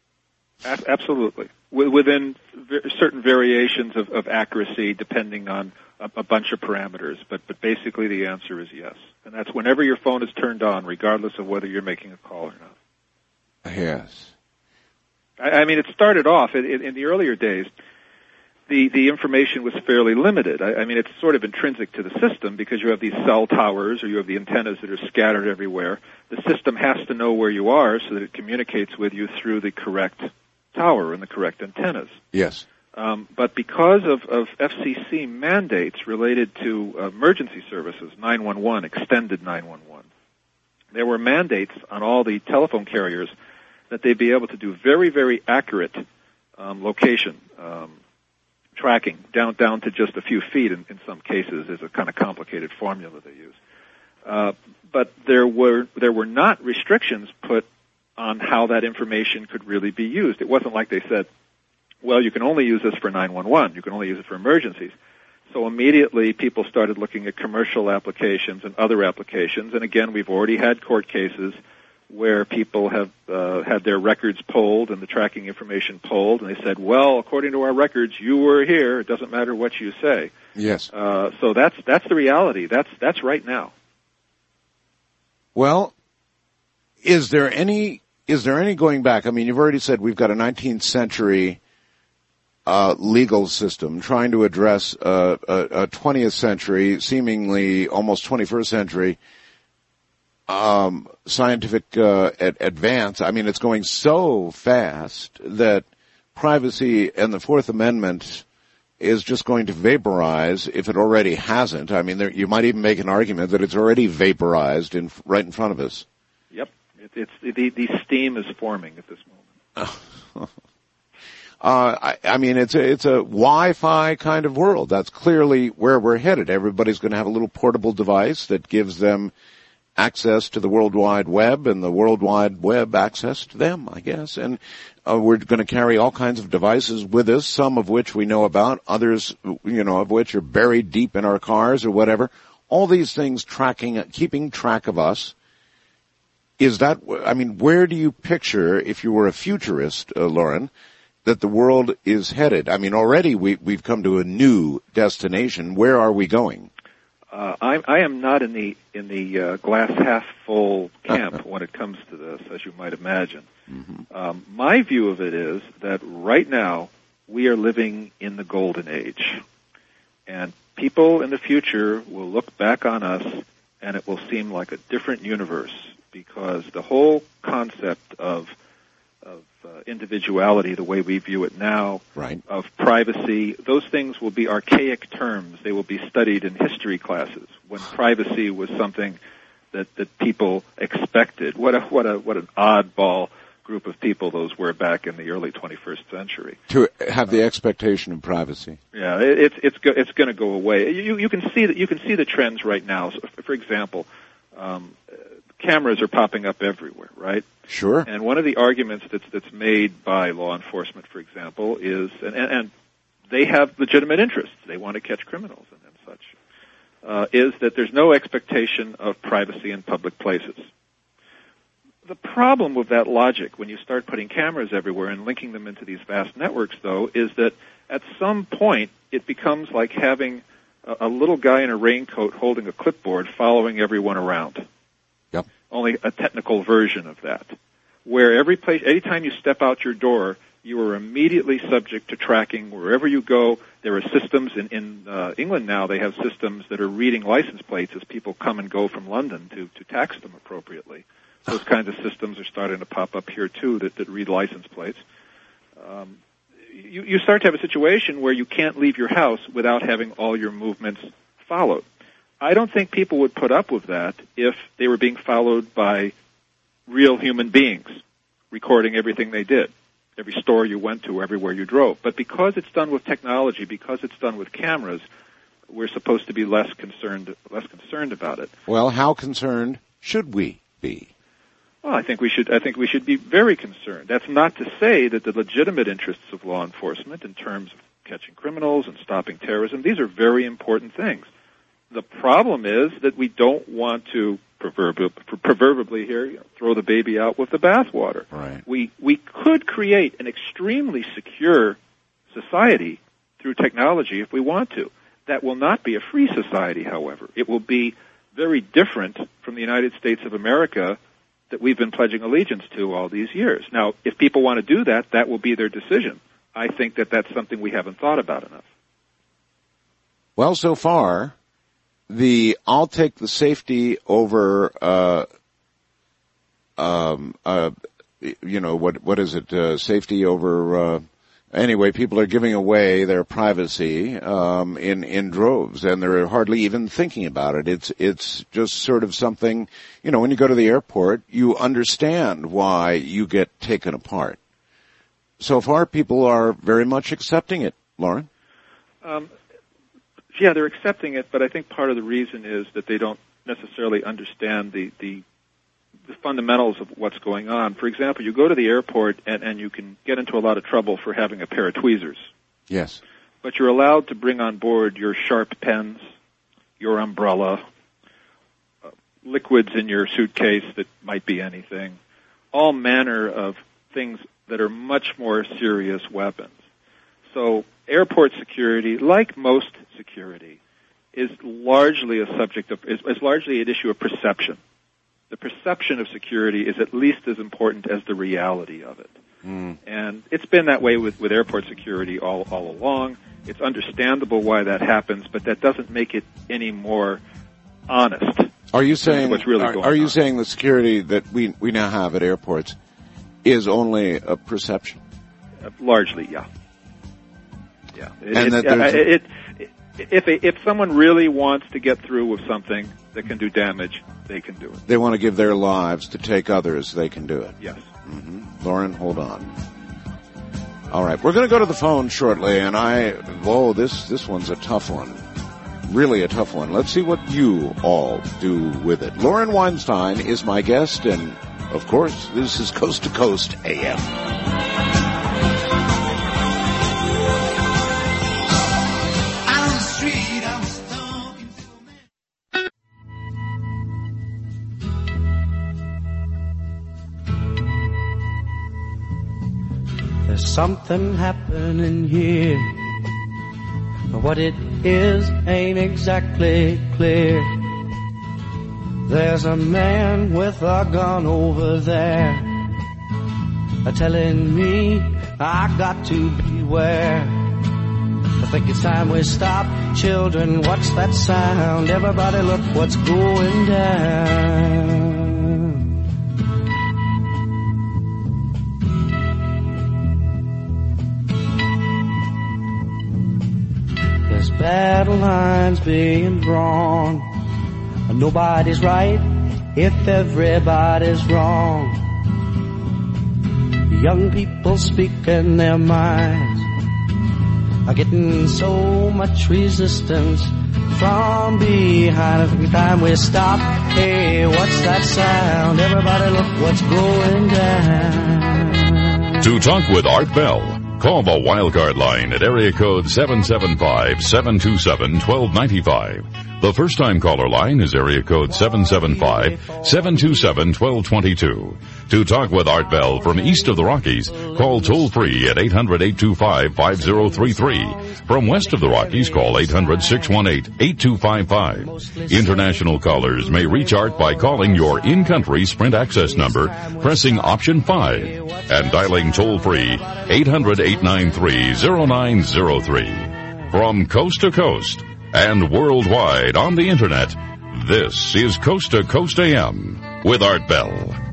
a- absolutely. W- within v- certain variations of, of accuracy, depending on a, a bunch of parameters, but but basically the answer is yes, and that's whenever your phone is turned on, regardless of whether you're making a call or not. Yes. I, I mean, it started off in, in, in the earlier days. The, the information was fairly limited. I, I mean, it's sort of intrinsic to the system because you have these cell towers or you have the antennas that are scattered everywhere. The system has to know where you are so that it communicates with you through the correct tower and the correct antennas. Yes. Um, but because of, of F C C mandates related to emergency services, nine one one, extended nine one one, there were mandates on all the telephone carriers that they'd be able to do very, very accurate um, location um, tracking down down to just a few feet in, in some cases is a kind of complicated formula they use. Uh, but there were there were not restrictions put on how that information could really be used. It wasn't like they said, well, you can only use this for nine one one, you can only use it for emergencies. So immediately people started looking at commercial applications and other applications, and again, we've already had court cases where people have uh, had their records pulled and the tracking information pulled, and they said, well, according to our records, you were here. It doesn't matter what you say. Yes. Uh, so that's that's the reality. That's that's right now. Well, is there any is there any going back? I mean, you've already said we've got a nineteenth century uh, legal system trying to address uh, a, a twentieth century, seemingly almost twenty-first century Um, scientific uh, ad- advance. I mean, it's going so fast that privacy and the Fourth Amendment is just going to vaporize if it already hasn't. I mean, there, you might even make an argument that it's already vaporized in, right in front of us. Yep, it, it's the, the steam is forming at this moment. Uh, I, I mean, it's a, it's a Wi-Fi kind of world. That's clearly where we're headed. Everybody's going to have a little portable device that gives them access to the World Wide Web and the World Wide Web access to them, I guess. And uh, we're going to carry all kinds of devices with us, some of which we know about, others, you know, of which are buried deep in our cars or whatever. All these things tracking, keeping track of us. Is that, I mean, where do you picture, if you were a futurist, uh, Lauren, that the world is headed? I mean, already we, we've come to a new destination. Where are we going? Uh, I, I am not in the in the uh, glass half full camp when it comes to this, as you might imagine. Mm-hmm. Um, my view of it is that right now we are living in the golden age, and people in the future will look back on us, and it will seem like a different universe because the whole concept of of uh, individuality, the way we view it now, right, of privacy, those things will be archaic terms. They will be studied in history classes when privacy was something that, that people expected. What a, what a, what an oddball group of people those were back in the early twenty-first century. To have the expectation of privacy. Yeah, it, it's, it's, go, it's going to go away. You, you can see that, you can see the trends right now. So for example, um, cameras are popping up everywhere, right? Sure. And one of the arguments that's that's made by law enforcement, for example, is, and, and, and they have legitimate interests. They want to catch criminals and, and such. uh, is that there's no expectation of privacy in public places. The problem with that logic, when you start putting cameras everywhere and linking them into these vast networks, though, is that at some point it becomes like having a, a little guy in a raincoat holding a clipboard following everyone around. Yep. Only a technical version of that, where every place, anytime you step out your door, you are immediately subject to tracking wherever you go. There are systems in, in uh, England now. They have systems that are reading license plates as people come and go from London to, to tax them appropriately. Those kinds of systems are starting to pop up here too that, that read license plates. Um, you, you start to have a situation where you can't leave your house without having all your movements followed. I don't think people would put up with that if they were being followed by real human beings, recording everything they did, every store you went to, everywhere you drove. But because it's done with technology, because it's done with cameras, we're supposed to be less concerned, less concerned about it. Well, how concerned should we be? Well, I think we should. I think we should be very concerned. That's not to say that the legitimate interests of law enforcement, in terms of catching criminals and stopping terrorism, these are very important things. The problem is that we don't want to, proverbially, proverbially here, you know, throw the baby out with the bathwater. Right. We we could create an extremely secure society through technology if we want to. That will not be a free society, however. It will be very different from the United States of America that we've been pledging allegiance to all these years. Now, if people want to do that, that will be their decision. I think that that's something we haven't thought about enough. Well, so far, the I'll take the safety over, uh, um, uh, you know, what what is it? Uh, safety over. Uh, anyway, people are giving away their privacy um, in in droves, and they're hardly even thinking about it. It's it's just sort of something. You know, when you go to the airport, you understand why you get taken apart. So far, people are very much accepting it, Lauren. Um, yeah, they're accepting it, but I think part of the reason is that they don't necessarily understand the, the, the fundamentals of what's going on. For example, you go to the airport and, and you can get into a lot of trouble for having a pair of tweezers. Yes. But you're allowed to bring on board your sharp pens, your umbrella, uh, liquids in your suitcase that might be anything, all manner of things that are much more serious weapons. So airport security, like most security, is largely a subject of, is, is largely an issue of perception. The perception of security is at least as important as the reality of it. Mm. And it's been that way with, with airport security all, all along. It's understandable why that happens, but that doesn't make it any more honest. Are you saying, what's really are, going are you on. saying the security that we, we now have at airports is only a perception? Uh, largely, yeah. Yeah. It, And it, that there's uh, it, it, if, if someone really wants to get through with something that can do damage, they can do it. They want to give their lives to take others, they can do it. Yes. Mm-hmm. Lauren, hold on. All right, we're going to go to the phone shortly, and I, whoa, this, this one's a tough one. Really a tough one. Let's see what you all do with it. Lauren Weinstein is my guest, and of course, this is Coast to Coast A M. There's something happening here, but what it is ain't exactly clear. There's a man with a gun over there, telling me I got to beware. I think it's time we stop. Children, what's that sound? Everybody look what's going down. There's battle lines being drawn. Nobody's right if everybody's wrong. Young people speaking their minds are getting so much resistance from behind. I think it's time we stop. Hey, what's that sound? Everybody look what's going down. To talk with Art Bell, call the Wildcard line at area code seven seven five, seven two seven, one two nine five The first-time caller line is area code seven seven five, seven two seven, one two two two. To talk with Art Bell from east of the Rockies, call toll-free at eight hundred, eight two five, five zero three three. From west of the Rockies, call eight hundred, six one eight, eight two five five. International callers may reach Art by calling your in-country Sprint access number, pressing option five, and dialing toll-free eight hundred, eight nine three, zero nine zero three. From coast to coast and worldwide on the internet, this is Coast to Coast A M with Art Bell.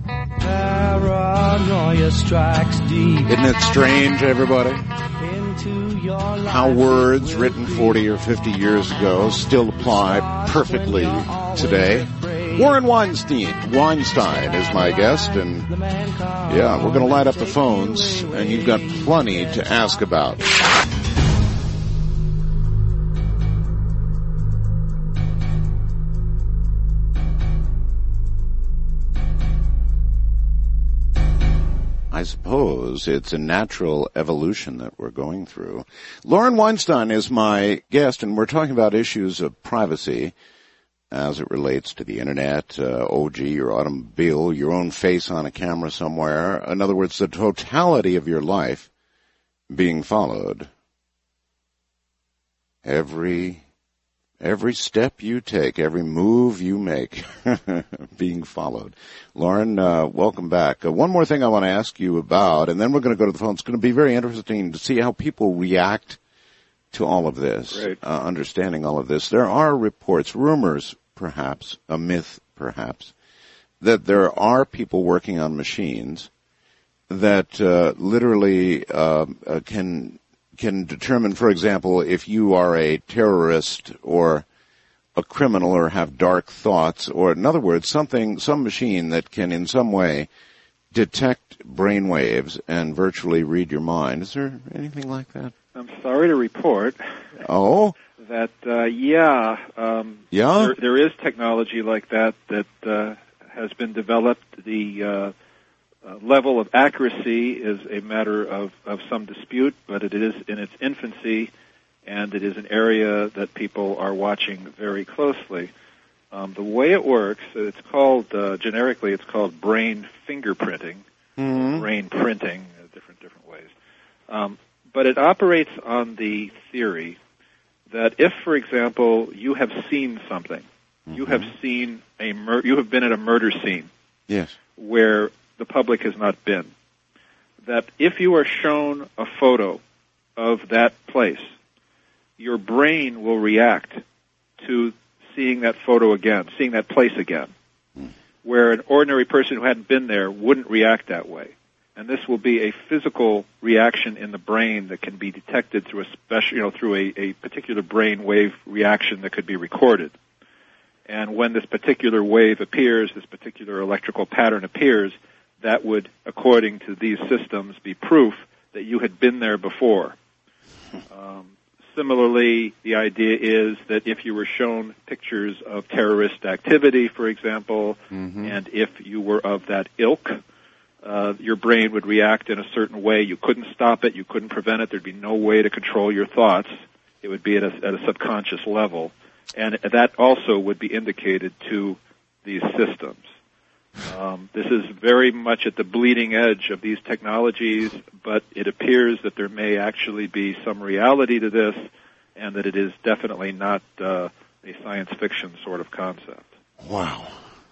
Paranoia strikes deep. Isn't it strange, everybody? How words written forty or fifty years ago still apply perfectly today. Warren Weinstein, Weinstein is my guest, and yeah, we're going to light up the phones, and you've got plenty to ask about. I suppose it's a natural evolution that we're going through. Lauren Weinstein is my guest, and we're talking about issues of privacy as it relates to the internet, uh, O G, your automobile, your own face on a camera somewhere. In other words, the totality of your life being followed. Every Every step you take, every move you make, being followed. Lauren, uh, welcome back. Uh, one more thing I want to ask you about, and then we're going to go to the phone. It's going to be very interesting to see how people react to all of this, right. uh, understanding all of this. There are reports, rumors, perhaps, a myth, perhaps, that there are people working on machines that uh, literally uh, uh, can... can determine, for example, if you are a terrorist or a criminal or have dark thoughts, or in other words, something, some machine that can in some way detect brain waves and virtually read your mind. Is there anything like that? I'm sorry to report. Oh? That, uh, yeah. Um, yeah? There, there is technology like that that uh, has been developed. The uh, Uh, level of accuracy is a matter of, of some dispute, but it is in its infancy, and it is an area that people are watching very closely. Um, the way it works, it's called, uh, generically, it's called brain fingerprinting, mm-hmm. brain printing, uh, different different ways. Um, but it operates on the theory that if, for example, you have seen something, mm-hmm. you have seen a mur- you have been at a murder scene, yes, where the public has not been, that if you are shown a photo of that place, your brain will react to seeing that photo again, seeing that place again, mm. where an ordinary person who hadn't been there wouldn't react that way. And this will be a physical reaction in the brain that can be detected through a special, you know, through a, a particular brain wave reaction that could be recorded. And when this particular wave appears, this particular electrical pattern appears, that would, according to these systems, be proof that you had been there before. Um, similarly, the idea is that if you were shown pictures of terrorist activity, for example, mm-hmm. and if you were of that ilk, uh, your brain would react in a certain way. You couldn't stop it. You couldn't prevent it. There'd be no way to control your thoughts. It would be at a, at a subconscious level. And that also would be indicated to these systems. Um, this is very much at the bleeding edge of these technologies, but it appears that there may actually be some reality to this, and that it is definitely not uh, a science fiction sort of concept. Wow.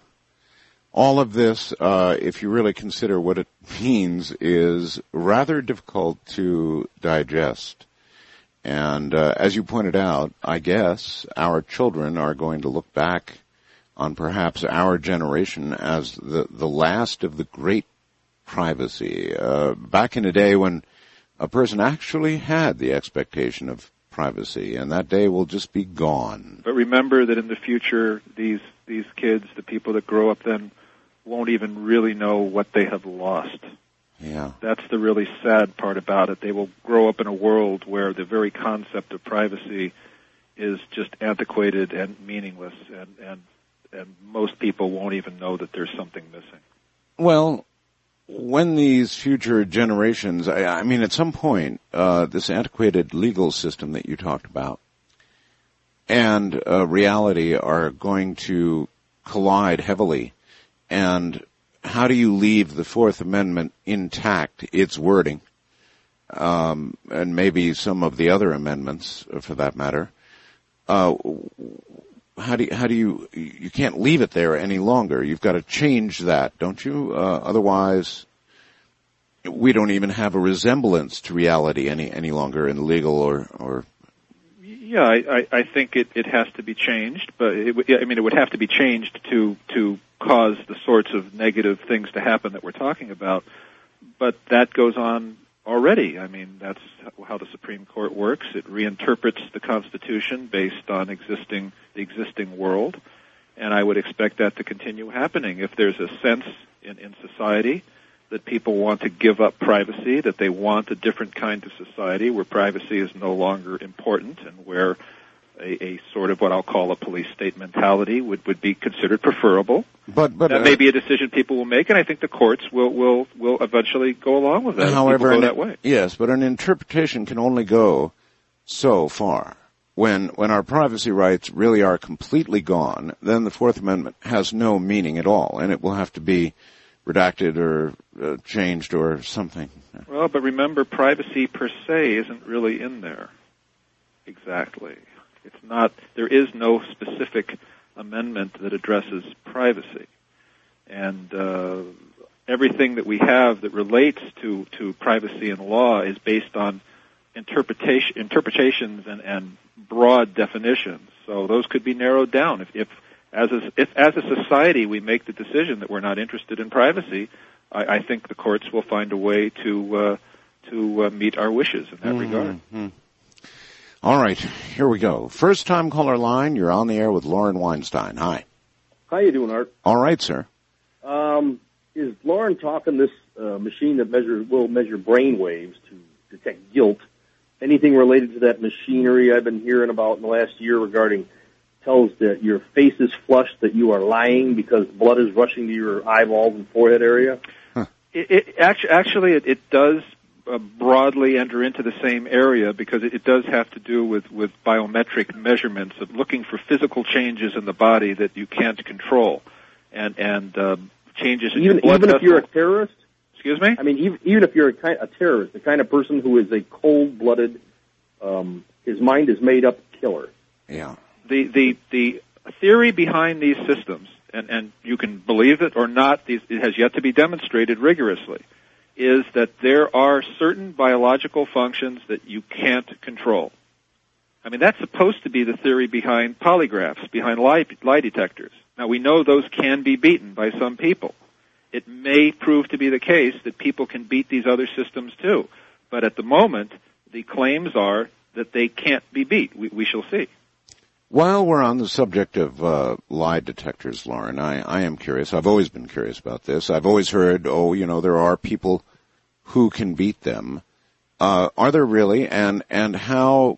All of this, uh, if you really consider what it means, is rather difficult to digest. And uh, as you pointed out, I guess our children are going to look back on perhaps our generation as the, the last of the great privacy. Uh, back in the day when a person actually had the expectation of privacy, and that day will just be gone. But remember that in the future, these these kids, the people that grow up then, won't even really know what they have lost. Yeah. That's the really sad part about it. They will grow up in a world where the very concept of privacy is just antiquated and meaningless, and, and and most people won't even know that there's something missing. Well, when these future generations, I, I mean, at some point, uh, this antiquated legal system that you talked about, and uh, reality are going to collide heavily. And how do you leave the Fourth Amendment intact, its wording, um, and maybe some of the other amendments, uh, for that matter? Uh, how do you, how do you, you can't leave it there any longer. You've got to change that, don't you? Uh, otherwise, we don't even have a resemblance to reality any, any longer in legal or, or. Yeah, I, I, I think it, it has to be changed, but it, w- I mean, it would have to be changed to, to cause the sorts of negative things to happen that we're talking about. But that goes on already. I mean, that's how the Supreme Court works. It reinterprets the Constitution based on existing the existing world, and I would expect that to continue happening. If there's a sense in, in society that people want to give up privacy, that they want a different kind of society where privacy is no longer important and where a, a sort of what I'll call a police state mentality would, would be considered preferable. But, but that uh, may be a decision people will make, and I think the courts will, will, will eventually go along with that. However, people go an, that way. Yes, but an interpretation can only go so far. When, when our privacy rights really are completely gone, then the Fourth Amendment has no meaning at all, and it will have to be redacted or uh, changed or something. Well, but remember, privacy per se isn't really in there. Exactly. It's not, there is no specific amendment that addresses privacy. And uh, everything that we have that relates to, to privacy and law is based on interpretation, interpretations and, and broad definitions. So those could be narrowed down. If, if as a, if as a society we make the decision that we're not interested in privacy, I, I think the courts will find a way to uh, to uh, meet our wishes in that mm-hmm. regard. Mm-hmm. All right, here we go. First time caller line, you're on the air with Lauren Weinstein. Hi. How you doing, Art? All right, sir. Um, is Lauren talking this uh, machine that measure will measure brain waves to detect guilt? Anything related to that machinery I've been hearing about in the last year regarding tells that your face is flushed, that you are lying because blood is rushing to your eyeballs and forehead area? Huh. It, it actually, actually it, it does uh, broadly enter into the same area because it, it does have to do with, with biometric measurements of looking for physical changes in the body that you can't control, and and uh, changes in even your blood even vessels. If you're a terrorist. Excuse me? I mean, even, even if you're a, kind, a terrorist, the kind of person who is a cold-blooded, um, his mind is made up killer. Yeah. The, the, the theory behind these systems, and, and you can believe it or not, these, it has yet to be demonstrated rigorously, is that there are certain biological functions that you can't control. I mean, that's supposed to be the theory behind polygraphs, behind lie, lie detectors. Now, we know those can be beaten by some people. It may prove to be the case that people can beat these other systems too. But at the moment, the claims are that they can't be beat. We, we shall see. While we're on the subject of uh, lie detectors, Lauren, I, I am curious. I've always been curious about this. I've always heard, oh, you know, there are people who can beat them. Uh, are there really? And and how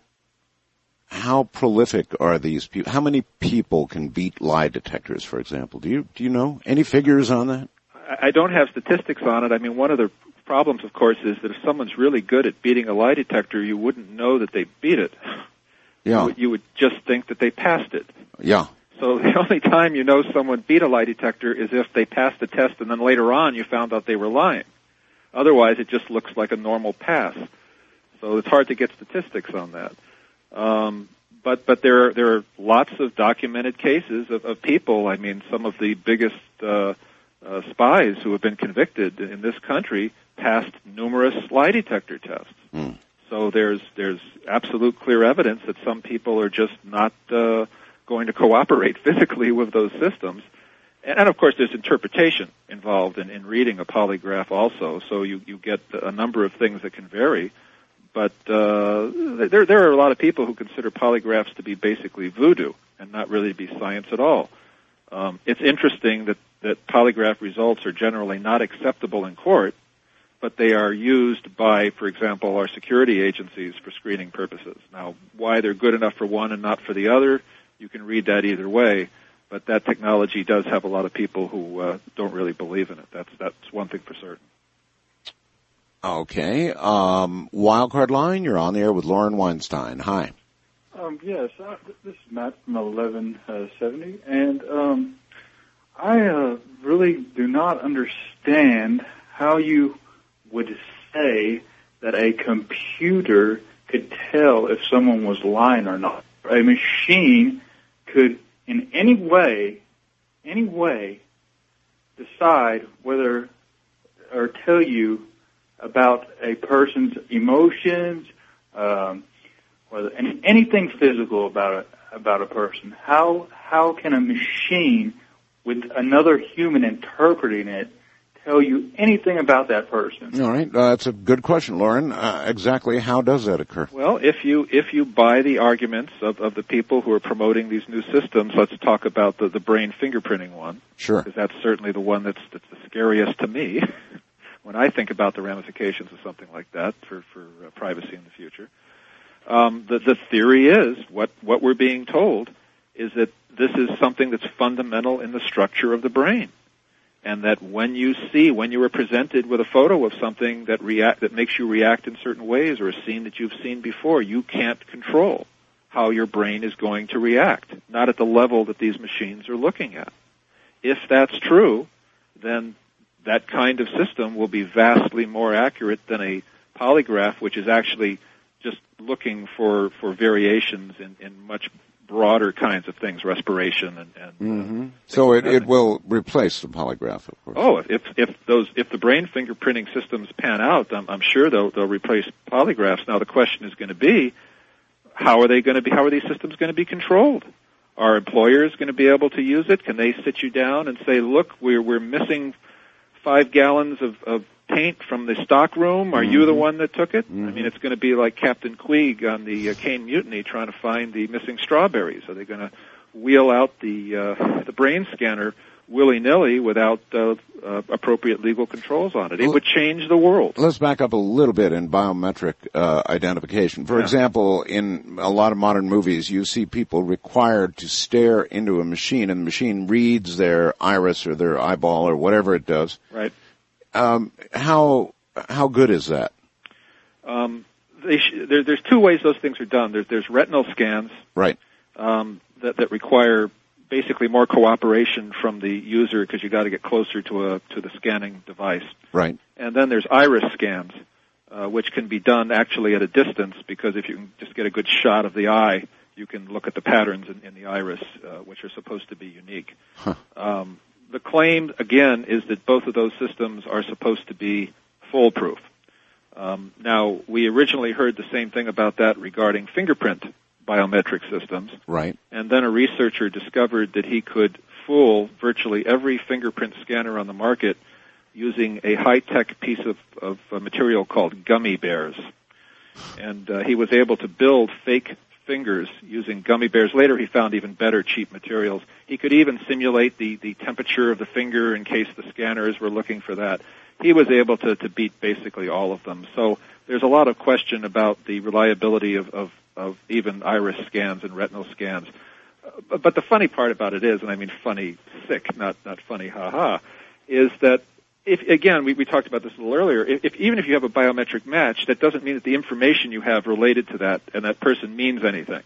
how prolific are these people? How many people can beat lie detectors, for example? Do you do you know any figures on that? I don't have statistics on it. I mean, one of the problems, of course, is that if someone's really good at beating a lie detector, you wouldn't know that they beat it. Yeah. You would, you would just think that they passed it. Yeah. So the only time you know someone beat a lie detector is if they passed the test and then later on you found out they were lying. Otherwise, it just looks like a normal pass. So it's hard to get statistics on that. Um, but but there are, there are lots of documented cases of, of people. I mean, some of the biggest uh, uh, spies who have been convicted in this country passed numerous lie detector tests. Mm. So there's there's absolute clear evidence that some people are just not uh, going to cooperate physically with those systems. And, and of course, there's interpretation involved in, in reading a polygraph also. So you, you get a number of things that can vary. But uh, there there are a lot of people who consider polygraphs to be basically voodoo and not really to be science at all. Um, it's interesting that, that polygraph results are generally not acceptable in court, but they are used by, for example, our security agencies for screening purposes. Now, why they're good enough for one and not for the other, you can read that either way, but that technology does have a lot of people who uh, don't really believe in it. That's that's one thing for certain. Okay. Um, Wildcard line, you're on the air with Lauren Weinstein. Hi. Um, yes, uh, this is Matt from eleven seventy, and um, I uh, really do not understand how you would say that a computer could tell if someone was lying or not. A machine could, in any way, any way, decide whether or tell you about a person's emotions, um, whether any, anything physical about a, about a person. How how can a machine with another human interpreting it tell you anything about that person? All right, uh, that's a good question, Lauren. Uh, exactly how does that occur? Well, if you if you buy the arguments of, of the people who are promoting these new systems, let's talk about the, the brain fingerprinting one. Sure. Because that's certainly the one that's, that's the scariest to me when I think about the ramifications of something like that for, for uh, privacy in the future. Um, the, the theory is, what, what we're being told is that this is something that's fundamental in the structure of the brain. And that when you see, when you are presented with a photo of something that react, that makes you react in certain ways, or a scene that you've seen before, you can't control how your brain is going to react, not at the level that these machines are looking at. If that's true, then that kind of system will be vastly more accurate than a polygraph, which is actually just looking for, for variations in, in much broader kinds of things, respiration and, and mm-hmm. uh, so it, it will replace the polygraph, of course. Oh, if if those if the brain fingerprinting systems pan out, I'm, I'm sure they'll they'll replace polygraphs. Now the question is going to be, how are they going to be? How are these systems going to be controlled? Are employers going to be able to use it? Can they sit you down and say, look, we're we're missing five gallons of, of paint from the stock room? Are mm-hmm. you the one that took it? Mm-hmm. I mean, it's going to be like Captain Queeg on the uh, Caine Mutiny trying to find the missing strawberries. Are they going to wheel out the uh, the brain scanner willy-nilly without uh, uh, appropriate legal controls on it? It would change the world. Let's back up a little bit in biometric uh, identification. For yeah. example, in a lot of modern movies, you see people required to stare into a machine, and the machine reads their iris or their eyeball or whatever it does. Right. Um, how how good is that? Um, they sh- there, there's two ways those things are done. There's, there's retinal scans, right, um, that, that require basically more cooperation from the user because you got to get closer to a to the scanning device, right. And then there's iris scans, uh, which can be done actually at a distance because if you can just get a good shot of the eye, you can look at the patterns in, in the iris, uh, which are supposed to be unique. Huh. Um, The claim, again, is that both of those systems are supposed to be foolproof. Um, now, we originally heard the same thing about that regarding fingerprint biometric systems. Right. And then a researcher discovered that he could fool virtually every fingerprint scanner on the market using a high-tech piece of, of uh, material called gummy bears. And uh, he was able to build fake fingers using gummy bears. Later he found even better cheap materials. He could even simulate the, the temperature of the finger in case the scanners were looking for that. He was able to, to beat basically all of them. So there's a lot of question about the reliability of, of, of even iris scans and retinal scans. Uh, but the funny part about it is, and I mean funny, sick, not, not funny, ha-ha, is that if, again, we, we talked about this a little earlier, if, if even if you have a biometric match, that doesn't mean that the information you have related to that and that person means anything.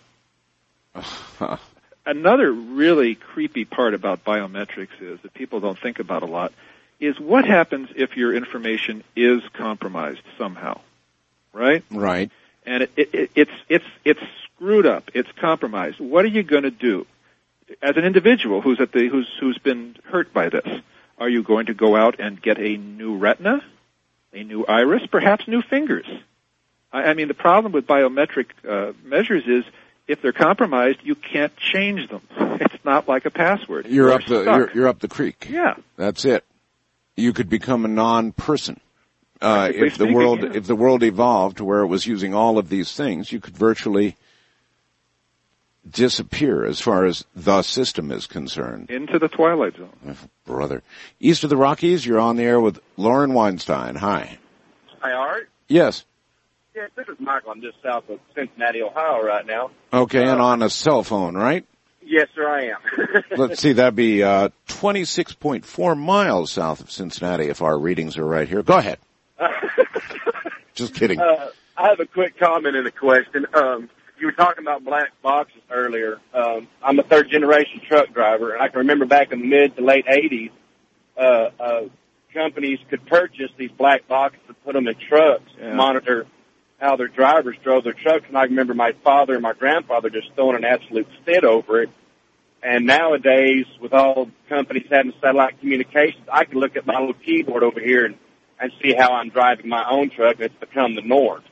Another really creepy part about biometrics is that people don't think about a lot is what happens if your information is compromised somehow, right? Right. And it, it, it, it's it's it's screwed up. It's compromised. What are you going to do as an individual who's at the who's who's been hurt by this? Are you going to go out and get a new retina, a new iris, perhaps new fingers? I, I mean, the problem with biometric uh, measures is if they're compromised, you can't change them. It's not like a password. You're, you're up the you're, you're up the creek. Yeah, that's it. You could become a non-person. Uh, if the speaking, world yeah. if the world evolved to where it was using all of these things, you could virtually disappear as far as the system is concerned. Into the twilight zone. Oh, brother. East of the Rockies, you're on the air with Lauren Weinstein. Hi. Hi, Art. Yes. Yes, this is Michael. I'm just south of Cincinnati, Ohio right now. Okay, uh, and on a cell phone, right? Yes, sir, I am. Let's see, that'd be uh, twenty-six point four miles south of Cincinnati if our readings are right here. Go ahead. Just kidding. Uh, I have a quick comment and a question. Um, you were talking about black boxes earlier. Um, I'm a third generation truck driver, and I can remember back in the mid to late eighties, uh, uh, companies could purchase these black boxes and put them in trucks Yeah. to monitor how their drivers drove their trucks. And I remember my father and my grandfather just throwing an absolute fit over it. And nowadays, with all companies having satellite communications, I can look at my little keyboard over here and, and see how I'm driving my own truck. It's become the norm.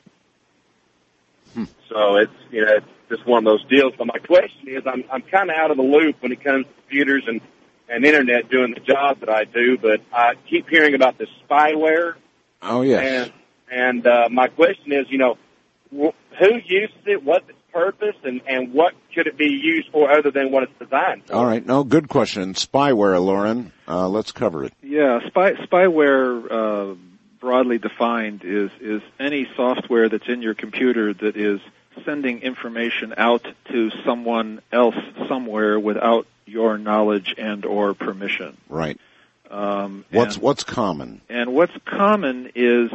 Hmm. So it's, you know, it's just one of those deals. But my question is, I'm, I'm kind of out of the loop when it comes to computers and, and internet doing the job that I do, but I keep hearing about this spyware. Oh, yes. And, and, uh, my question is, you know, wh- who uses it, what's its purpose, and, and what could it be used for other than what it's designed for? All right. No, good question. Spyware, Lauren. Uh, let's cover it. Yeah, spy, spyware, uh, broadly defined, is is any software that's in your computer that is sending information out to someone else somewhere without your knowledge and or permission. Right. Um, What's and, what's common? and what's common is,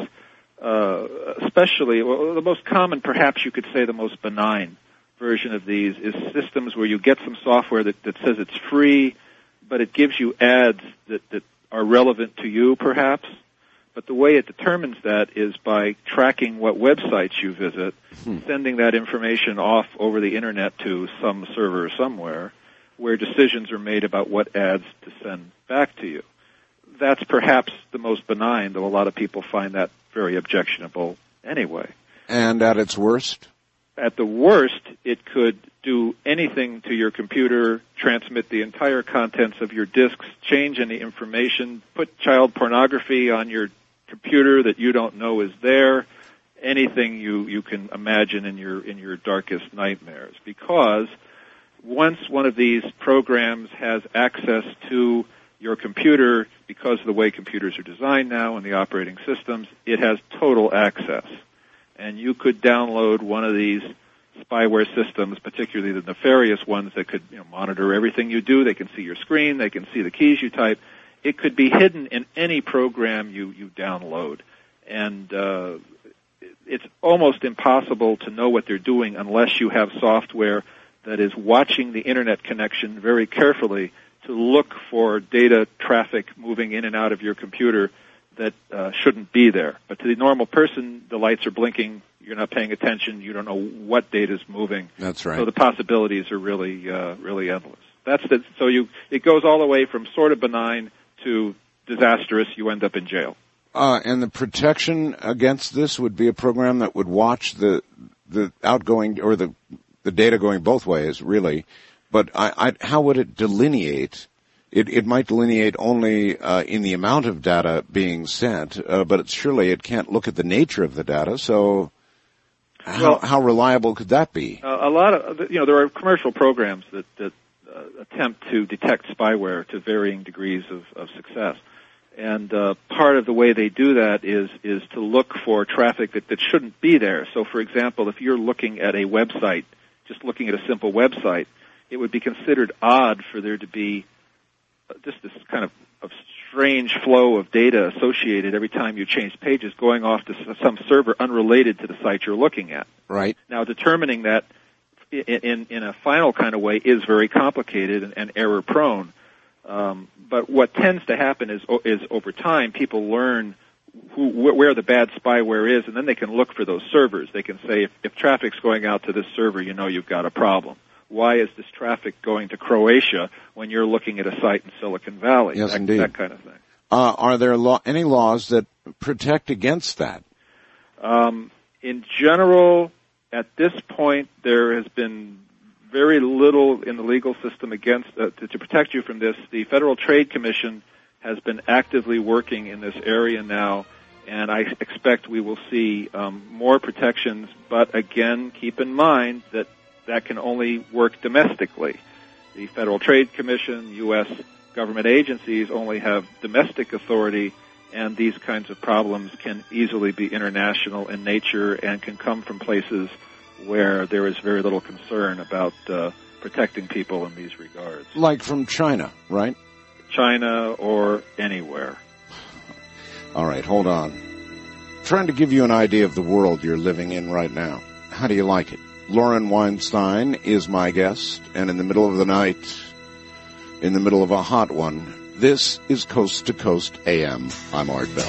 uh, especially, well, the most common, perhaps you could say the most benign version of these is systems where you get some software that, that says it's free, but it gives you ads that, that are relevant to you, perhaps. But the way it determines that is by tracking what websites you visit, Hmm. sending that information off over the internet to some server somewhere, where decisions are made about what ads to send back to you. That's perhaps the most benign, though a lot of people find that very objectionable anyway. And at its worst? At the worst, it could do anything to your computer, transmit the entire contents of your disks, change any information, put child pornography on your computer that you don't know is there, anything you, you can imagine in your in your darkest nightmares. Because once one of these programs has access to your computer, because of the way computers are designed now and the operating systems, it has total access. And you could download one of these spyware systems, particularly the nefarious ones that could, you know, monitor everything you do. They can see your screen. They can see the keys you type. It could be hidden in any program you, you download. And uh, it's almost impossible to know what they're doing unless you have software that is watching the internet connection very carefully to look for data traffic moving in and out of your computer that uh, shouldn't be there. But to the normal person, the lights are blinking, you're not paying attention, you don't know what data is moving. That's right. So the possibilities are really, uh, really endless. That's the, so you, it goes all the way from sort of benign to disastrous. You end up in jail. Uh, and the protection against this would be a program that would watch the the outgoing or the the data going both ways, really. But I, I, how would it delineate? It, it might delineate only uh, in the amount of data being sent, uh, but it, surely it can't look at the nature of the data. So, how, Well- how reliable could that be? Uh, a lot of, you know, there are commercial programs that, that uh, attempt to detect spyware to varying degrees of, of success. And uh, part of the way they do that is is to look for traffic that, that shouldn't be there. So, for example, if you're looking at a website, just looking at a simple website, it would be considered odd for there to be just this kind of, of strange flow of data associated every time you change pages going off to s- some server unrelated to the site you're looking at. Right. Now, determining that in, in, in a final kind of way is very complicated and, and error-prone. Um, but what tends to happen is, is over time, people learn who, wh- where the bad spyware is, and then they can look for those servers. They can say, if, if traffic's going out to this server, you know you've got a problem. Why is this traffic going to Croatia when you're looking at a site in Silicon Valley? Yes, that, indeed. that kind of thing. Uh, are there law, any laws that protect against that? Um, in general, at this point, there has been very little in the legal system against uh, to, to protect you from this. The Federal Trade Commission has been actively working in this area now, and I expect we will see um, more protections. But again, keep in mind that that can only work domestically. The Federal Trade Commission, U S government agencies only have domestic authority, and these kinds of problems can easily be international in nature and can come from places where there is very little concern about uh, protecting people in these regards. Like from China, right? China or anywhere. All right, hold on. Trying to give you an idea of the world you're living in right now. How do you like it? Lauren Weinstein is my guest, and in the middle of the night, in the middle of a hot one, this is Coast to Coast A M. I'm Art Bell.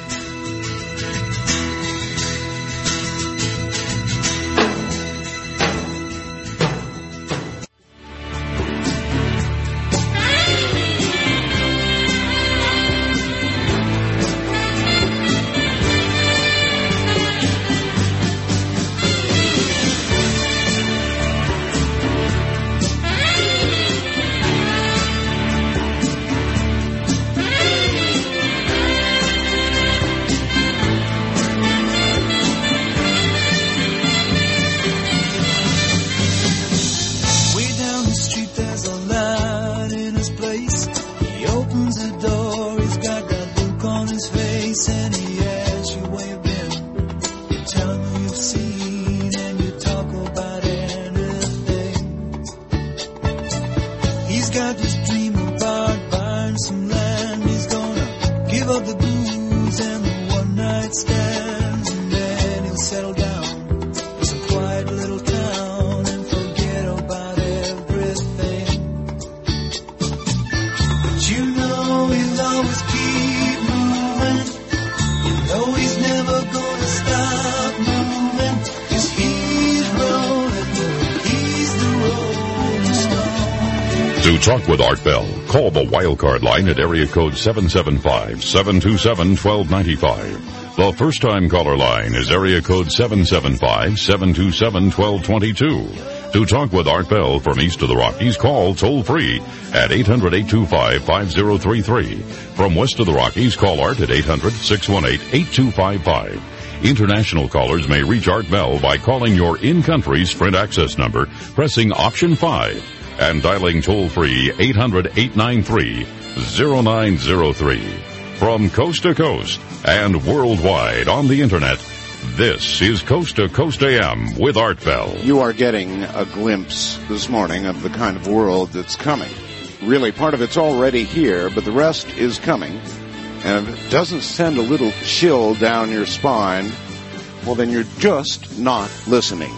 To talk with Art Bell, call the Wildcard line at area code seven seven five, seven two seven, one two nine five. The first-time caller line is area code seven seven five, seven two seven, one two two two. To talk with Art Bell from east of the Rockies, call toll-free at eight hundred, eight two five, five zero three three. From west of the Rockies, call Art at eight hundred, six one eight, eight two five five. International callers may reach Art Bell by calling your in-country Sprint access number, pressing option five, and dialing toll-free eight hundred, eight nine three, zero nine zero three. From coast to coast and worldwide on the Internet, this is Coast to Coast A M with Art Bell. You are getting a glimpse this morning of the kind of world that's coming. Really, part of it's already here, but the rest is coming. And if it doesn't send a little chill down your spine, well, then you're just not listening.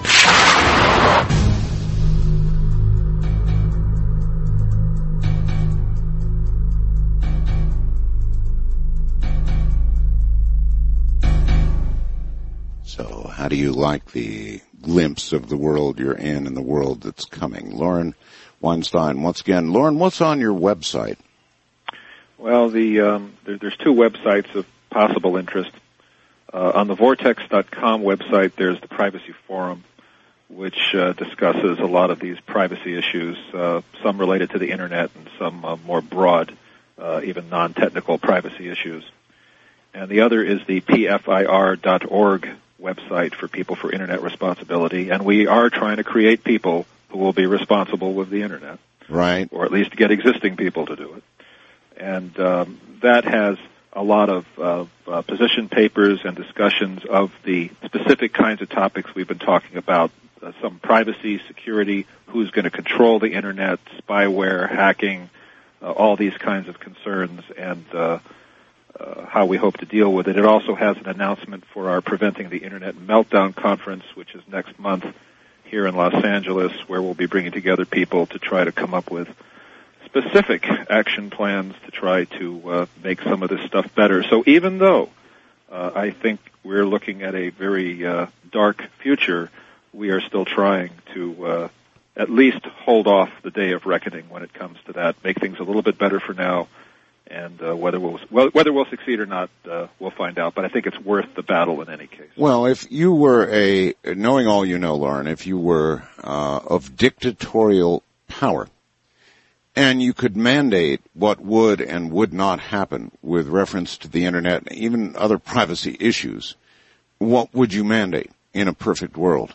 So how do you like the glimpse of the world you're in and the world that's coming? Lauren Weinstein, once again. Lauren, what's on your website? Well, the um, there, there's two websites of possible interest. Uh, on the vortex dot com website, there's the Privacy Forum, which uh, discusses a lot of these privacy issues, uh, some related to the Internet and some uh, more broad, uh, even non-technical privacy issues. And the other is the P F I R dot org website for People for Internet Responsibility, and we are trying to create people who will be responsible with the Internet. Right. Or at least get existing people to do it. And um, that has a lot of uh, uh, position papers and discussions of the specific kinds of topics we've been talking about, uh, some privacy, security, who's going to control the Internet, spyware, hacking, uh, all these kinds of concerns, and uh, uh, how we hope to deal with it. It also has an announcement for our Preventing the Internet Meltdown Conference, which is next month here in Los Angeles, where we'll be bringing together people to try to come up with specific action plans to try to uh, make some of this stuff better. So even though uh, I think we're looking at a very uh, dark future, we are still trying to uh, at least hold off the day of reckoning when it comes to that, make things a little bit better for now, and uh, whether we'll whether we'll succeed or not, uh, we'll find out. But I think it's worth the battle in any case. Well, if you were a, knowing all you know, Lauren, if you were uh, of dictatorial power, and you could mandate what would and would not happen with reference to the Internet and even other privacy issues, what would you mandate in a perfect world?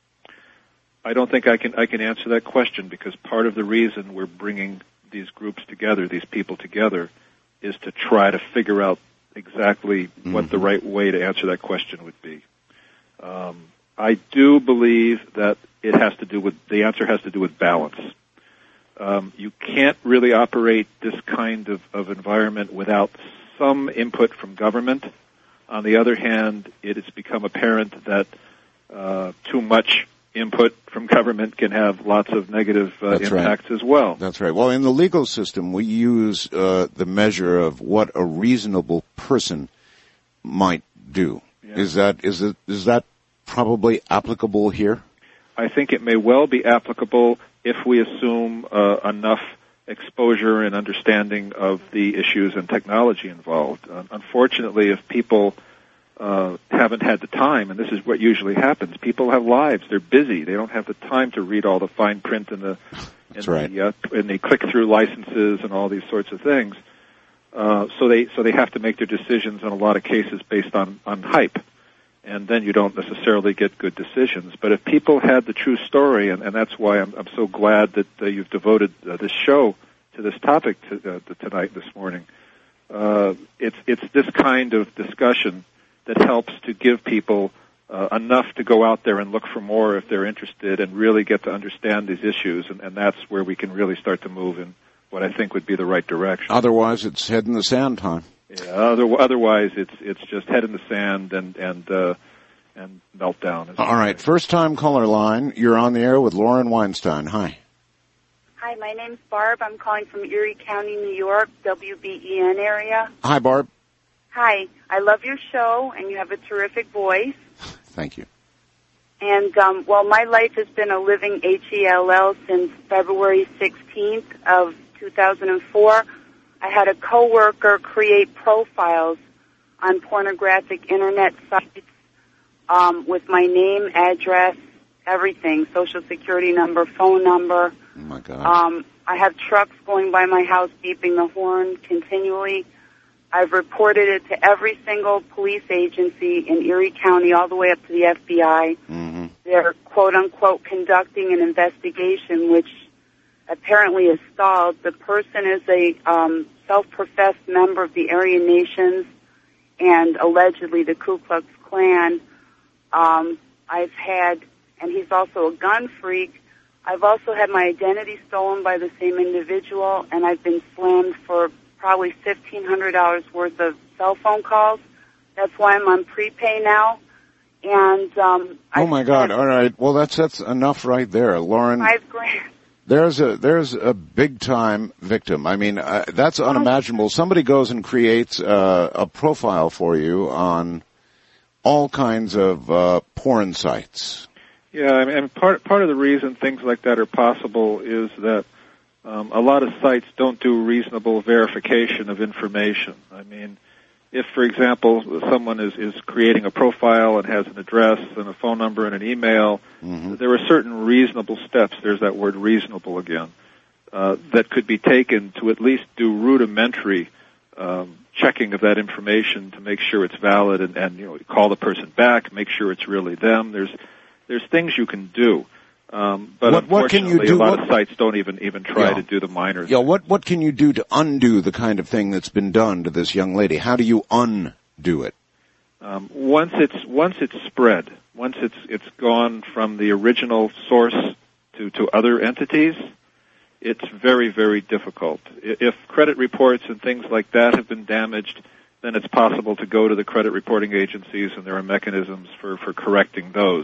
I don't think I can I can answer that question, because part of the reason we're bringing these groups together, these people together, is to try to figure out exactly mm-hmm. what the right way to answer that question would be. Um, I do believe that it has to do with, the answer has to do with balance. Um, you can't really operate this kind of, of environment without some input from government. On the other hand, it has become apparent that uh, too much input from government can have lots of negative uh, That's right. impacts as well. That's right. Well, in the legal system, we use uh, the measure of what a reasonable person might do. Yeah. Is that is it is that probably applicable here? I think it may well be applicable if we assume uh, enough exposure and understanding of the issues and technology involved. Uh, unfortunately, if people uh, haven't had the time, and this is what usually happens, people have lives, they're busy, they don't have the time to read all the fine print in the in right. the, uh, in the click-through licenses and all these sorts of things. Uh, so they so they have to make their decisions in a lot of cases based on, on hype. And then you don't necessarily get good decisions. But if people had the true story, and, and that's why I'm, I'm so glad that uh, you've devoted uh, this show to this topic to, uh, to tonight, this morning, uh, it's it's this kind of discussion that helps to give people uh, enough to go out there and look for more if they're interested, and really get to understand these issues. And, and that's where we can really start to move in what I think would be the right direction. Otherwise, it's head in the sand time. Yeah, other, otherwise it's it's just head in the sand and and uh, and meltdown. All right, first time caller line. You're on the air with Lauren Weinstein. Hi. Hi, my name's Barb. I'm calling from Erie County, New York, W B E N area. Hi, Barb. Hi, I love your show, and you have a terrific voice. Thank you. And um, well, my life has been a living H E L L since February sixteenth of two thousand four. I had a coworker create profiles on pornographic internet sites um, with my name, address, everything, social security number, phone number. Oh, my God. Um, I have trucks going by my house beeping the horn continually. I've reported it to every single police agency in Erie County all the way up to the F B I. Mm-hmm. They're, quote-unquote, conducting an investigation, which apparently is stalled. The person is a um, self-professed member of the Aryan Nations and allegedly the Ku Klux Klan. Um, I've had, and he's also a gun freak. I've also had my identity stolen by the same individual, and I've been slammed for probably fifteen hundred dollars worth of cell phone calls. That's why I'm on prepay now. And um, Oh, my God. All right. Well, that's that's enough right there. Lauren, five grand. there's a there's a big-time victim. I mean, uh, that's unimaginable. Somebody goes and creates uh, a profile for you on all kinds of uh, porn sites. Yeah, I mean, part part of the reason things like that are possible is that um, a lot of sites don't do reasonable verification of information. I mean, if, for example, someone is, is creating a profile and has an address and a phone number and an email, mm-hmm. there are certain reasonable steps, there's that word reasonable again, uh, that could be taken to at least do rudimentary um, checking of that information to make sure it's valid, and, and you know, call the person back, make sure it's really them. There's there's things you can do. Um, but What- what can unfortunately, you do? a lot What- of sites don't even even try Yeah. to do the minor Yeah, what what can you do to undo the kind of thing that's been done to this young lady? How do you undo it? Um, once it's once it's spread, once it's it's gone from the original source to, to other entities, it's very, very difficult. I- If credit reports and things like that have been damaged, then it's possible to go to the credit reporting agencies, and there are mechanisms for, for correcting those.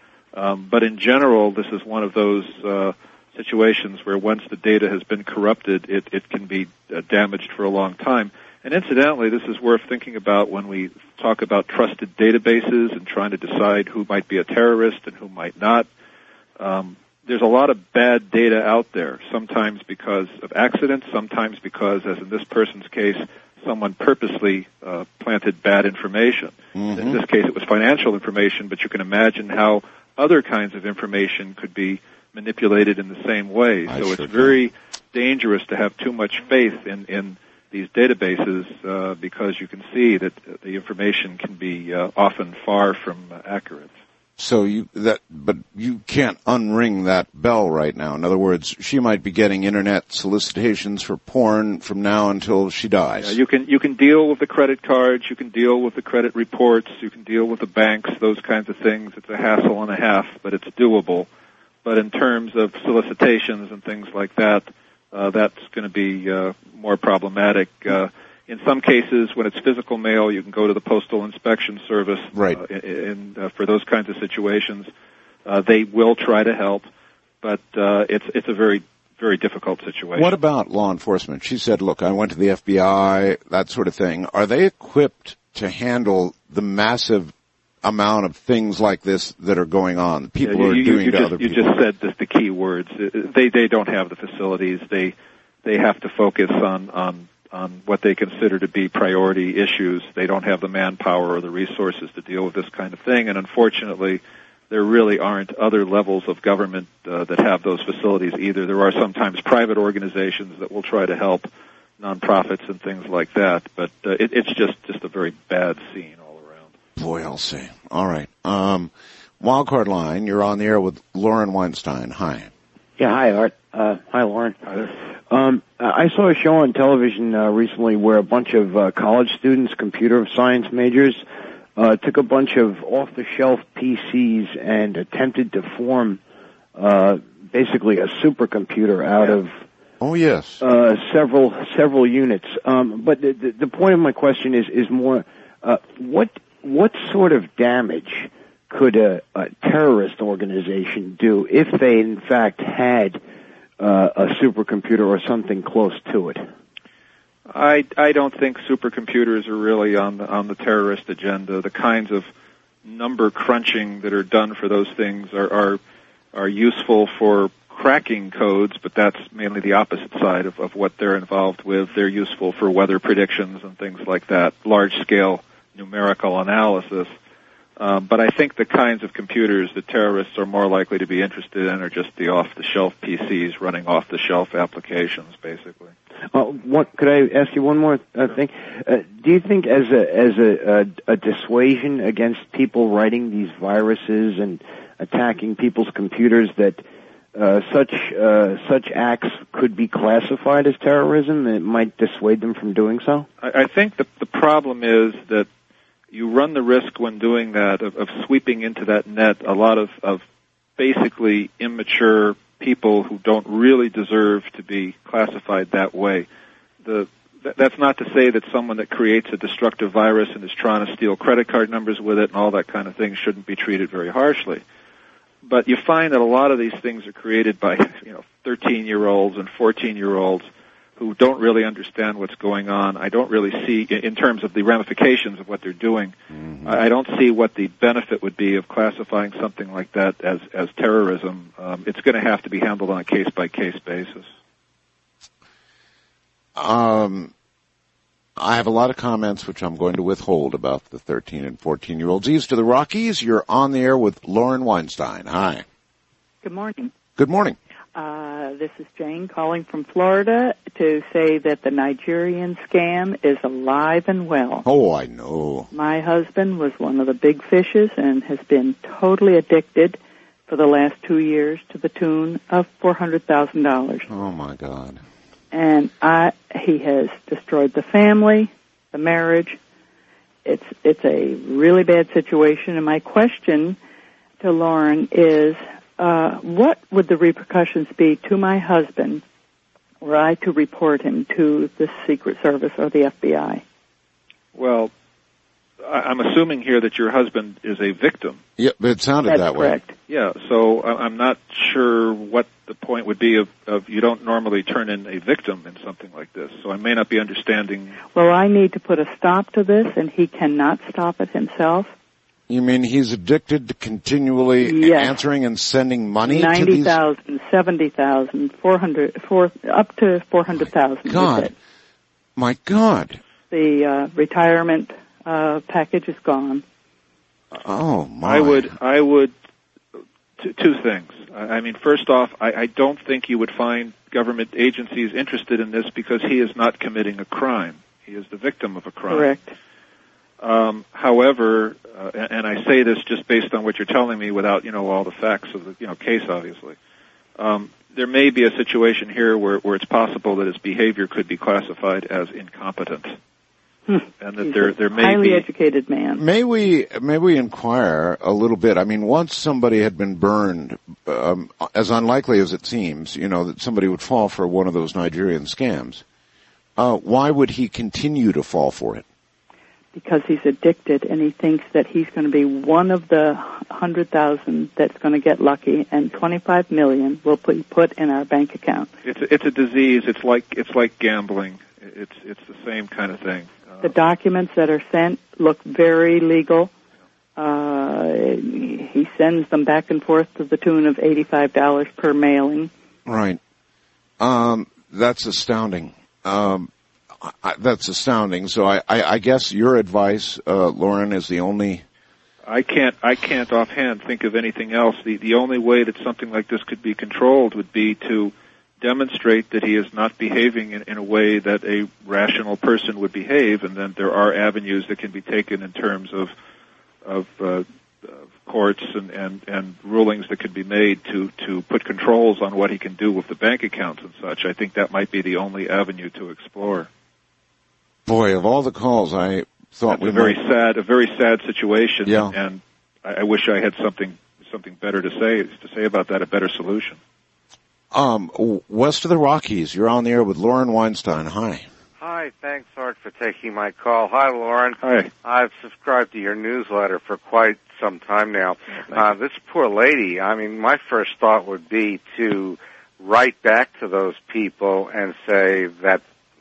Um, but in general, this is one of those uh, situations where once the data has been corrupted, it, it can be uh, damaged for a long time. And incidentally, this is worth thinking about when we talk about trusted databases and trying to decide who might be a terrorist and who might not. Um, there's a lot of bad data out there, sometimes because of accidents, sometimes because, as in this person's case, someone purposely uh, planted bad information. Mm-hmm. In this case, it was financial information, but you can imagine how other kinds of information could be manipulated in the same way. I So sure it's can. very dangerous to have too much faith in, in these databases uh, because you can see that the information can be uh, often far from uh, accurate. So you that, but you can't unring that bell right now. In other words, she might be getting internet solicitations for porn from now until she dies. Yeah, you can you can deal with the credit cards, you can deal with the credit reports, you can deal with the banks, those kinds of things. It's a hassle and a half, but it's doable. But in terms of solicitations and things like that, uh, that's going to be uh, more problematic. Uh, in some cases, when it's physical mail, you can go to the Postal Inspection Service Right. uh, in, in, uh, for those kinds of situations. Uh, they will try to help, but uh, it's it's a very very difficult situation. What about law enforcement? She said, look, I went to the F B I, that sort of thing. Are they equipped to handle the massive amount of things like this that are going on? People yeah, you, are you, doing you to just, other you people. just said this, the key words. They they don't have the facilities. They they have to focus on, on on what they consider to be priority issues. They don't have the manpower or the resources to deal with this kind of thing, and unfortunately, there really aren't other levels of government uh, that have those facilities either. There are sometimes private organizations that will try to help, nonprofits and things like that, but uh, it, it's just, just a very bad scene all around. Boy, I'll say. All right. Um, Wildcard line, you're on the air with Lauren Weinstein. Hi. Yeah, hi, Art. Uh, hi, Lauren. Hi there. Um, I saw a show on television uh, recently where a bunch of uh, college students, computer science majors, uh, took a bunch of off-the-shelf P Cs and attempted to form uh, basically a supercomputer out yeah. of oh yes uh, several several units. Um, but the, the, the point of my question is is more uh, what what sort of damage could a, a terrorist organization do if they in fact had uh, a supercomputer or something close to it? I, I don't think supercomputers are really on the, on the terrorist agenda. The kinds of number crunching that are done for those things are, are, are useful for cracking codes, but that's mainly the opposite side of, of what they're involved with. They're useful for weather predictions and things like that, large-scale numerical analysis. Um, but I think the kinds of computers that terrorists are more likely to be interested in are just the off-the-shelf P Cs running off-the-shelf applications, basically. Uh, what, could I ask you one more uh, thing? Uh, do you think, as a as a, a, a dissuasion against people writing these viruses and attacking people's computers, that uh, such uh, such acts could be classified as terrorism, and it might dissuade them from doing so? I, I think the the problem is that you run the risk when doing that of, of sweeping into that net a lot of, of basically immature people who don't really deserve to be classified that way. The, th- that's not to say that someone that creates a destructive virus and is trying to steal credit card numbers with it and all that kind of thing shouldn't be treated very harshly. But you find that a lot of these things are created by, you know, thirteen-year-olds and fourteen-year-olds who don't really understand what's going on. I don't really see, in terms of the ramifications of what they're doing, mm-hmm. I don't see what the benefit would be of classifying something like that as, as terrorism. Um, it's going to have to be handled on a case-by-case basis. Um, I have a lot of comments which I'm going to withhold about the thirteen and fourteen-year-olds. East of the Rockies, you're on the air with Lauren Weinstein. Hi. Good morning. Good morning. Uh, this is Jane calling from Florida to say that the Nigerian scam is alive and well. Oh, I know. My husband was one of the big fishes and has been totally addicted for the last two years to the tune of four hundred thousand dollars. Oh, my God. And I, he has destroyed the family, the marriage. It's, it's a really bad situation. And my question to Lauren is, Uh, what would the repercussions be to my husband were I to report him to the Secret Service or the F B I? Well, I'm assuming here that your husband is a victim. Yeah, but it sounded That's that correct. way. Yeah, so I'm not sure what the point would be of, of you don't normally turn in a victim in something like this, so I may not be understanding. Well, I need to put a stop to this, and he cannot stop it himself. You mean he's addicted to continually yes. answering and sending money to ninety these? ninety thousand, seventy thousand, four hundred, four, up to four hundred thousand. God. My God. The uh, retirement uh, package is gone. Oh, my. I would, I would, t- two things. I mean, first off, I, I don't think you would find government agencies interested in this because he is not committing a crime. He is the victim of a crime. Correct. Um, however, uh, and, and I say this just based on what you're telling me without, you know, all the facts of the, you know, case, obviously. Um, there may be a situation here where, where it's possible that his behavior could be classified as incompetent. Hmm. And that He's there, a there may highly be... educated man. May we, may we inquire a little bit? I mean, once somebody had been burned, um, as unlikely as it seems, you know, that somebody would fall for one of those Nigerian scams, uh, why would he continue to fall for it? because he's addicted, and he thinks that he's going to be one of the one hundred thousand that's going to get lucky, and twenty-five million will be put in our bank account. It's a, it's a disease. It's like it's like gambling. It's it's the same kind of thing. The documents that are sent look very legal. Uh, he sends them back and forth to the tune of eighty-five dollars per mailing. Right. Um, that's astounding. Um, I, that's astounding. So I, I, I guess your advice, uh, Lauren, is the only. I can't. I can't offhand think of anything else. The the only way that something like this could be controlled would be to demonstrate that he is not behaving in, in a way that a rational person would behave, and then there are avenues that can be taken in terms of of, uh, of courts and, and, and rulings that can be made to, to put controls on what he can do with the bank accounts and such. I think that might be the only avenue to explore. Boy, of all the calls, I thought That's we a very might... sad, a very sad situation, Yeah. and, and I, I wish I had something something better to say to say about that, a better solution. Um, west of the Rockies, you're on the air with Lauren Weinstein. Hi. Hi, thanks, Art, for taking my call. Hi, Lauren. Hi. I've subscribed to your newsletter for quite some time now. Uh, this poor lady, I mean, my first thought would be to write back to those people and say that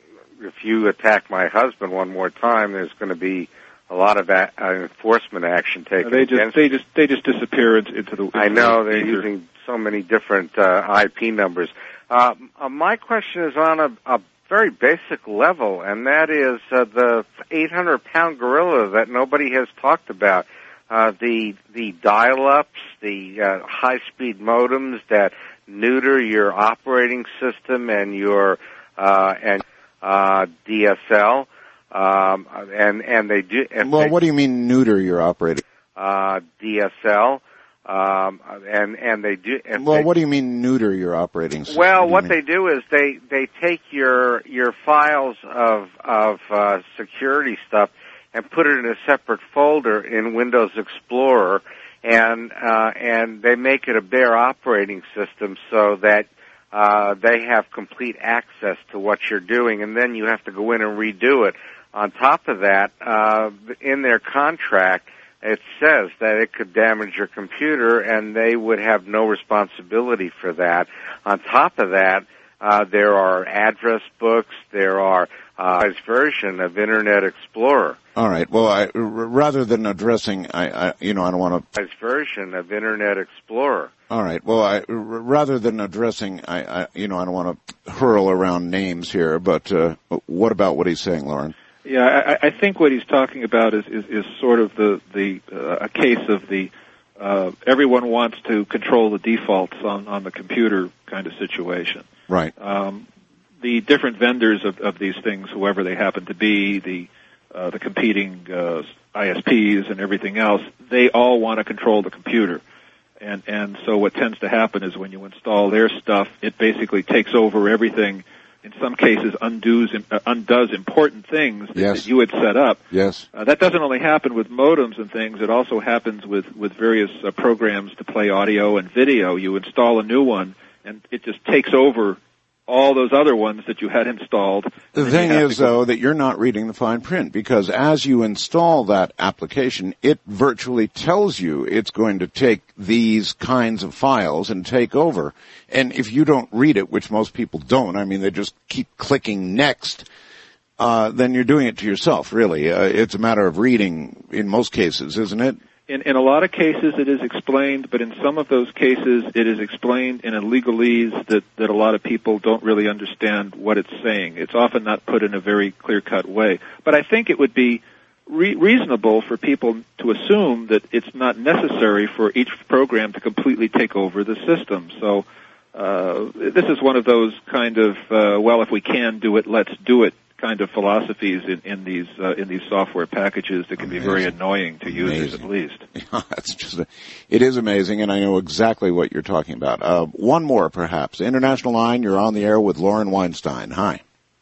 if you attack my husband one more time, there's going to be a lot of a- uh, enforcement action taken They just against they just they just disappear into, into the. Into I know the they're ether. using so many different uh, I P numbers. Uh, uh, my question is on a, a very basic level, and that is uh, the eight hundred pound gorilla that nobody has talked about. Uh, the the dial-ups, the uh, high-speed modems that neuter your operating system and your uh, and uh, D S L, um, and and they do. And Well, they, what do you mean neuter your operating? uh, D S L, um, and and they do. And Well, they, what do you mean neuter your operating system? well, what do they do is they they take your your files of of uh, security stuff and put it in a separate folder in Windows Explorer, and uh, and they make it a bare operating system so that uh, they have complete access to what you're doing, and then you have to go in and redo it. On top of that, uh, in their contract, it says that it could damage your computer, and they would have no responsibility for that. On top of that, uh, there are address books, there are uh, a version of Internet Explorer. All right. Well, I, r- rather than addressing, I, I, you know, I don't want to. A version of Internet Explorer. All right. Well, I, r- rather than addressing, I, I, you know, I don't want to hurl around names here, but uh, what about what he's saying, Lauren? Yeah, I, I think what he's talking about is is, is sort of the the uh, a case of the uh, everyone wants to control the defaults on on the computer kind of situation. Right. Um, the different vendors of, of these things, whoever they happen to be, the uh, the competing uh, I S Ps and everything else, they all want to control the computer. And and so what tends to happen is when you install their stuff, it basically takes over everything. In some cases, undoes uh, undoes important things that, Yes. that you had set up. Yes. Uh, that doesn't only happen with modems and things. It also happens with with various uh, programs to play audio and video. You install a new one, and it just takes over all those other ones that you had installed. The And thing you have is, to go- though, that you're not reading the fine print, because as you install that application, it virtually tells you it's going to take these kinds of files and take over. And if you don't read it, which most people don't, I mean, they just keep clicking next, uh, then you're doing it to yourself, really. Uh, it's a matter of reading in most cases, isn't it? In, in a lot of cases, it is explained, but in some of those cases, it is explained in a legalese that, that a lot of people don't really understand what it's saying. It's often not put in a very clear-cut way. But I think it would be re- reasonable for people to assume that it's not necessary for each program to completely take over the system. So uh, this is one of those kind of, uh, well, if we can do it, let's do it kind of philosophies in, in these uh, in these software packages that can Amazing. be very annoying to users, Amazing. at least. That's just, a, it is amazing, and I know exactly what you're talking about. Uh, one more, perhaps. International line, you're on the air with Lauren Weinstein. Hi.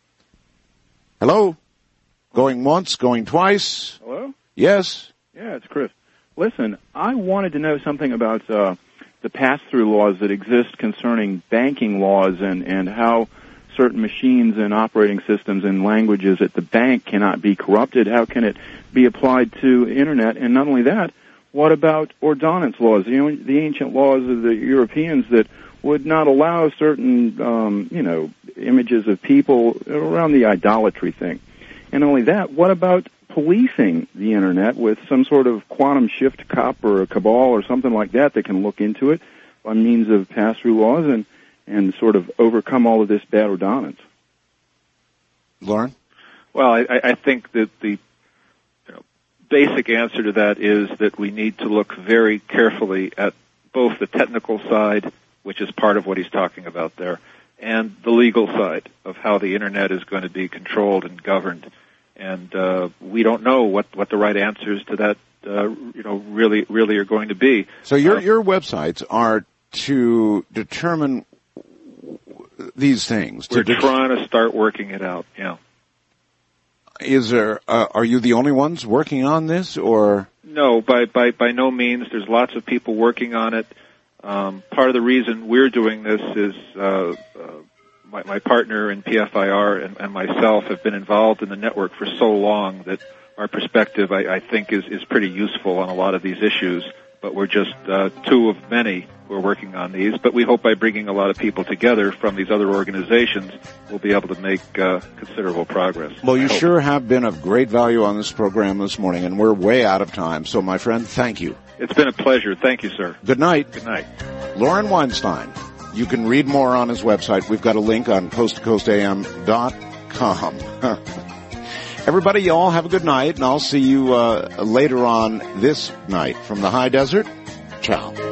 Hello? Going once, going twice? Hello? Yes? Yeah, it's Chris. Listen, I wanted to know something about uh, the pass-through laws that exist concerning banking laws and, and how certain machines and operating systems and languages at the bank cannot be corrupted, how can it be applied to Internet? And not only that, what about ordonance laws, you know, the ancient laws of the Europeans that would not allow certain, um, you know, images of people around the idolatry thing? And not only that, what about policing the Internet with some sort of quantum shift cop or a cabal or something like that that can look into it by means of pass-through laws and, and sort of overcome all of this bad ordonance? Lauren? Well, I, I think that the you know, basic answer to that is that we need to look very carefully at both the technical side, which is part of what he's talking about there, and the legal side of how the Internet is going to be controlled and governed. And uh, we don't know what, what the right answers to that, uh, you know, really really are going to be. So your uh, your websites are to determine these things. We're to det- trying to start working it out. Yeah. Is there? Uh, are you the only ones working on this, or no? By by by no means. There's lots of people working on it. Um, part of the reason we're doing this is uh, uh, my, my partner in P F I R and, and myself have been involved in the network for so long that our perspective, I, I think, is, is pretty useful on a lot of these issues. But we're just uh, two of many who are working on these. But we hope by bringing a lot of people together from these other organizations, we'll be able to make uh, considerable progress. Well, you sure have been of great value on this program this morning, and we're way out of time. So, my friend, thank you. It's been a pleasure. Thank you, sir. Good night. Good night. Lauren Weinstein. You can read more on his website. We've got a link on coast to coast a m dot com. Everybody, y'all have a good night, and I'll see you uh, later on this night from the high desert. Ciao.